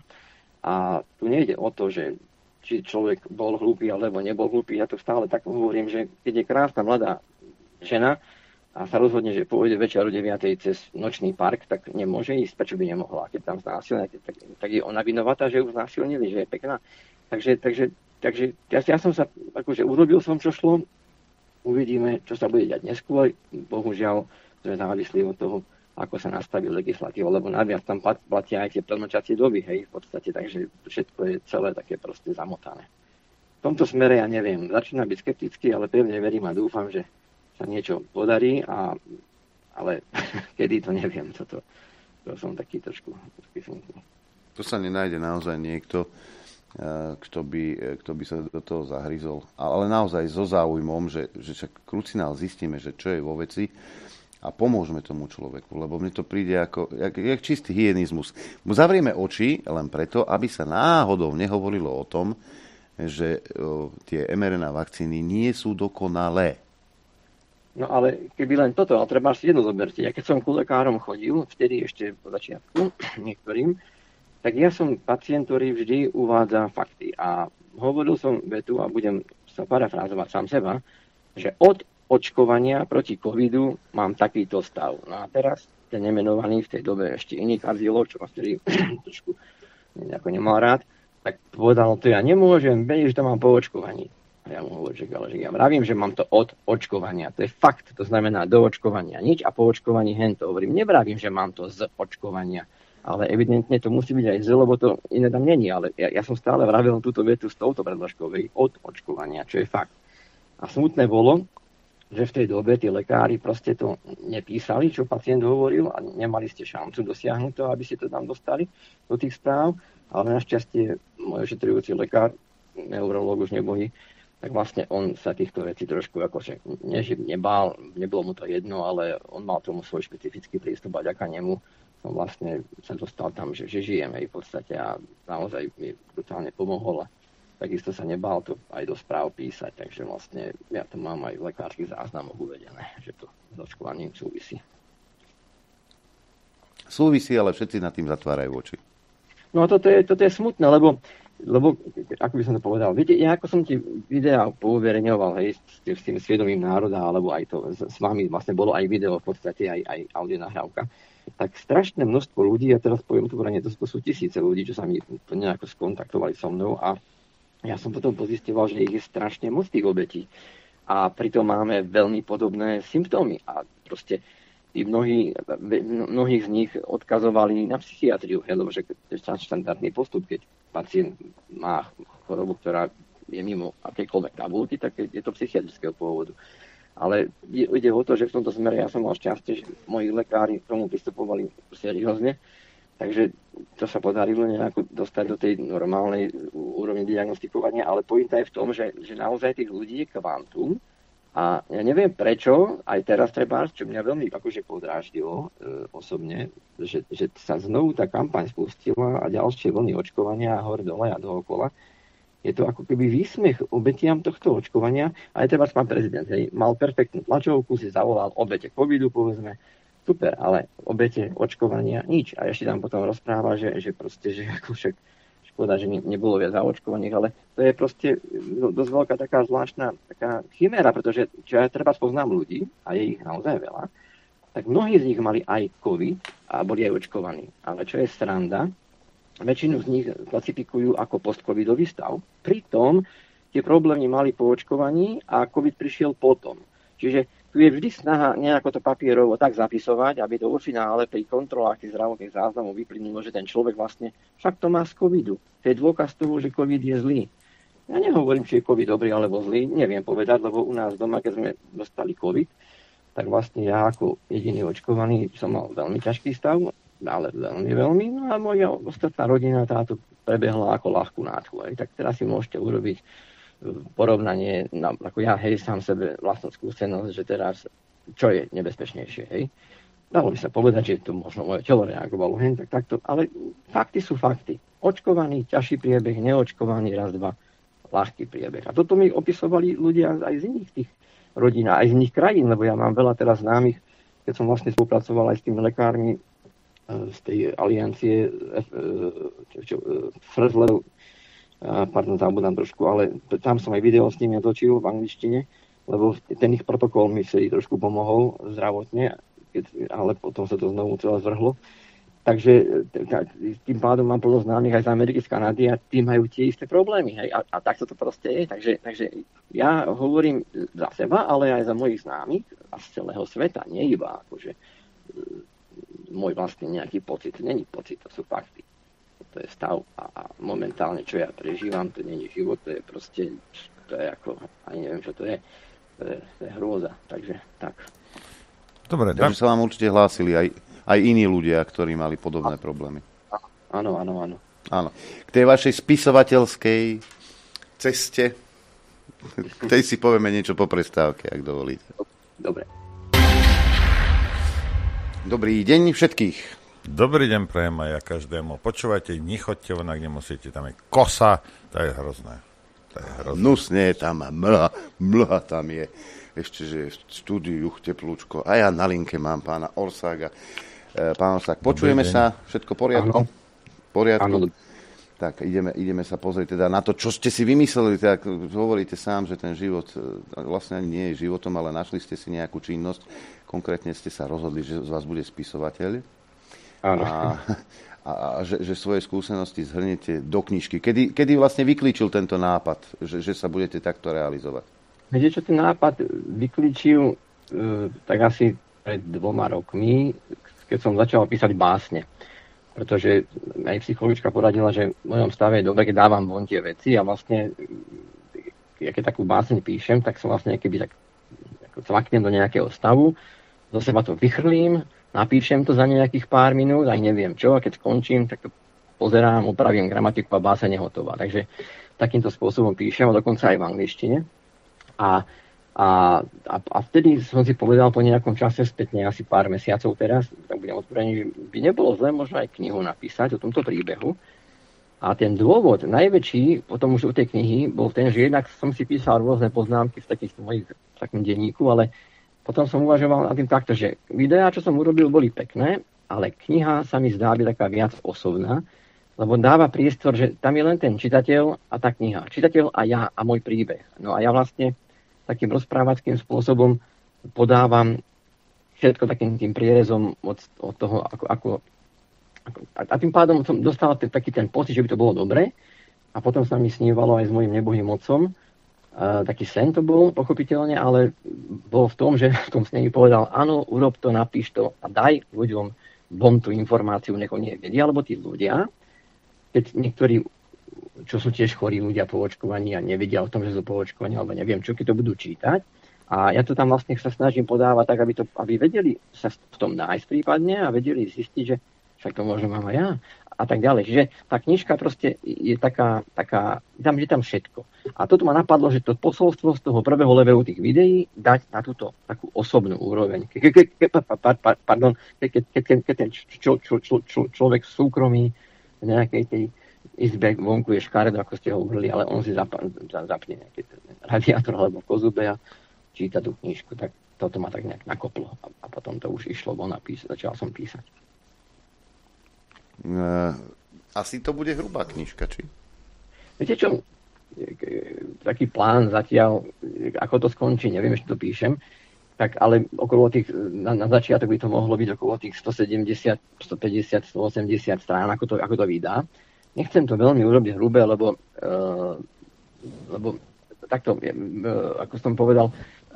A tu nejde o to, že či človek bol hlúpy alebo nebol hlúpy. Ja to stále tak hovorím, že keď je krásna mladá žena a sa rozhodne, že pôjde večer o 9:00 cez nočný park, tak nemôže ísť, prečo by nemohla. Keď tam znásilňuje, tak je ona vinovatá, že ju znásilnili, že je pekná. Takže ja som sa, akože urobil som, čo šlo. Uvidíme, čo sa bude diať neskôr. Bohužiaľ, sme závislí od toho, ako sa nastaví legislatíva, lebo naviac tam platia aj tie predmlčacie doby, hej, v podstate, takže všetko je celé také proste zamotané. V tomto smere ja neviem, začína byť skeptický, ale pevne verím a dúfam, že sa niečo podarí, ale kedy to neviem, to som taký trošku smutný. To sa nenájde naozaj niekto, kto by sa do toho zahryzol, ale naozaj so záujmom, že však krucinál zistíme, že čo je vo veci, a pomôžeme tomu človeku, lebo mne to príde ako jak čistý hyenizmus. Zavrieme oči len preto, aby sa náhodou nehovorilo o tom, že tie mRNA vakcíny nie sú dokonalé. No ale keby len toto, ale treba si jedno zoberte. Ja keď som ku lekárom chodil, vtedy ešte po začiatku niektorým, tak ja som pacient, ktorý vždy uvádza fakty. A hovoril som vetu, a budem sa parafrázovať sám seba, že od očkovania proti covidu mám takýto stav. No a teraz ten nemenovaný v tej dobe ešte iný kardiológ, čo ma vtedy trošku nemal rád, tak povedal, to ja nemôžem, vedieť, že to mám po očkovaní. A ja mu hovorím, že ja vravím, že mám to od očkovania. To je fakt, to znamená do očkovania nič a po očkovaní hento. Hovorím, nevravím, že mám to z očkovania. Ale evidentne to musí byť aj z, lebo to iné tam není. Ale ja som stále vravil túto vetu s touto predložkou od očkovania, čo je fakt. A smutné bolo, že v tej dobe tí lekári proste to nepísali, čo pacient hovoril a nemali ste šancu dosiahnuť to, aby ste to tam dostali do tých správ, ale našťastie môj ošetrujúci lekár, neurológ už nebojí, tak vlastne on sa týchto vecí trošku akože nebál, nebolo mu to jedno, ale on mal tomu svoj špecifický prístup a vďaka nemu som vlastne sa dostal tam, že žijeme v podstate a naozaj mi brutálne pomohol. Takisto sa nebál to aj do správ písať, takže vlastne ja to mám aj v lekárskych záznamoch uvedené, že to s očkovaním súvisí. Súvisí, ale všetci nad tým zatvárajú oči. No toto je smutné, lebo ako by som to povedal, viete, ja ako som ti videá pouverejňoval, hej, s tým svedomím národa, alebo aj to s vami vlastne bolo aj video, v podstate aj audio nahrávka, tak strašné množstvo ľudí, ja teraz poviem otvorene, to sú tisíce ľudí, čo sa mi nejako skontaktovali so mnou a ja som potom pozisťoval, že ich je strašne moc tých obetí. A pritom máme veľmi podobné symptómy. A proste mnohých z nich odkazovali na psychiatriu, lebo že to je štandardný postup, keď pacient má chorobu, ktorá je mimo akékoľvek tabulky, tak je to psychiatrického pôvodu. Ale ide o to, že v tomto smere ja som mal šťastie, že moji lekári k tomu pristupovali seriózne. Takže to sa podarilo nejako dostať do tej normálnej úrovne diagnostikovania, ale pointa je v tom, že naozaj tých ľudí je kvantum a ja neviem prečo, aj teraz treba, čo mňa veľmi akože podráždilo osobne, že sa znovu tá kampaň spustila a ďalšie vlny očkovania hore dole a dookola. Je to ako keby výsmech obetiam tohto očkovania, aj treba pán prezident, mal perfektnú tlačovku, si zavolal obete covidu, povedzme, super, ale obete očkovania nič. A ešte tam potom rozpráva, že proste, že ako však škoda, že nebolo viac zaočkovaných, ale to je proste dosť veľká taká zvláštna taká chiméra, pretože čo ja treba spoznám ľudí, a je ich naozaj veľa, tak mnohí z nich mali aj COVID a boli aj očkovaní. Ale čo je sranda, väčšinu z nich klasifikujú ako post-covidový stav. Pritom tie problémy mali po očkovaní a COVID prišiel potom. Čiže tu je vždy snaha nejako to papierovo tak zapisovať, aby to vo finále pri kontrolách tých zdravotných záznamov vyplynulo, že ten človek vlastne však to má z covidu. To je dôkaz toho, že covid je zlý. Ja nehovorím, či je covid dobrý alebo zlý, neviem povedať, lebo u nás doma, keď sme dostali covid, tak vlastne ja ako jediný očkovaný som mal veľmi ťažký stav, ale veľmi, no a moja ostatná rodina táto prebehla ako ľahkú nádchu. Tak teraz si môžete urobiť porovnanie, ako ja, sám sebe vlastnú skúsenosť, že teraz čo je nebezpečnejšie, Dalo by sa povedať, že to možno moje telo reagovalo, takto, ale fakty sú fakty. Očkovaný, ťažší priebeh, neočkovaný, raz, dva, ľahký priebeh. A toto mi opisovali ľudia aj z iných tých rodín, aj z iných krajín, lebo ja mám veľa teraz známych, keď som vlastne spolupracoval aj s tými lekármi z tej aliancie First Level, zabudám trošku, ale tam som aj video s nimi točil v angličtine, lebo ten ich protokol mi si trošku pomohol zdravotne, ale potom sa to znovu celé zvrhlo. Takže tým pádom mám plno známych aj z Ameriky, z Kanady a tí majú tie isté problémy. A tak sa to proste je. Takže ja hovorím za seba, ale aj za mojich známych a z celého sveta. Nie iba akože môj vlastne nejaký pocit. Není pocit, to sú fakty. To je stav a momentálne, čo ja prežívam, to nie je život, to je proste, to je ako, ani neviem, čo to je hrôza. Takže tak. Dobre, takže sa vám určite hlásili aj iní ľudia, ktorí mali podobné problémy. Áno. K tej vašej spisovateľskej ceste, k tej si povieme niečo po prestávke, ak dovolíte. Dobre. Dobrý deň všetkých. Dobrý deň prajem aj ja každému. Počúvajte, nechoďte von, ak nemusíte, tam je kosa, to je hrozné. Nusne tam a mlha tam je. Ešte, že v štúdiu teplúčko. A ja na linke mám pána Orsága. Pán Orsák, počujeme sa? Všetko v poriadku? Áno. Tak, ideme sa pozrieť teda na to, čo ste si vymysleli. Tak hovoríte sám, že ten život vlastne ani nie je životom, ale našli ste si nejakú činnosť. Konkrétne ste sa rozhodli, že z vás bude spisovateľ. Áno. A že svoje skúsenosti zhrniete do knižky. Kedy vlastne vyklíčil tento nápad, že sa budete takto realizovať? Viete, čo ten nápad vyklíčil tak asi pred 2 rokmi, keď som začal písať básne. Pretože aj psychologička poradila, že v mojom stave je dobre, keď dávam von tie veci a vlastne, keď takú báseň píšem, tak som vlastne keby tak cvaknem do nejakého stavu, zo seba to vychrlím, napíšem to za nejakých pár minút, aj neviem čo, a keď skončím, tak to pozerám, upravím gramatiku a báseň je hotová. Takže takýmto spôsobom píšem, a dokonca aj v angličtine. A vtedy som si povedal po nejakom čase spätne, asi pár mesiacov teraz, tak budem otvorený, že by nebolo zle možno aj knihu napísať o tomto príbehu. A ten dôvod najväčší, potom už u tej knihy, bol ten, že jednak som si písal rôzne poznámky v takom denníku, ale potom som uvažoval nad tým takto, že videá, čo som urobil, boli pekné, ale kniha sa mi zdá byť taká viac osobná, lebo dáva priestor, že tam je len ten čitateľ a tá kniha. Čitateľ a ja a môj príbeh. No a ja vlastne takým rozprávackým spôsobom podávam všetko takým tým prierezom od toho, ako a tým pádom som dostal taký ten pocit, že by to bolo dobre a potom sa mi snívalo aj s mojím nebohým otcom. Taký sen to bol, pochopiteľne, ale bol v tom, že v tom sne mi povedal, áno, urob to, napíš to a daj ľuďom von tú informáciu, nech oni vedia, alebo tí ľudia, keď niektorí, čo sú tiež chorí ľudia po očkovaní a nevedia o tom, že sú po očkovaní, alebo neviem čo, keď to budú čítať. A ja to tam vlastne sa snažím podávať tak, aby vedeli sa v tom nájsť prípadne a vedeli zistiť, že však to možno mám aj ja a tak ďalej. Čiže tá knižka proste je taká je tam všetko. A toto ma napadlo, že to posolstvo z toho prvého levelu tých videí dať na túto takú osobnú úroveň. Keď ten človek v súkromí v nejakej tej izbe vonku je škaredo, ako ste hovorili, ale on si zapne nejaký radiátor alebo kozube a číta tú knižku, tak toto ma tak nejak nakoplo a potom to už išlo von a začal som písať. Asi to bude hrubá knižka, či? Viete čo, taký plán zatiaľ, ako to skončí, neviem, ešte to píšem, tak ale okolo tých, na začiatok by to mohlo byť okolo tých 170, 150, 180 strán, ako to vydá. Nechcem to veľmi urobiť hrubé, lebo takto, ako som povedal,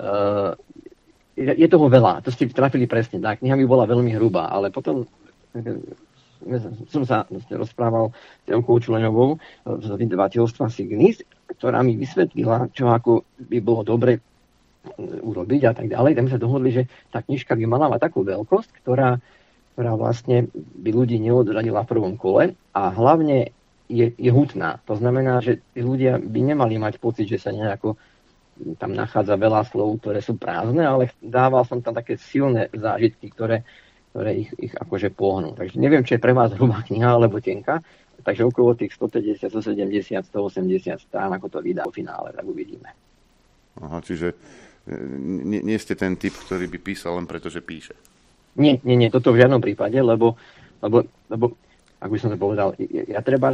je toho veľa. To ste trafili presne. Tá kniha by bola veľmi hrubá, ale potom som sa rozprával s Telkou Čuleňovou z vydavateľstva Signis, ktorá mi vysvetlila, čo ako by bolo dobre urobiť a tak ďalej. Tam sa dohodli, že tá knižka by mala mať takú veľkosť, ktorá vlastne by ľudí neodradila v prvom kole a hlavne je hutná. To znamená, že tí ľudia by nemali mať pocit, že sa nejako tam nachádza veľa slov, ktoré sú prázdne, ale dával som tam také silné zážitky, ktoré ich akože pohnú. Takže neviem, či je pre vás hrubá kniha alebo tenká, takže okolo tých 150, 170, 180 strán, ako to vydá v finále, tak uvidíme. Aha, čiže nie ste ten typ, ktorý by písal len preto, že píše. Nie, toto v žiadnom prípade, lebo ako by som to povedal, ja treba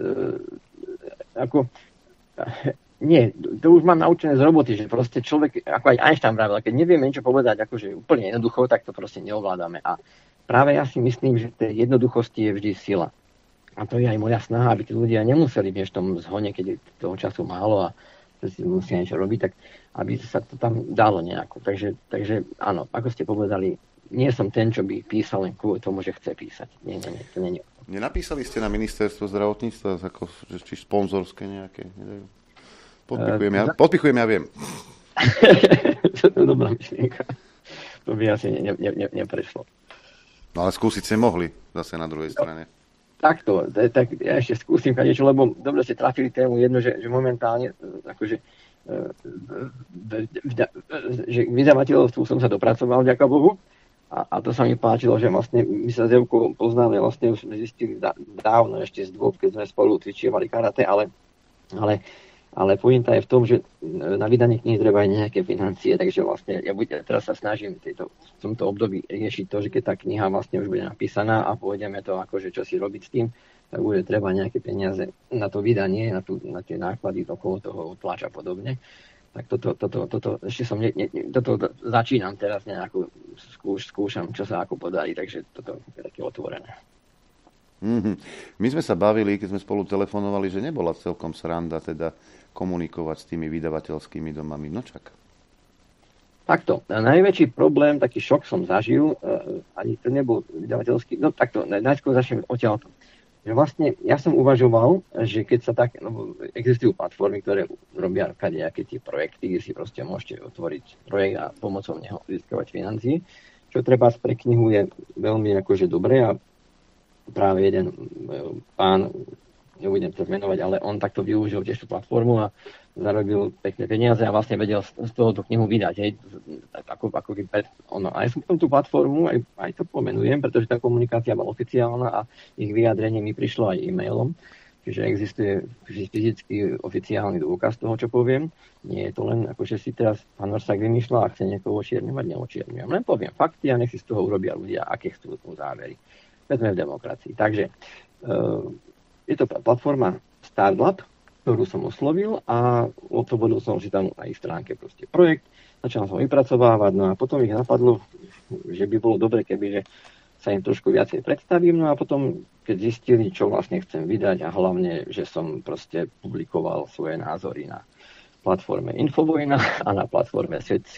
nie, to už mám naučené z roboty, že proste človek, ako aj Einstein vravel, keď nevieme niečo povedať akože úplne jednoducho, tak to proste neovládame. A práve ja si myslím, že tej jednoduchosti je vždy sila. A to je aj moja snaha, aby tí ľudia nemuseli v tom zhone, keď je toho času málo a si musia niečo robiť, tak aby sa to tam dalo nejako. Takže áno, ako ste povedali, nie som ten, čo by písal len kvôli tomu, že chce písať. Nie, to nie. Nenapísali ste na ministerstvo zdravotníctva ako, či sponzorské nejaké? Nedajú? Podpichujem, ja viem. To je dobrá myšlienka. To by asi neprešlo. No ale skúsiť ste mohli zase na druhej strane. Takto, tak ja ešte skúsim niečo, lebo dobre ste trafili tému jedno, že momentálne akože že k vydavateľstvu som sa dopracoval, ďaká Bohu. A to sa mi páčilo, že vlastne my sa s Evkou poznáme, vlastne už sme zistili dávno ešte z dôb, keď sme spolu cvičievali karate, ale pointa je v tom, že na vydanie knihy treba aj nejaké financie, takže vlastne ja teraz sa snažím v tomto období riešiť to, že keď tá kniha vlastne už bude napísaná a pôjdeme to akože čo si robiť s tým, tak bude treba nejaké peniaze na to vydanie, na tie náklady okolo toho tlača a podobne. Tak toto ešte som toto začínam teraz nejako skúšam, čo sa ako podarí, takže toto je také otvorené. My sme sa bavili, keď sme spolu telefonovali, že nebola celkom sranda teda komunikovať s tými vydavateľskými domami. No čak. Takto. Najväčší problém, taký šok som zažil, ani to nebol vydavateľský, no takto, najskôr začnem odtiaľto. Že vlastne ja som uvažoval, že keď sa tak, existujú platformy, ktoré robia kadejaké tie projekty, kde si proste môžete otvoriť projekt a pomocou neho získavať financie, čo treba pre knihu je veľmi akože dobré a práve jeden pán, nebudem to zmenovať, ale on takto využil tiež tú platformu a zarobil pekné peniaze a vlastne vedel z toho tú knihu vydať. Hej. Ako a ja som potom tú platformu, aj to pomenujem, pretože tá komunikácia bola oficiálna a ich vyjadrenie mi prišlo aj e-mailom. Čiže existuje fyzicky oficiálny dôkaz toho, čo poviem. Nie je to len ako, že si teraz pán Orsák vymýšľa a chce niekoho očierňovať, neočierňujem. Len poviem fakty a nech si z toho urobia ľudia, aké chcú závery. Sme v demokracii. Takže je to platforma Startlab, ktorú som oslovil a otvoril som si tam na ich stránke proste projekt, začal som vypracovávať, no a potom ich napadlo, že by bolo dobre, kebyže sa im trošku viacej predstavím, no a potom, keď zistili, čo vlastne chcem vydať a hlavne, že som proste publikoval svoje názory na platforme Infovojna a na platforme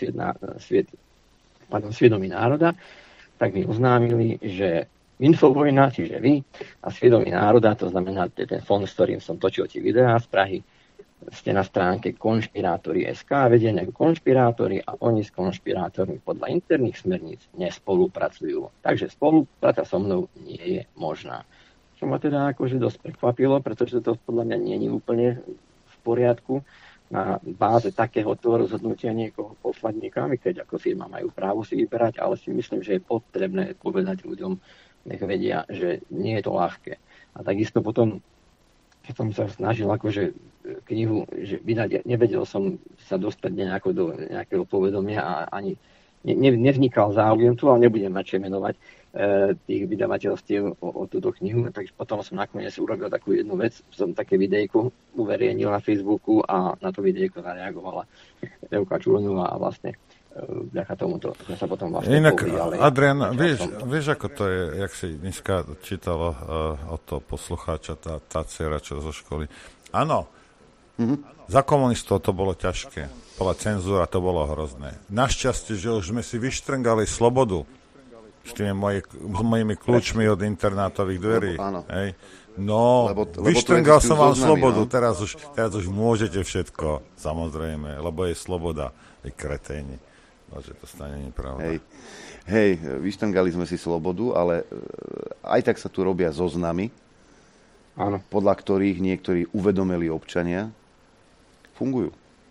Svedomí národa, tak mi oznámili, že Infovojna, čiže vy, a Svedomí národa, to znamená ten fond, s ktorým som točil tie videá z Prahy, ste na stránke Konšpirátori.sk, vedené konšpirátori a oni s konšpirátormi podľa interných smerníc nespolupracujú. Takže spolupráca so mnou nie je možná. Čo ma teda akože dosť prekvapilo, pretože to podľa mňa nie je úplne v poriadku na báze takéhoto rozhodnutia niekoho poslať niekam, keď ako firma majú právo si vyberať, ale si myslím, že je potrebné povedať ľuďom, nech vedia, že nie je to ľahké. A takisto potom, keď som sa snažil akože knihu že vydať, nevedel som sa dostať nejako do nejakého povedomia a ani nevznikal záujem tu, ale nebudem radšej menovať tých vydavateľstiev o túto knihu. Takže potom som nakoniec urobil takú jednu vec, som také videjko uverejnil na Facebooku a na to videjko zareagovala Evka Čulenová a vlastne vďaka tomuto sme sa potom vlastne inak, Adrian, vieš, ako to je, jak si dneska čítalo od toho poslucháča, tá dcera, čo zo školy. Áno, za komunistov to bolo ťažké. Bola cenzúra, to bolo hrozné. Našťastie, že už sme si vyštrngali slobodu, s tými mojimi kľúčmi od internátových dverí. Áno. Hej. No, vyštrngal som vám slobodu, no? teraz už môžete všetko, samozrejme, lebo je sloboda. Kreténi. Bože, to stane nepravda. Hej, vyštrngali sme si slobodu, ale aj tak sa tu robia zoznamy, áno, podľa ktorých niektorí uvedomili občania fungujú.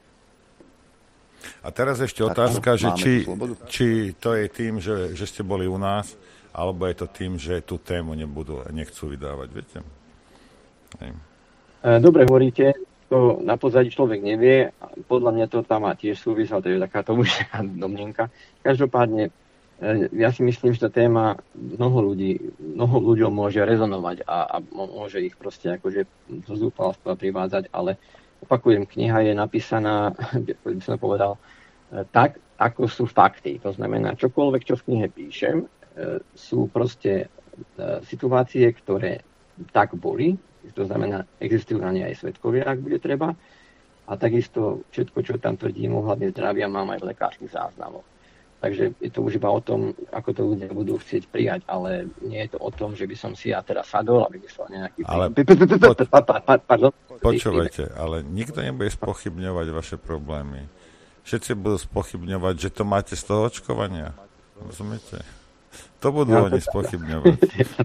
A teraz ešte otázka, že či to je tým, že ste boli u nás, alebo je to tým, že tú tému nechcú vydávať, viete? Hej. Dobre hovoríte, to na pozadí človek nevie, podľa mňa to tam má tiež súvisel, to je takáto už domnienka. Každopádne, ja si myslím, že tá téma mnoho ľuďom môže rezonovať a môže ich proste akože zo zúfalstva privádzať, ale opakujem, kniha je napísaná, by som povedal, tak, ako sú fakty. To znamená, čokoľvek, čo v knihe píšem, sú proste situácie, ktoré tak boli. To znamená, existujú na ne aj svedkovia, ak bude treba. A takisto všetko, čo tam tvrdím ohľadne zdravia, mám aj v lekárskych záznamoch. Takže je to už iba o tom, ako to ľudia budú chcieť prijať, ale nie je to o tom, že by som si ja teraz sadol a vymyslel nejaký... Počúvajte, ale nikto nebude spochybňovať vaše problémy. Všetci budú spochybňovať, že to máte z toho očkovania. Rozumiete? To budú oni spochybňovať.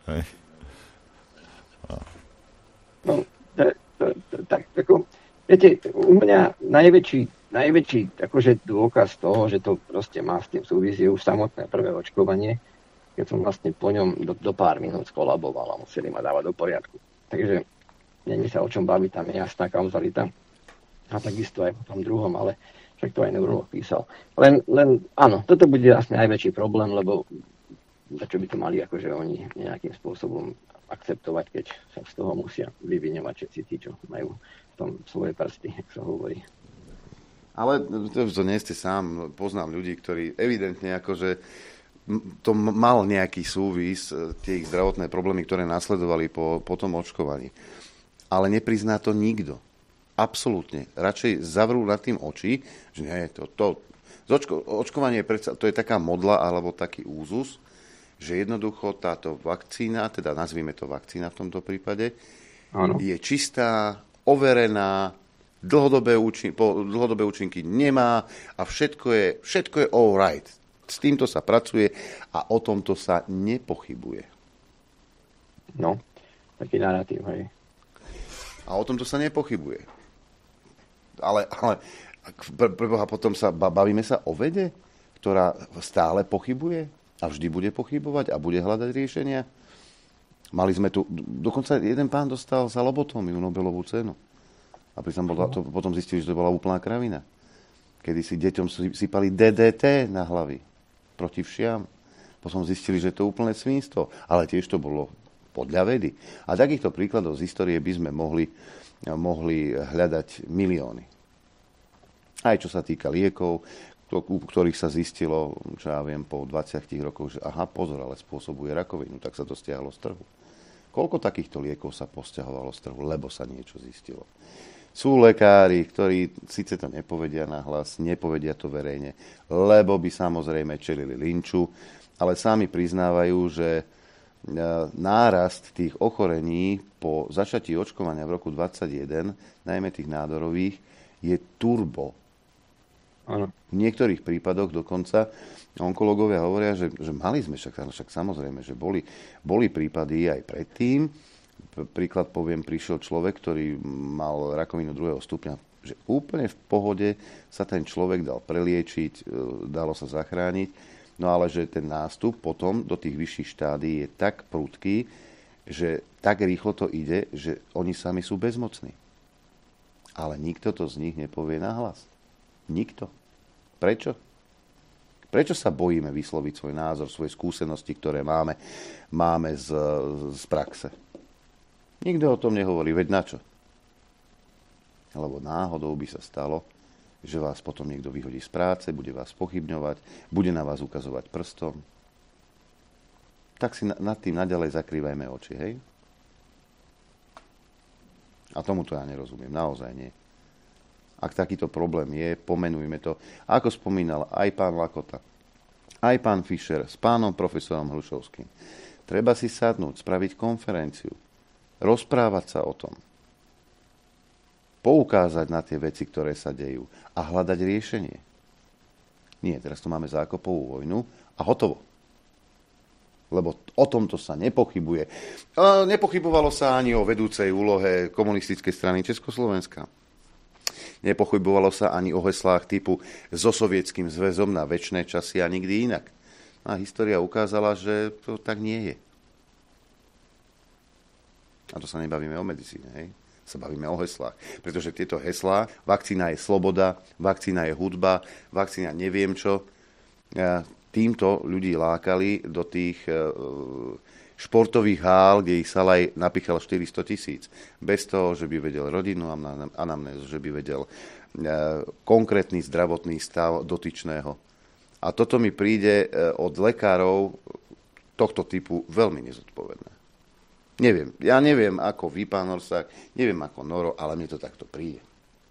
Tak, viete, u mňa najväčší akože dôkaz toho, že to proste má s tým súvisí už samotné prvé očkovanie, keď som vlastne po ňom do pár minút skolaboval a museli ma dávať do poriadku. Takže není sa o čom baviť, tam je jasná kauzalita. A takisto aj po tom druhom, ale však to aj neurolog písal. Len áno, toto bude asi najväčší problém, lebo čo by to mali akože oni nejakým spôsobom akceptovať, keď sa z toho musia vyviňovať všetci tí, čo majú v tom svoje prsty, jak sa hovorí. Ale to nie ste sám. Poznám ľudí, ktorí evidentne akože to mal nejaký súvis, tie ich zdravotné problémy, ktoré nasledovali po tom očkovaní. Ale neprizná to nikto. Absolútne. Radšej zavrú nad tým oči, že nie, očkovanie to je taká modla alebo taký úzus, že jednoducho táto vakcína, teda nazvime to vakcína v tomto prípade, áno, je čistá, overená, dlhodobé účinky nemá a všetko je all right. S týmto sa pracuje a o tomto sa nepochybuje. No, taký narratív, hej. A o tomto sa nepochybuje. Ale preboha, potom bavíme sa o vede, ktorá stále pochybuje a vždy bude pochybovať a bude hľadať riešenia. Mali sme tu, dokonca jeden pán dostal za lobotómiu Nobelovú cenu. A potom zistili, že to bola úplná kravina. Kedy si deťom sypali DDT na hlavy proti všiam. Potom zistili, že to je úplné svinstvo. Ale tiež to bolo podľa vedy. A takýchto príkladov z histórie by sme mohli hľadať milióny. Aj čo sa týka liekov, u ktorých sa zistilo, čo ja viem, po 20 rokoch, že pozor, ale spôsobuje rakovinu, tak sa to stiahlo z trhu. Koľko takýchto liekov sa posťahovalo z trhu, lebo sa niečo zistilo? Sú lekári, ktorí síce to nepovedia nahlas, nepovedia to verejne, lebo by samozrejme čelili linču, ale sami priznávajú, že nárast tých ochorení po začatí očkovania v roku 2021, najmä tých nádorových, je turbo. Ano. V niektorých prípadoch dokonca onkológovia hovoria, že mali sme, však samozrejme, že boli prípady aj predtým. Príklad poviem, prišiel človek, ktorý mal rakovinu 2. stupňa, že úplne v pohode sa ten človek dal preliečiť, dalo sa zachrániť, no ale že ten nástup potom do tých vyšších štádií je tak prudký, že tak rýchlo to ide, že oni sami sú bezmocní. Ale nikto to z nich nepovie nahlas. Nikto. Prečo? Prečo sa bojíme vysloviť svoj názor, svoje skúsenosti, ktoré máme z praxe? Nikto o tom nehovorí, veď na čo? Lebo náhodou by sa stalo, že vás potom niekto vyhodí z práce, bude vás pochybňovať, bude na vás ukazovať prstom. Tak si nad tým naďalej zakrývajme oči, hej? A tomuto ja nerozumiem, naozaj nie. Ak takýto problém je, pomenujme to. A ako spomínal aj pán Lakota, aj pán Fischer s pánom profesorom Hrušovským. Treba si sadnúť, spraviť konferenciu, rozprávať sa o tom, poukázať na tie veci, ktoré sa dejú a hľadať riešenie. Nie, teraz tu máme zákopovú vojnu a hotovo. Lebo o tomto sa nepochybuje. Nepochybovalo sa ani o vedúcej úlohe komunistickej strany Československa. Nepochybovalo sa ani o heslách typu so Sovietským zväzom na večné časy a nikdy inak. A história ukázala, že to tak nie je. A to sa nebavíme o medicíne, hej? Sa bavíme o heslách. Pretože tieto heslá, vakcína je sloboda, vakcína je hudba, vakcína neviem čo, týmto ľudí lákali do tých športových hál, kde ich Salaj napichal 400 000. Bez toho, že by vedel rodinnú anamnézu, že by vedel konkrétny zdravotný stav dotyčného. A toto mi príde od lekárov tohto typu veľmi nezodpovedné. Neviem. Ja neviem, ako vy, pán Orsák, neviem, ako Noro, ale mne to takto príde.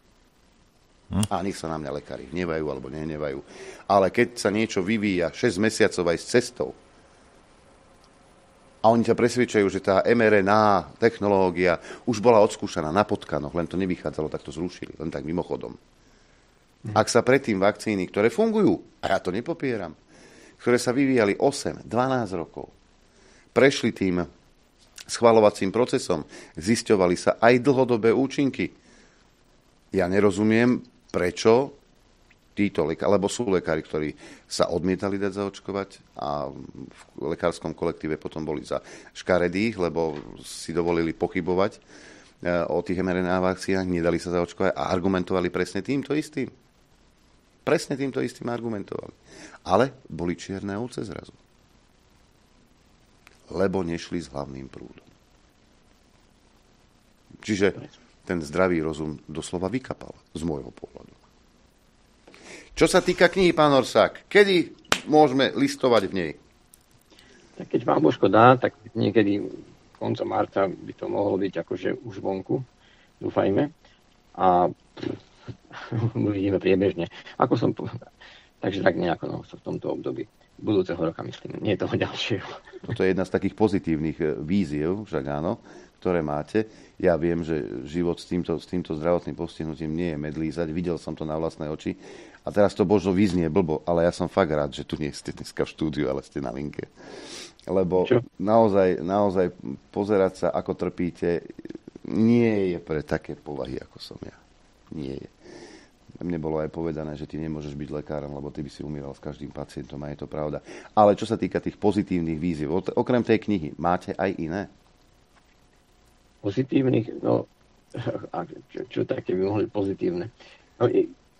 A nech sa na mňa lekári hnevajú alebo nehnevajú. Ale keď sa niečo vyvíja 6 mesiacov aj s cestou a oni ťa presvedčajú, že tá mRNA technológia už bola odskúšaná na potkanoch, len to nevychádzalo, tak to zrušili, len tak mimochodom. Ak sa predtým vakcíny, ktoré fungujú, a ja to nepopieram, ktoré sa vyvíjali 8-12 rokov, prešli tým schvaľovacím procesom, zisťovali sa aj dlhodobé účinky. Ja nerozumiem, prečo títo lekári, lebo sú lekári, ktorí sa odmietali dať zaočkovať a v lekárskom kolektíve potom boli za škaredých, lebo si dovolili pochybovať o tých mRNA vakcínach, nedali sa zaočkovať a argumentovali presne týmto istým. Presne týmto istým argumentovali. Ale boli čierne ovce zrazu. Lebo nešli s hlavným prúdom. Čiže ten zdravý rozum doslova vykapal z môjho pohľadu. Čo sa týka knihy, pán Orsák, kedy môžeme listovať v nej? Tak keď vám Božko dá, tak niekedy koncom marca by to mohlo byť akože už vonku, dúfajme. A uvidíme priebežne. Ako som povedal. Takže tak nejako v tomto období. Budúceho roka, myslím, nie toho ďalšieho. To je jedna z takých pozitívnych víziev, však áno, ktoré máte. Ja viem, že život s týmto zdravotným postihnutím nie je medlízať. Videl som to na vlastné oči. A teraz to možno vyznie blbo, ale ja som fakt rád, že tu nie ste dneska v štúdiu, ale ste na linke. Lebo naozaj pozerať sa, ako trpíte, nie je pre také povahy, ako som ja. Nie je. Mne bolo aj povedané, že ty nemôžeš byť lekárom, lebo ty by si umíral s každým pacientom a je to pravda. Ale čo sa týka tých pozitívnych víziev, okrem tej knihy, máte aj iné? Pozitívnych? No, a čo také by mohli pozitívne? No,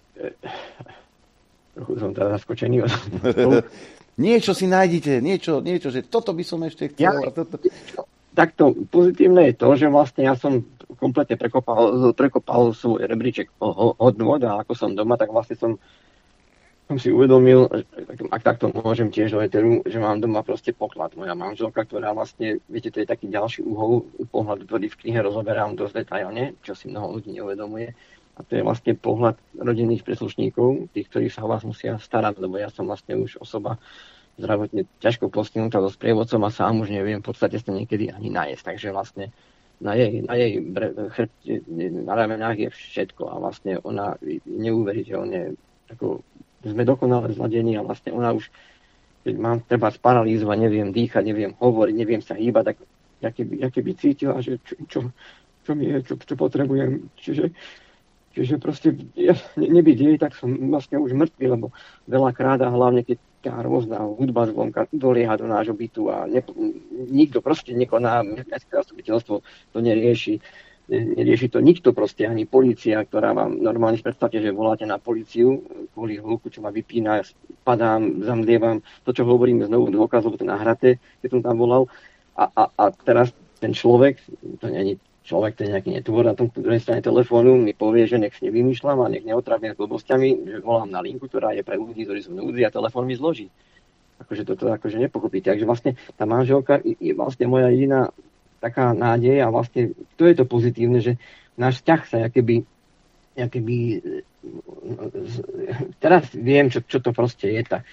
trochu som teda zaskočený. Niečo si nájdete, niečo, že toto by som ešte chcel. Takto pozitívne je to, že vlastne ja som kompletne prekopal svoj rebríček hodnôt a ako som doma, tak vlastne som si uvedomil, ak takto môžem tiež do eteru, že mám doma proste poklad. Moja manželka, ktorá vlastne, viete, to je taký ďalší uhol pohľadu, ktorý v knihe rozoberám dosť detailne, čo si mnoho ľudí neuvedomuje. A to je vlastne pohľad rodinných príslušníkov, tých, ktorí sa o vás musia starať, lebo ja som vlastne už osoba zdravotne ťažko postihnutá so sprievodcom a sám už neviem v podstate sa niekedy ani najesť. Takže vlastne na jej chrbte, na ramenách je všetko a vlastne ona neuveriteľne, ako sme dokonale zladení a vlastne ona už, keď mám treba sparalýzovať, neviem dýchať, neviem hovoriť, neviem sa hýbať, tak aké by cítila, že čo mi je, čo potrebujem. Čiže proste nebyť jej, tak som vlastne už mŕtvy, lebo veľakrát a hlavne keď tá rôzna hudba zvonka dolieha do nášho bytu a nikto proste nekoná, mestské zastupiteľstvo to nerieši. Nerieši to nikto proste, ani polícia, ktorá vám normálne predstavte, že voláte na políciu kvôli hluku, čo ma vypína, padám, zamdlievam. To, čo hovorím, znovu dôkaz, lebo to nahraté, keď som tam volal. A teraz ten človek, to nie je človek, to je nejaký netvor na tom druhej strane telefónu, mi povie, že nech nevymýšľam a nech neotravím s blbosťami, že volám na linku, ktorá je pre ľudí, ktorí sú v núdzi a telefón mi zloží. Akože toto akože nepochopíte. Takže vlastne tá manželka je vlastne moja jediná taká nádej a vlastne to je to pozitívne, že náš vzťah sa jakoby teraz viem, čo to proste je.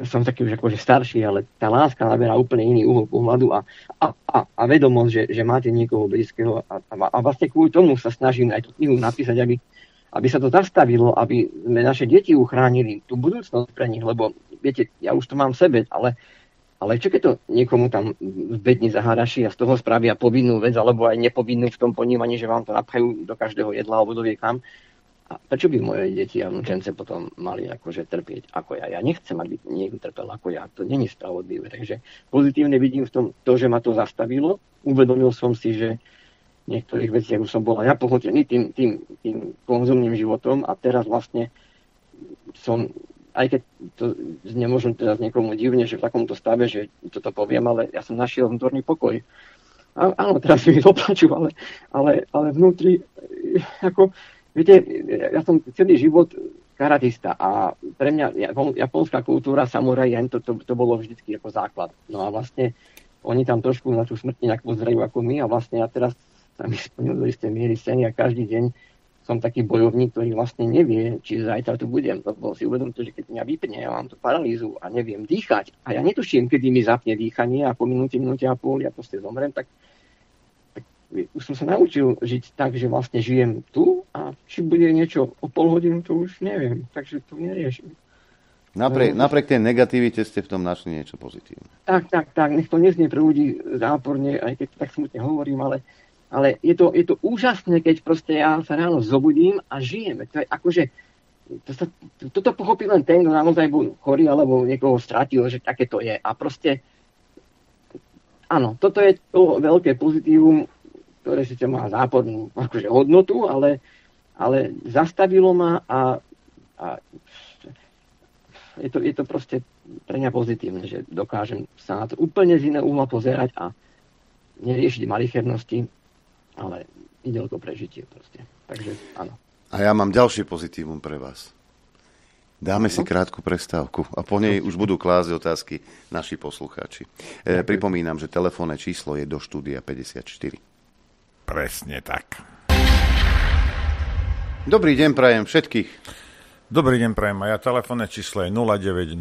som taký už akože starší, ale tá láska naberá úplne iný uhol pohľadu a vedomosť, že máte niekoho blízkeho a vlastne kvôli tomu sa snažím aj tú knihu napísať, aby sa to zastavilo, aby sme naše deti uchránili, tú budúcnosť pre nich, lebo viete, ja už to mám v sebe, ale čo keď to niekomu tam v bedni zaharaší a z toho spravia povinnú vec, alebo aj nepovinnú v tom ponímaní, že vám to napchajú do každého jedla alebo dovie kam. A prečo by moje deti a vnúčence potom mali akože trpieť ako ja? Ja nechcem, aby niekto trpel ako ja. To není spravodlivé. Takže pozitívne vidím v tom to, že ma to zastavilo. Uvedomil som si, že v niektorých veciach už som bol ja pohltený tým konzumným životom a teraz vlastne som, aj keď to znie možno teraz niekomu divne, že v takomto stave, že toto poviem, ale ja som našiel vnútorný pokoj. Áno, teraz mi to plačú, ale vnútri ako viete, ja som celý život karatista a pre mňa japonská kultúra, samuraj, to bolo vždycky ako základ. No a vlastne oni tam trošku na tú smrť nejak pozerajú ako my a vlastne ja teraz sa mi splnil do istej miery sen a každý deň som taký bojovník, ktorý vlastne nevie, či zajtra tu budem. Lebo si uvedomte, že keď mňa vypne, ja mám tú paralýzu a neviem dýchať a ja netuším, kedy mi zapne dýchanie a po minúte a pol ja proste zomrem, tak už som sa naučil žiť tak, že vlastne žijem tu a či bude niečo o pol hodinu, to už neviem. Takže to neriešim. Napriek tej negativite ste v tom našli niečo pozitívne. Tak. Nech to neznie pre ľudí záporne, aj keď tak smutne hovorím, ale je to úžasné, keď proste ja sa ráno zobudím a žijeme. To je akože, toto pochopí len ten, kto naozaj bol chorý alebo niekoho stratil, že také to je. A proste, áno, toto je to veľké pozitívum, ktoré síce má zápornú akože hodnotu, ale zastavilo ma a je to proste pre mňa pozitívne, že dokážem sa na to úplne z iného uhla pozerať a neriešiť malichernosti, ale ide o to prežitie proste. Takže áno. A ja mám ďalšie pozitívum pre vás. Dáme si krátku prestávku a po nej už budú klásť otázky naši poslucháči. Pripomínam, že telefónne číslo je do štúdia 54. Presne tak. Dobrý deň prajem všetkých. Dobrý deň prajem. A ja telefónne číslo je 0908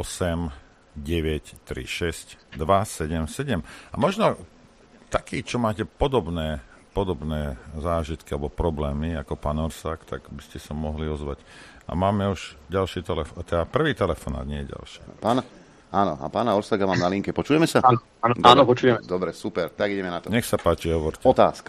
936 277. A možno takí, čo máte podobné zážitky alebo problémy ako pán Orsák, tak by ste sa mohli ozvať. A máme už ďalší telefón. Teda prvý telefonát, nie je ďalší. Áno, a pána Orsáka mám na linke. Počujeme sa? Áno, počujeme. Dobre, super. Tak ideme na to. Nech sa páči, hovorte. Otázka.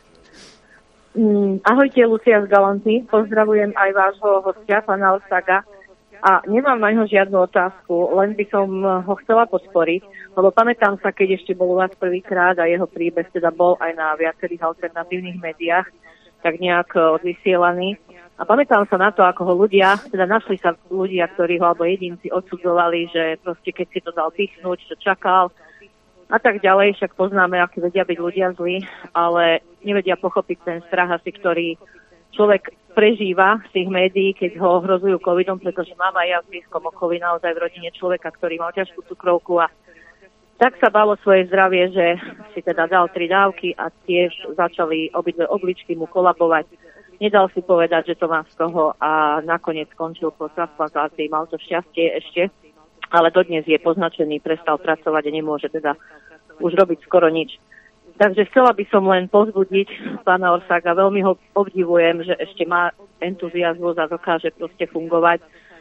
Ahojte, Lucia z Galanty. Pozdravujem aj vášho hostia, pána Orsáka. A nemám na ňo žiadnu otázku, len by som ho chcela podporiť, lebo pamätám sa, keď ešte bol u vás prvýkrát a jeho príbeh teda bol aj na viacerých alternatívnych médiách, tak nejak odvysielaný. A pamätám sa na to, ako ho ľudia, teda našli sa ľudia, ktorí ho alebo jedinci odsudzovali, že proste keď si to dal pichnúť, čo čakal a tak ďalej, však poznáme, akí vedia byť ľudia zlí, ale nevedia pochopiť ten strach asi, ktorý človek prežíva z tých médií, keď ho ohrozujú covidom, pretože mám aj ja v blízkom okolí naozaj v rodine človeka, ktorý mal ťažkú cukrovku a tak sa bálo svoje zdravie, že si teda dal 3 dávky a tiež začali obidve obličky mu kolabovať. Nedal si povedať, že to má z toho a nakoniec skončil po transplantácii. Mal to šťastie ešte, ale dodnes je poznačený, prestal pracovať a nemôže teda už robiť skoro nič. Takže chcela by som len povzbudiť pána Orsáka. Veľmi ho obdivujem, že ešte má entuziazmus a dokáže proste fungovať.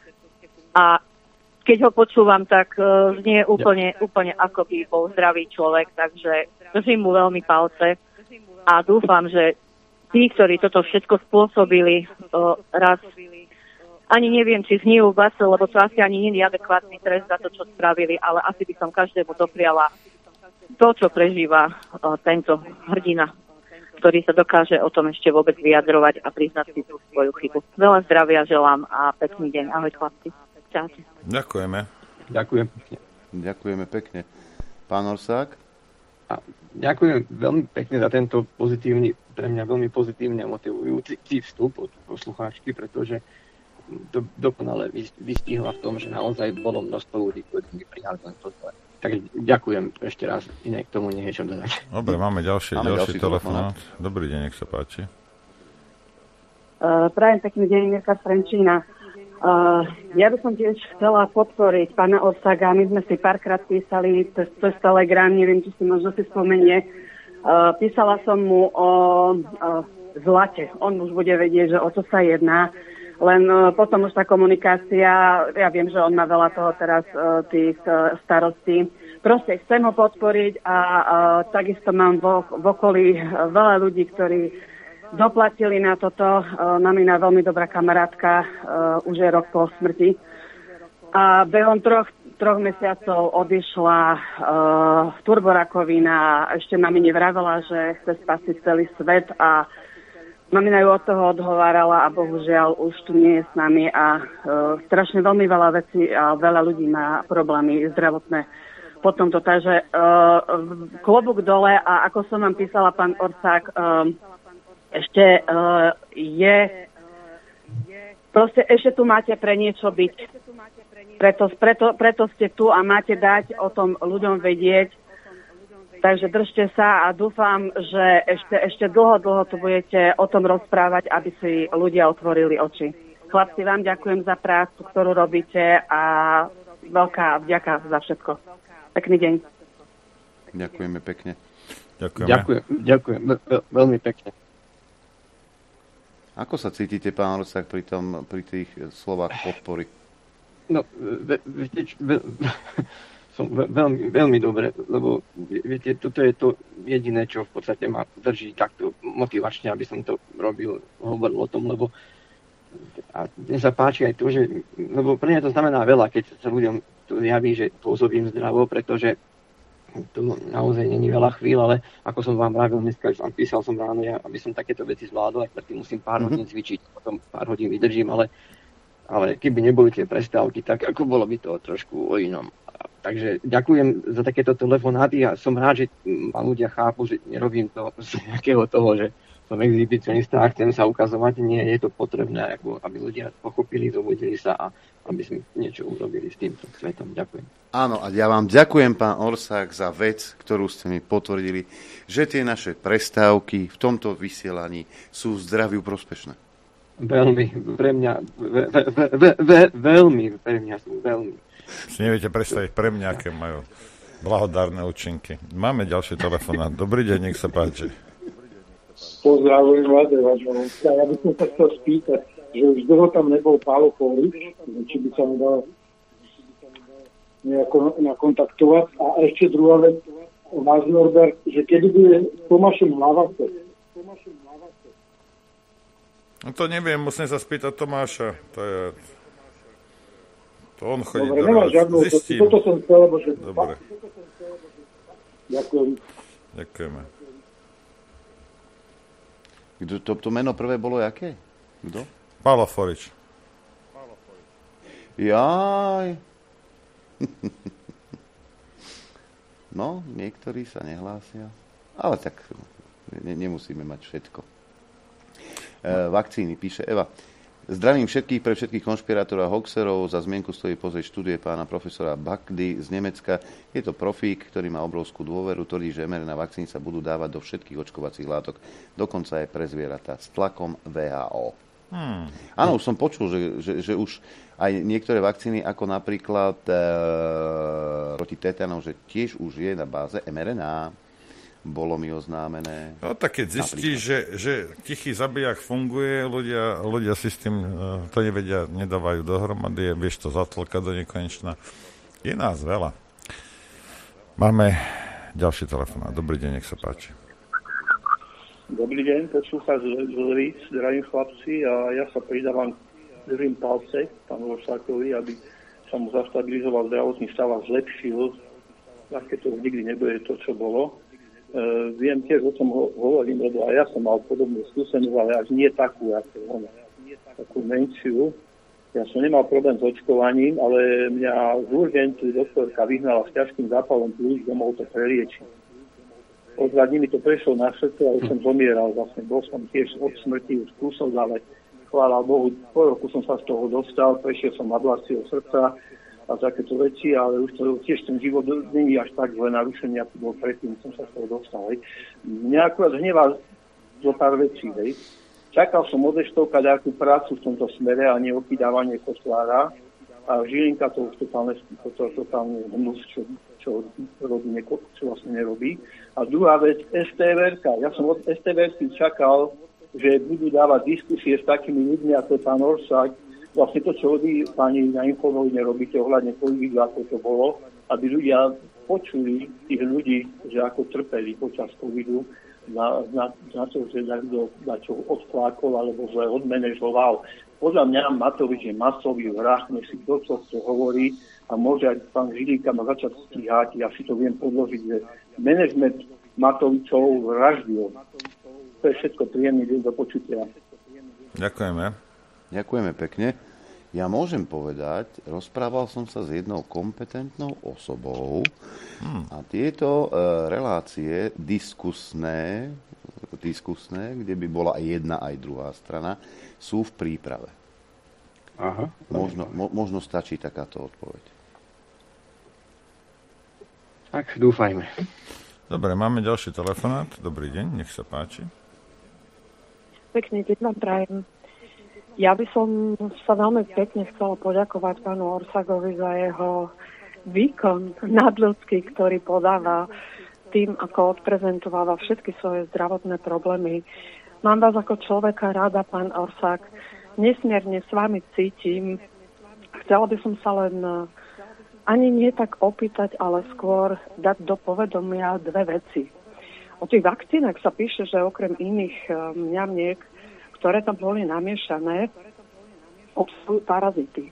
A keď ho počúvam, tak znie úplne ako by bol zdravý človek. Takže držím mu veľmi palce a dúfam, že tí, ktorí toto všetko spôsobili, raz ani neviem, či znijú v base, lebo to asi ani nie je adekvátny trest za to, čo spravili, ale asi by som každému dopriala to, čo prežíva tento hrdina, ktorý sa dokáže o tom ešte vôbec vyjadrovať a priznať si tú svoju chybu. Veľa zdravia želám a pekný deň. Ahoj chlapci. Čaute. Ďakujeme. Ďakujeme pekne. Pán Orsák? Ďakujem veľmi pekne za tento pozitívny, pre mňa veľmi pozitívne a motivujúci vstup od poslucháčky, pretože to dokonale vystihla v tom, že naozaj bolo množstvo ľudí, ktorí mi prijali to zle. Takže ďakujem ešte raz, iné k tomu niečo dodať. Dobre, máme ďalší telefonát. Dobrý deň, nech sa páči. Prajem pekný deň, Mirka z Trenčína. Ja by som tiež chcela podporiť pána Orsaga. My sme si párkrát písali cez Telegram, neviem, či si možno si spomenie. Písala som mu o zlate. On už bude vedieť, že o čo sa jedná. Len potom už tá komunikácia, ja viem, že on má veľa toho teraz tých starostí. Proste chcem ho podporiť a takisto mám v okolí veľa ľudí, ktorí doplatili na toto. Mamina, veľmi dobrá kamarátka, už je rok po smrti. A behom troch mesiacov odišla turborakovina. Ešte mamine vravela, že chce spasiť celý svet a mamina ju od toho odhovárala a bohužiaľ už tu nie je s nami a strašne veľmi veľa vecí a veľa ľudí má problémy zdravotné po tomto. Takže klobúk dole a ako som vám písala, pán Orsák, ešte ešte tu máte pre niečo byť. Preto ste tu a máte dať o tom ľuďom vedieť. Takže držte sa a dúfam, že ešte dlho tu budete o tom rozprávať, aby si ľudia otvorili oči. Chlapci, vám ďakujem za prácu, ktorú robíte a veľká vďaka za všetko. Pekný deň. Ďakujeme pekne. Ďakujem veľmi pekne. Ako sa cítite, pán Orsák, pri tých slovách podpory? No, som veľmi dobre, lebo viete, toto je to jediné, čo v podstate ma drží takto motivačne, aby som to hovoril o tom, lebo a mne sa páči aj to, že, lebo pre mňa to znamená veľa, keď sa ľuďom to javí, že pôsobím zdravo, pretože to naozaj není veľa chvíľ, ale ako som vám vravil dneska, som písal som ráno, aby som takéto veci zvládol, aj predtým musím pár hodín cvičiť, potom pár hodín vydržím, ale keby neboli tie prestávky, tak ako bolo by to trošku o inom. Takže ďakujem za takéto telefonáty a som rád, že ma ľudia chápu, že nerobím to z nejakého toho, že som exhibicionista a chcem sa ukazovať. Nie, je to potrebné, aby ľudia pochopili, zobudili sa a aby sme niečo urobili s týmto svetom. Ďakujem. Áno, a ja vám ďakujem, pán Orsák, za vec, ktorú ste mi potvrdili, že tie naše prestávky v tomto vysielaní sú zdraviu prospešné. Veľmi, pre mňa, veľmi, pre mňa sú veľmi. Si neviete predstaviť pre mňa, aké majú blahodárne účinky. Máme ďalší telefonát. Dobrý deň, nech sa páči. Pozdravujem vás, Evangelovská. Ja by som sa chcel spýtať, že už dlho tam nebol Pálo Povrič, či by sa mu dal nejako nakontaktovať. A ešte druhá vec, váš Norbert, že kedy bude Tomášom Hlavace? No to neviem, musím sa spýtať Tomáša. To on chodí dobre, do vás. Zistím. Toto som chcel, lebo že... Dobre. Ďakujem. Ďakujeme. To meno prvé bolo jaké? Kto? Pálo Forič. Jaj. No, niektorí sa nehlásia. Ale tak nemusíme mať všetko. Vakcíny, píše Eva. Zdravím všetkých, pre všetkých konšpirátorov a hoxerov. Za zmienku stojí pozrieť štúdie pána profesora Bakdy z Nemecka. Je to profík, ktorý má obrovskú dôveru, tvrdí, že mRNA vakcíny sa budú dávať do všetkých očkovacích látok, dokonca aj pre zvieratá s tlakom VHO. Áno, už som počul, že už aj niektoré vakcíny, ako napríklad proti tetanov, že tiež už je na báze mRNA. Bolo mi oznámené. No tak keď zistí, že tichý zabijak funguje, ľudia si s tým to nevedia, nedávajú dohromady, vieš to zatlkať do nekonečna. Je nás veľa. Máme ďalší telefonát. Dobrý deň, nech sa páči. Dobrý deň, poslúcha z Líc, zdravím chlapci a ja sa pridávam, držím palce pánu Orsákovi, aby sa mu zastabilizoval zdravotný stav a zlepšil, tak keď to nikdy nebude to, čo bolo. Viem tiež, o čom hovorím, lebo aj ja som mal podobnú skúsenosť, ale až nie takú, takú menšiu. Ja som nemal problém s očkovaním, ale mňa z urgentu doktorka vyhnala s ťažkým zápalom plúc, domov to preliečiť. O 2 dní mi to prešlo na srdce, ale som zomieral. Vlastne bol som tiež od smrti už kúsok, ale chvála Bohu, po roku som sa z toho dostal, prešiel som abláciou srdca a takéto veci, ale už to tiež ten život nie je až tak zle narušený, ako bol predtým, som sa z toho dostal. Mňa akurát hnevá zo pár vecí, Čakal som od Eštovka nejakú prácu v tomto smere a nie okydávanie Koslára. A Žilinka to už totálne hnus, čo robí, čo vlastne nerobí. A druhá vec, STVR-ka. Ja som od STVR-ky čakal, že budú dávať diskusie s takými ľuďmi, ako pán Orsák. Vlastne to, čo robí pani na Infovojne, robíte ohľadne covidu, ako to bolo, aby ľudia počuli tých ľudí, že ako trpeli počas covidu, na to, že čo odflákol alebo zle odmanéžoval. Podľa mňa Matovič je masový vrah, nech si kto čo hovorí a môže aj pán Žilinka ma začať stíhať. Ja si to viem podložiť, že manažment Matovičov vraždil. To je všetko, príjemný deň do počutia. Ďakujeme. Ďakujeme pekne. Ja môžem povedať, rozprával som sa s jednou kompetentnou osobou a tieto relácie diskusné, kde by bola aj jedna, aj druhá strana, sú v príprave. Aha. Možno stačí takáto odpoveď. Tak, dúfajme. Dobre, máme ďalší telefonát. Dobrý deň, nech sa páči. Pekný deň vám prajem. Ja by som sa veľmi pekne chcela poďakovať pánu Orsagovi za jeho výkon nadľudský, ktorý podáva tým, ako odprezentováva všetky svoje zdravotné problémy. Mám vás ako človeka rada, pán Orsák. Nesmierne s vami cítim. Chcela by som sa len ani nie tak opýtať, ale skôr dať do povedomia dve veci. O tých vakcínach sa píše, že okrem iných mňamniek, ktoré tam boli namiešané, obsahujú parazity.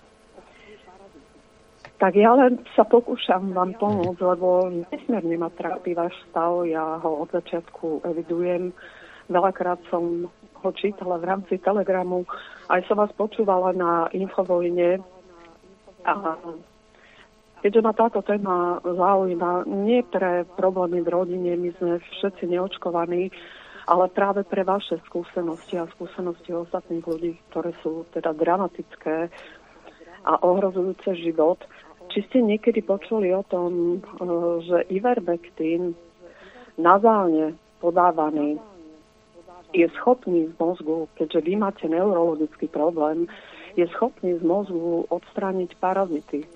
Tak ja len sa pokúšam vám pomôcť, lebo nesmierne ma trápi váš stav. Ja ho od začiatku evidujem. Veľakrát som ho čítala v rámci Telegramu. Aj som vás počúvala na Infovojne. A keďže ma táto téma zaujíma, nie pre problémy v rodine, my sme všetci neočkovaní, ale práve pre vaše skúsenosti a skúsenosti ostatných ľudí, ktoré sú teda dramatické a ohrozujúce život. Či ste niekedy počuli o tom, že Ivermectin nazálne podávaný je schopný z mozgu, keďže vy máte neurologický problém, je schopný z mozgu odstrániť parazity.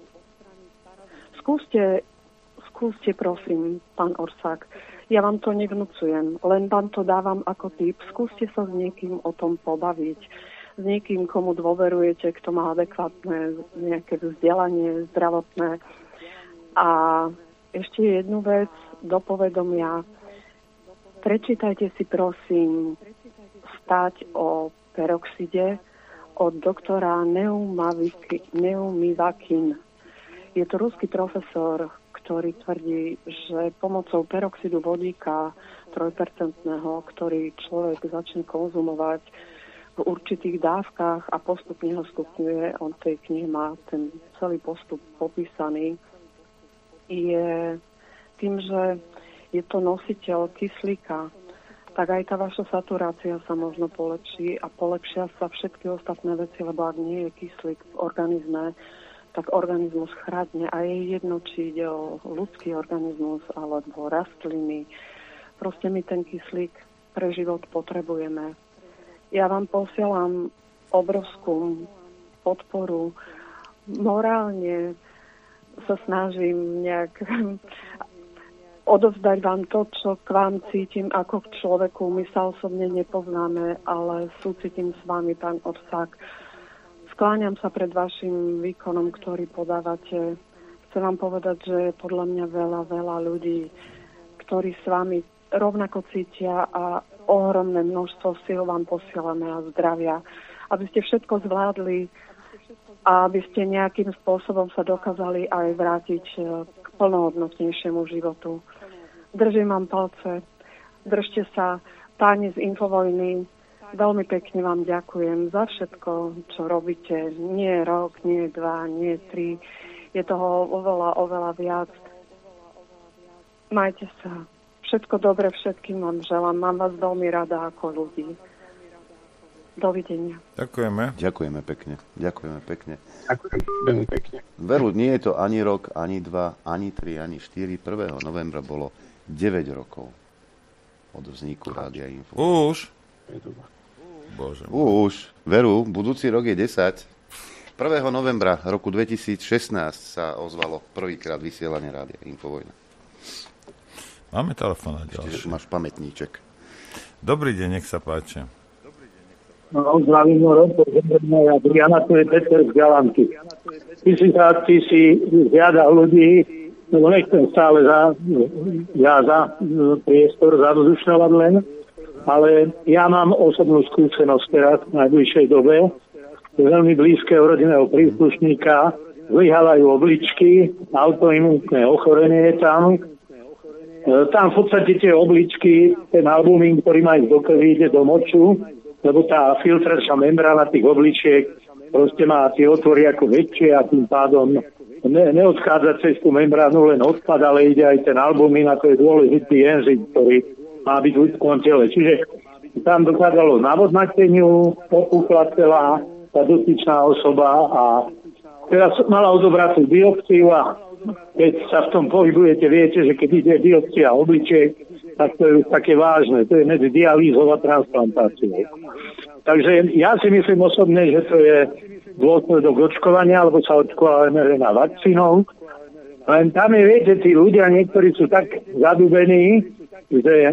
Skúste prosím, pán Orsák, ja vám to nevnúcujem, len vám to dávam ako tip. Skúste sa s niekým o tom pobaviť. S niekým, komu dôverujete, kto má adekvátne nejaké vzdelanie zdravotné. A ešte jednu vec do povedomia. Prečítajte si prosím stať o peroxide od doktora Neumivakin. Je to ruský profesor, ktorý tvrdí, že pomocou peroxidu vodíka 3%, ktorý človek začne konzumovať v určitých dávkach a postupne ho stupňuje, on tej knihe má ten celý postup popísaný, je tým, že je to nositeľ kyslíka, tak aj tá vaša saturácia sa možno polepší a polepšia sa všetky ostatné veci, lebo ak nie je kyslík v organizme, tak organizmus chradne a je jedno, či ide o ľudský organizmus alebo rastliny. Proste my ten kyslík pre život potrebujeme. Ja vám posielam obrovskú podporu. Morálne sa snažím nejak odovzdať vám to, čo k vám cítim ako k človeku. My sa osobne nepoznáme, ale súcitím s vami, pán Orsák. Skláňam sa pred vašim výkonom, ktorý podávate. Chcem vám povedať, že je podľa mňa veľa ľudí, ktorí s vami rovnako cítia a ohromné množstvo síl vám posielame a zdravia, aby ste všetko zvládli a aby ste nejakým spôsobom sa dokázali aj vrátiť k plnohodnotnejšiemu životu. Držím vám palce, držte sa, páni z Infovojny. Veľmi pekne vám ďakujem za všetko, čo robíte. Nie rok, nie 2, nie 3. Je toho oveľa viac. Majte sa. Všetko dobre všetkým vám želám. Mám vás veľmi rada ako ľudí. Dovidenia. Ďakujeme. Ďakujeme pekne. Ďakujeme pekne. Ďakujem veľmi pekne. Veru, nie je to ani rok, ani 2, ani 3, ani 4. 1. novembra bolo 9 rokov od vzniku Rádia Info. Už? Bože. Už, veru, budúci rok je 10. 1. novembra roku 2016 sa ozvalo prvýkrát vysielanie rádia Infovojna. Máme telefón ďalší. Čiže máš pamätníček. Dobrý deň, nech sa páči. No, zdravím, Adriana, to je Peter z Galanty. Ty si žiadal ľudí, lebo nechcem stále za priestor zadozdušňovať len, ale ja mám osobnú skúsenosť teraz v najbližšej dobe. Veľmi blízkeho rodinného príslušníka zlyhávajú obličky, autoimunitné ochorenie je tam. Tam v podstate tie obličky, ten albumín, ktorý majú do krvi, ide do moču, lebo tá filtračná membrána tých obličiek proste má tie otvory ako väčšie a tým pádom neodchádza cez tú membránu len odpad, ale ide aj ten albumín a to je dôležitý enzym, ktorý má byť v ľudskom tele. Čiže tam dochádzalo navodnateniu, popuchla celá tá dotyčná osoba a teraz mala odobrať tú biopsiu a keď sa v tom pohybujete, viete, že keď ide biopsia obličiek, tak to je také vážne. To je medzi dialýzou a transplantáciou. Takže ja si myslím osobne, že to je dôsledok očkovania, alebo sa očkovávame na vakcínou. Len tam je, viete, tí ľudia, niektorí sú tak zadúbení, že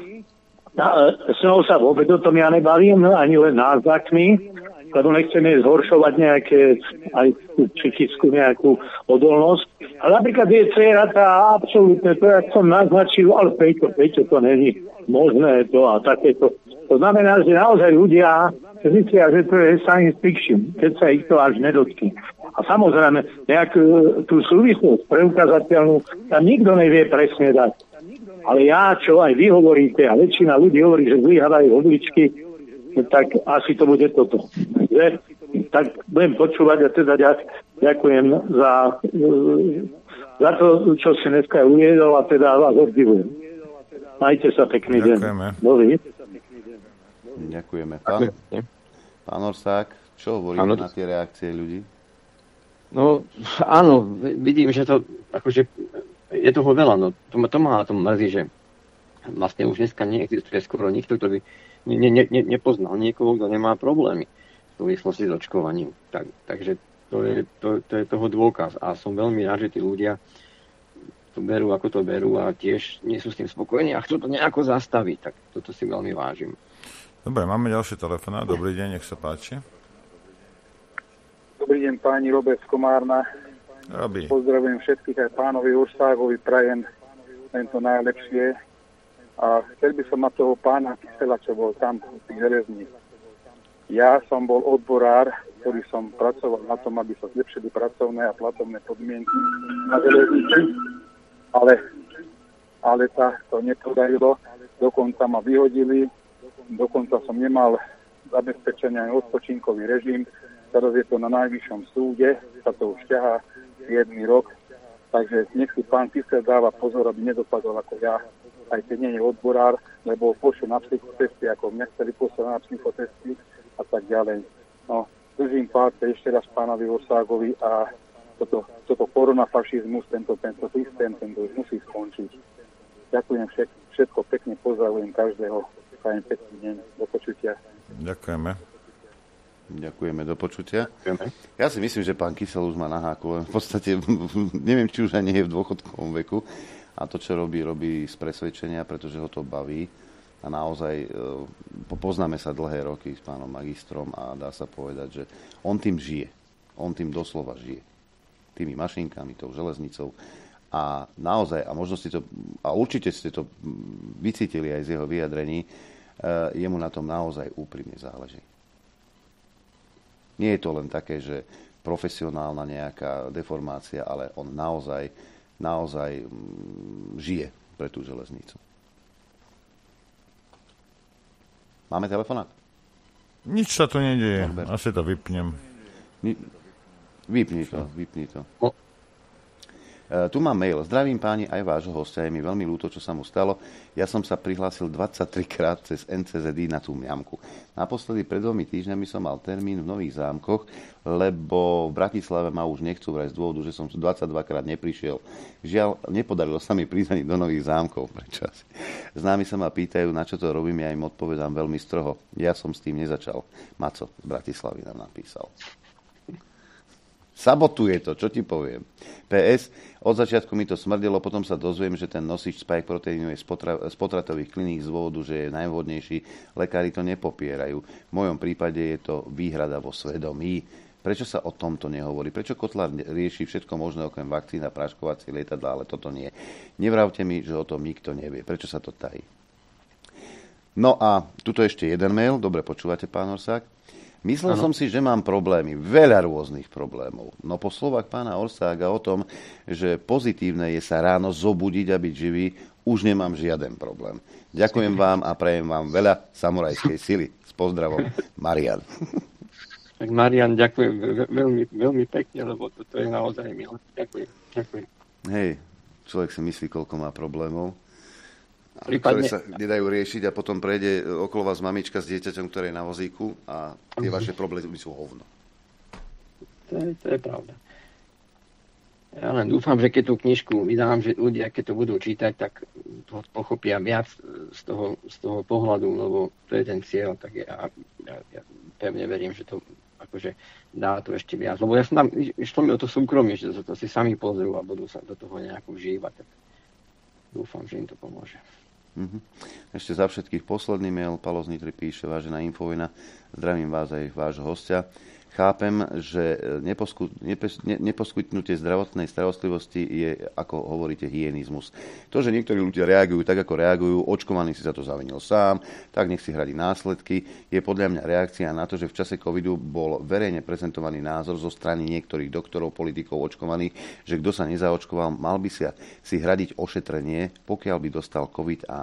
s ňou sa vôbec o tom ja nebavím, ani len názvakmi, lebo nechceme zhoršovať nejaké aj psychickú nejakú odolnosť. Ale napríklad je dcera tá absolútne, to jak som naznačil, ale Peťo, to není možné to a takéto. To znamená, že naozaj ľudia myslia, že to je science fiction, keď sa ich to až nedotkne. A samozrejme, nejakú tú súvislosť preukázateľnú tam nikto nevie presne dať. Ale ja, čo aj vy hovoríte, a väčšina ľudí hovorí, že zlyhávajú obličky, tak asi to bude toto. Tak budem počúvať a teda ďakujem za to, čo si dneska uviedol a teda vás obdivujem. Majte sa pekný deň. Ďakujeme. Pán Orsák, čo hovoríte na tie reakcie ľudí? No, áno, vidím, že to akože je toho veľa, no to ma na tom mrzí, že vlastne už dneska neexistuje skoro nikto, kto by nepoznal niekoho, kto nemá problémy v súvislosti s očkovaním. Takže to je toho dôkaz a som veľmi rád, že tí ľudia to berú, ako to berú a tiež nie sú s tým spokojní a chcú to nejako zastaviť, tak toto si veľmi vážim. Dobre, máme ďalší telefón. Dobrý deň, nech sa páči. Dobrý deň, páni, Robert z Komárna. Pozdravujem všetkých, aj pánovi Urságovi, prajem len to najlepšie. A chcel by som mať toho pána Kysela, čo bol tam v tých železních. Ja som bol odborár, ktorý som pracoval na tom, aby sa zlepšili pracovné a platovné podmienky na železnici, ale to nepodarilo. Dokonca ma vyhodili, dokonca som nemal zabezpečenia aj odpočinkový režim. Teraz je to na najvyššom súde, sa to už ťahá 7 rok, takže nech si pán Kysel dáva pozor, aby nedopadol ako ja, aj keď nie je odborár, lebo pošlo na psychotesty, ako mňa chceli poslať na psychotesty a tak ďalej. No, držím palce ešte raz pánovi Orságovi a toto koronafašizmus, tento systém, tento už musí skončiť. Ďakujem všetko pekne, pozdravujem každého, prajem pekný deň, do počutia. Ďakujeme, do počutia. Ja si myslím, že pán Kysel už má na háku, len v podstate neviem, či už ani je v dôchodkovom veku. A to, čo robí z presvedčenia, pretože ho to baví. A naozaj poznáme sa dlhé roky s pánom magistrom a dá sa povedať, že on tým žije. On tým doslova žije. Tými mašinkami, tou železnicou. A naozaj, a možno ste to, a určite ste to vycítili aj z jeho vyjadrení, jemu na tom naozaj úprimne záleží. Nie je to len také, že profesionálna nejaká deformácia, ale on naozaj žije pre tú železnicu. Máme telefonát? Nič sa tu nedieje. Asi to vypnem. Vypni to. Tu mám mail. Zdravím páni aj vášho hostia. Je mi veľmi ľúto, čo sa mu stalo. Ja som sa prihlásil 23 krát cez NCZD na tú mňamku. Naposledy pred 2 týždňami som mal termín v Nových Zámkoch, lebo v Bratislave ma už nechcú vraj z dôvodu, že som 22 krát neprišiel. Žiaľ, nepodarilo sa mi prísť ani do Nových Zámkov predčas. Známi sa ma pýtajú, na čo to robím, ja im odpovedám veľmi stroho. Ja som s tým nezačal. Maco z Bratislavy nám napísal. Sabotuje to, čo ti poviem. PS, od začiatku mi to smrdelo, potom sa dozviem, že ten nosič spike proteínu je z potratových kliník z dôvodu, že je najvhodnejší. Lekári to nepopierajú. V mojom prípade je to výhrada vo svedomí. Prečo sa o tomto nehovorí? Prečo Kotlár rieši všetko možné okrem vakcín a práškovacie lietadlá, ale toto nie? Nevravte mi, že o tom nikto nevie. Prečo sa to tají? No a tuto ešte jeden mail. Dobre počúvate, pán Orsák? Myslel som si, že mám problémy, veľa rôznych problémov. No po slovách pána Orsága o tom, že pozitívne je sa ráno zobudiť a byť živý, už nemám žiaden problém. Ďakujem vám a prajem vám veľa samurajskej sily. S pozdravom, Marian. Tak Marian, ďakujem veľmi, veľmi pekne, lebo toto je naozaj milé. Ďakujem. Hej, človek si myslí, koľko má problémov, ktoré sa nedajú riešiť a potom prejde okolo vás mamička s dieťaťom, ktoré je na vozíku a tie vaše problémy sú hovno. To je pravda. Ja len dúfam, že keď tú knižku vydám, že ľudia, keď to budú čítať, tak to pochopia viac z toho pohľadu, lebo to je ten cieľ, tak ja pevne verím, že to akože dá to ešte viac. Lebo ja som tam, išlo mi o to súkromie, že to si sami pozrú a budú sa do toho nejako vžívať. Tak dúfam, že im to pomôže. Ešte za všetkých posledný mail. Palo z Nitry píše: vážená Infovojna, zdravím vás aj vášho hostia. Chápem, že neposkytnutie zdravotnej starostlivosti je, ako hovoríte, hyenizmus. To, že niektorí ľudia reagujú tak, ako reagujú, očkovaný si za to zavinil sám, tak nech si hradí následky, je podľa mňa reakcia na to, že v čase covidu bol verejne prezentovaný názor zo strany niektorých doktorov, politikov očkovaných, že kto sa nezaočkoval, mal by si hradiť ošetrenie, pokiaľ by dostal covid a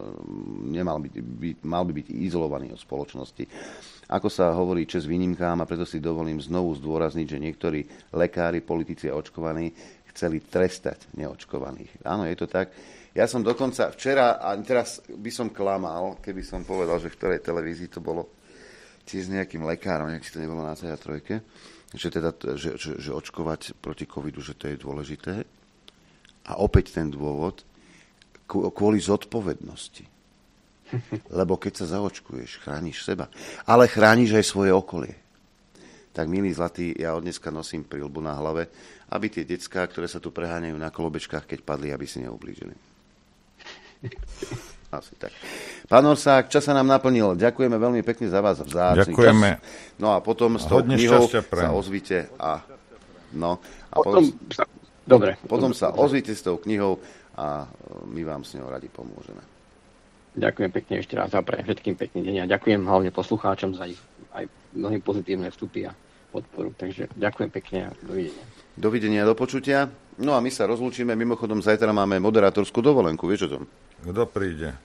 mal by byť izolovaný od spoločnosti. Ako sa hovorí, čas výnimkám, a preto si dovolím znovu zdôrazniť, že niektorí lekári, politici a očkovaní chceli trestať neočkovaných. Áno, je to tak. Ja som dokonca včera, a teraz by som klamal, keby som povedal, že v ktorej televízii to bolo tiež s nejakým lekárom, nejak si to nebolo na TA3, že očkovať proti covidu, že to je dôležité. A opäť ten dôvod, kvôli zodpovednosti. Lebo keď sa zaočkuješ, chrániš seba, ale chrániš aj svoje okolie. Tak, milí zlatí, ja od dneska nosím prilbu na hlave, aby tie decká, ktoré sa tu preháňajú na kolobečkách, keď padli, aby si neublížili. Asi tak. Pán Orsák, čas sa nám naplnil. Ďakujeme veľmi pekne za vás vzácny Ďakujeme. Čas. No a potom s tou knihou sa ozvite a potom sa ozvite s tou knihou a my vám s ňou radi pomôžeme. Ďakujem pekne ešte raz a prajem všetkým pekný deň a ďakujem hlavne poslucháčom za ich aj mnohé pozitívne vstupy a podporu. Takže ďakujem pekne a dovidenia. Dovidenia, do počutia. No a my sa rozlúčime. Mimochodom, zajtra máme moderátorskú dovolenku. Vieš o tom? Kto príde?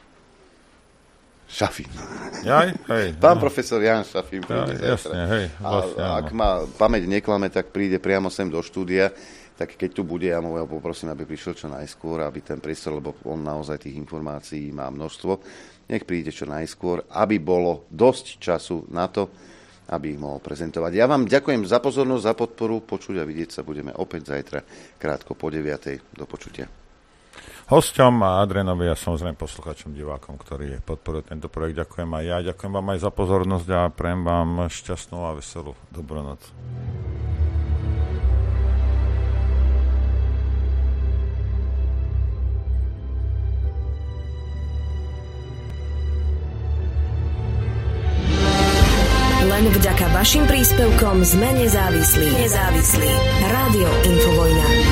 Šafín. Hej. Pán profesor Jan Šafín príde zajtra. Jasne, hej. Vlastne, ak ma pamäť neklame, tak príde priamo sem do štúdia. Tak keď tu bude, ja mu poprosím, aby prišiel čo najskôr, aby ten priestor, lebo on naozaj tých informácií má množstvo, nech príde čo najskôr, aby bolo dosť času na to, aby ich mohol prezentovať. Ja vám ďakujem za pozornosť, za podporu. Počuť a vidieť sa budeme opäť zajtra krátko po 9:00. Do počutia. Hosťom a Adrianovi a samozrejme poslucháčom, divákom, ktorí podporujú tento projekt, ďakujem aj ja. Ďakujem vám aj za pozornosť a prajem vám šťastnú a veselú dobrú noc. Len vďaka vašim príspevkom sme nezávislí. Rádio Infovojna.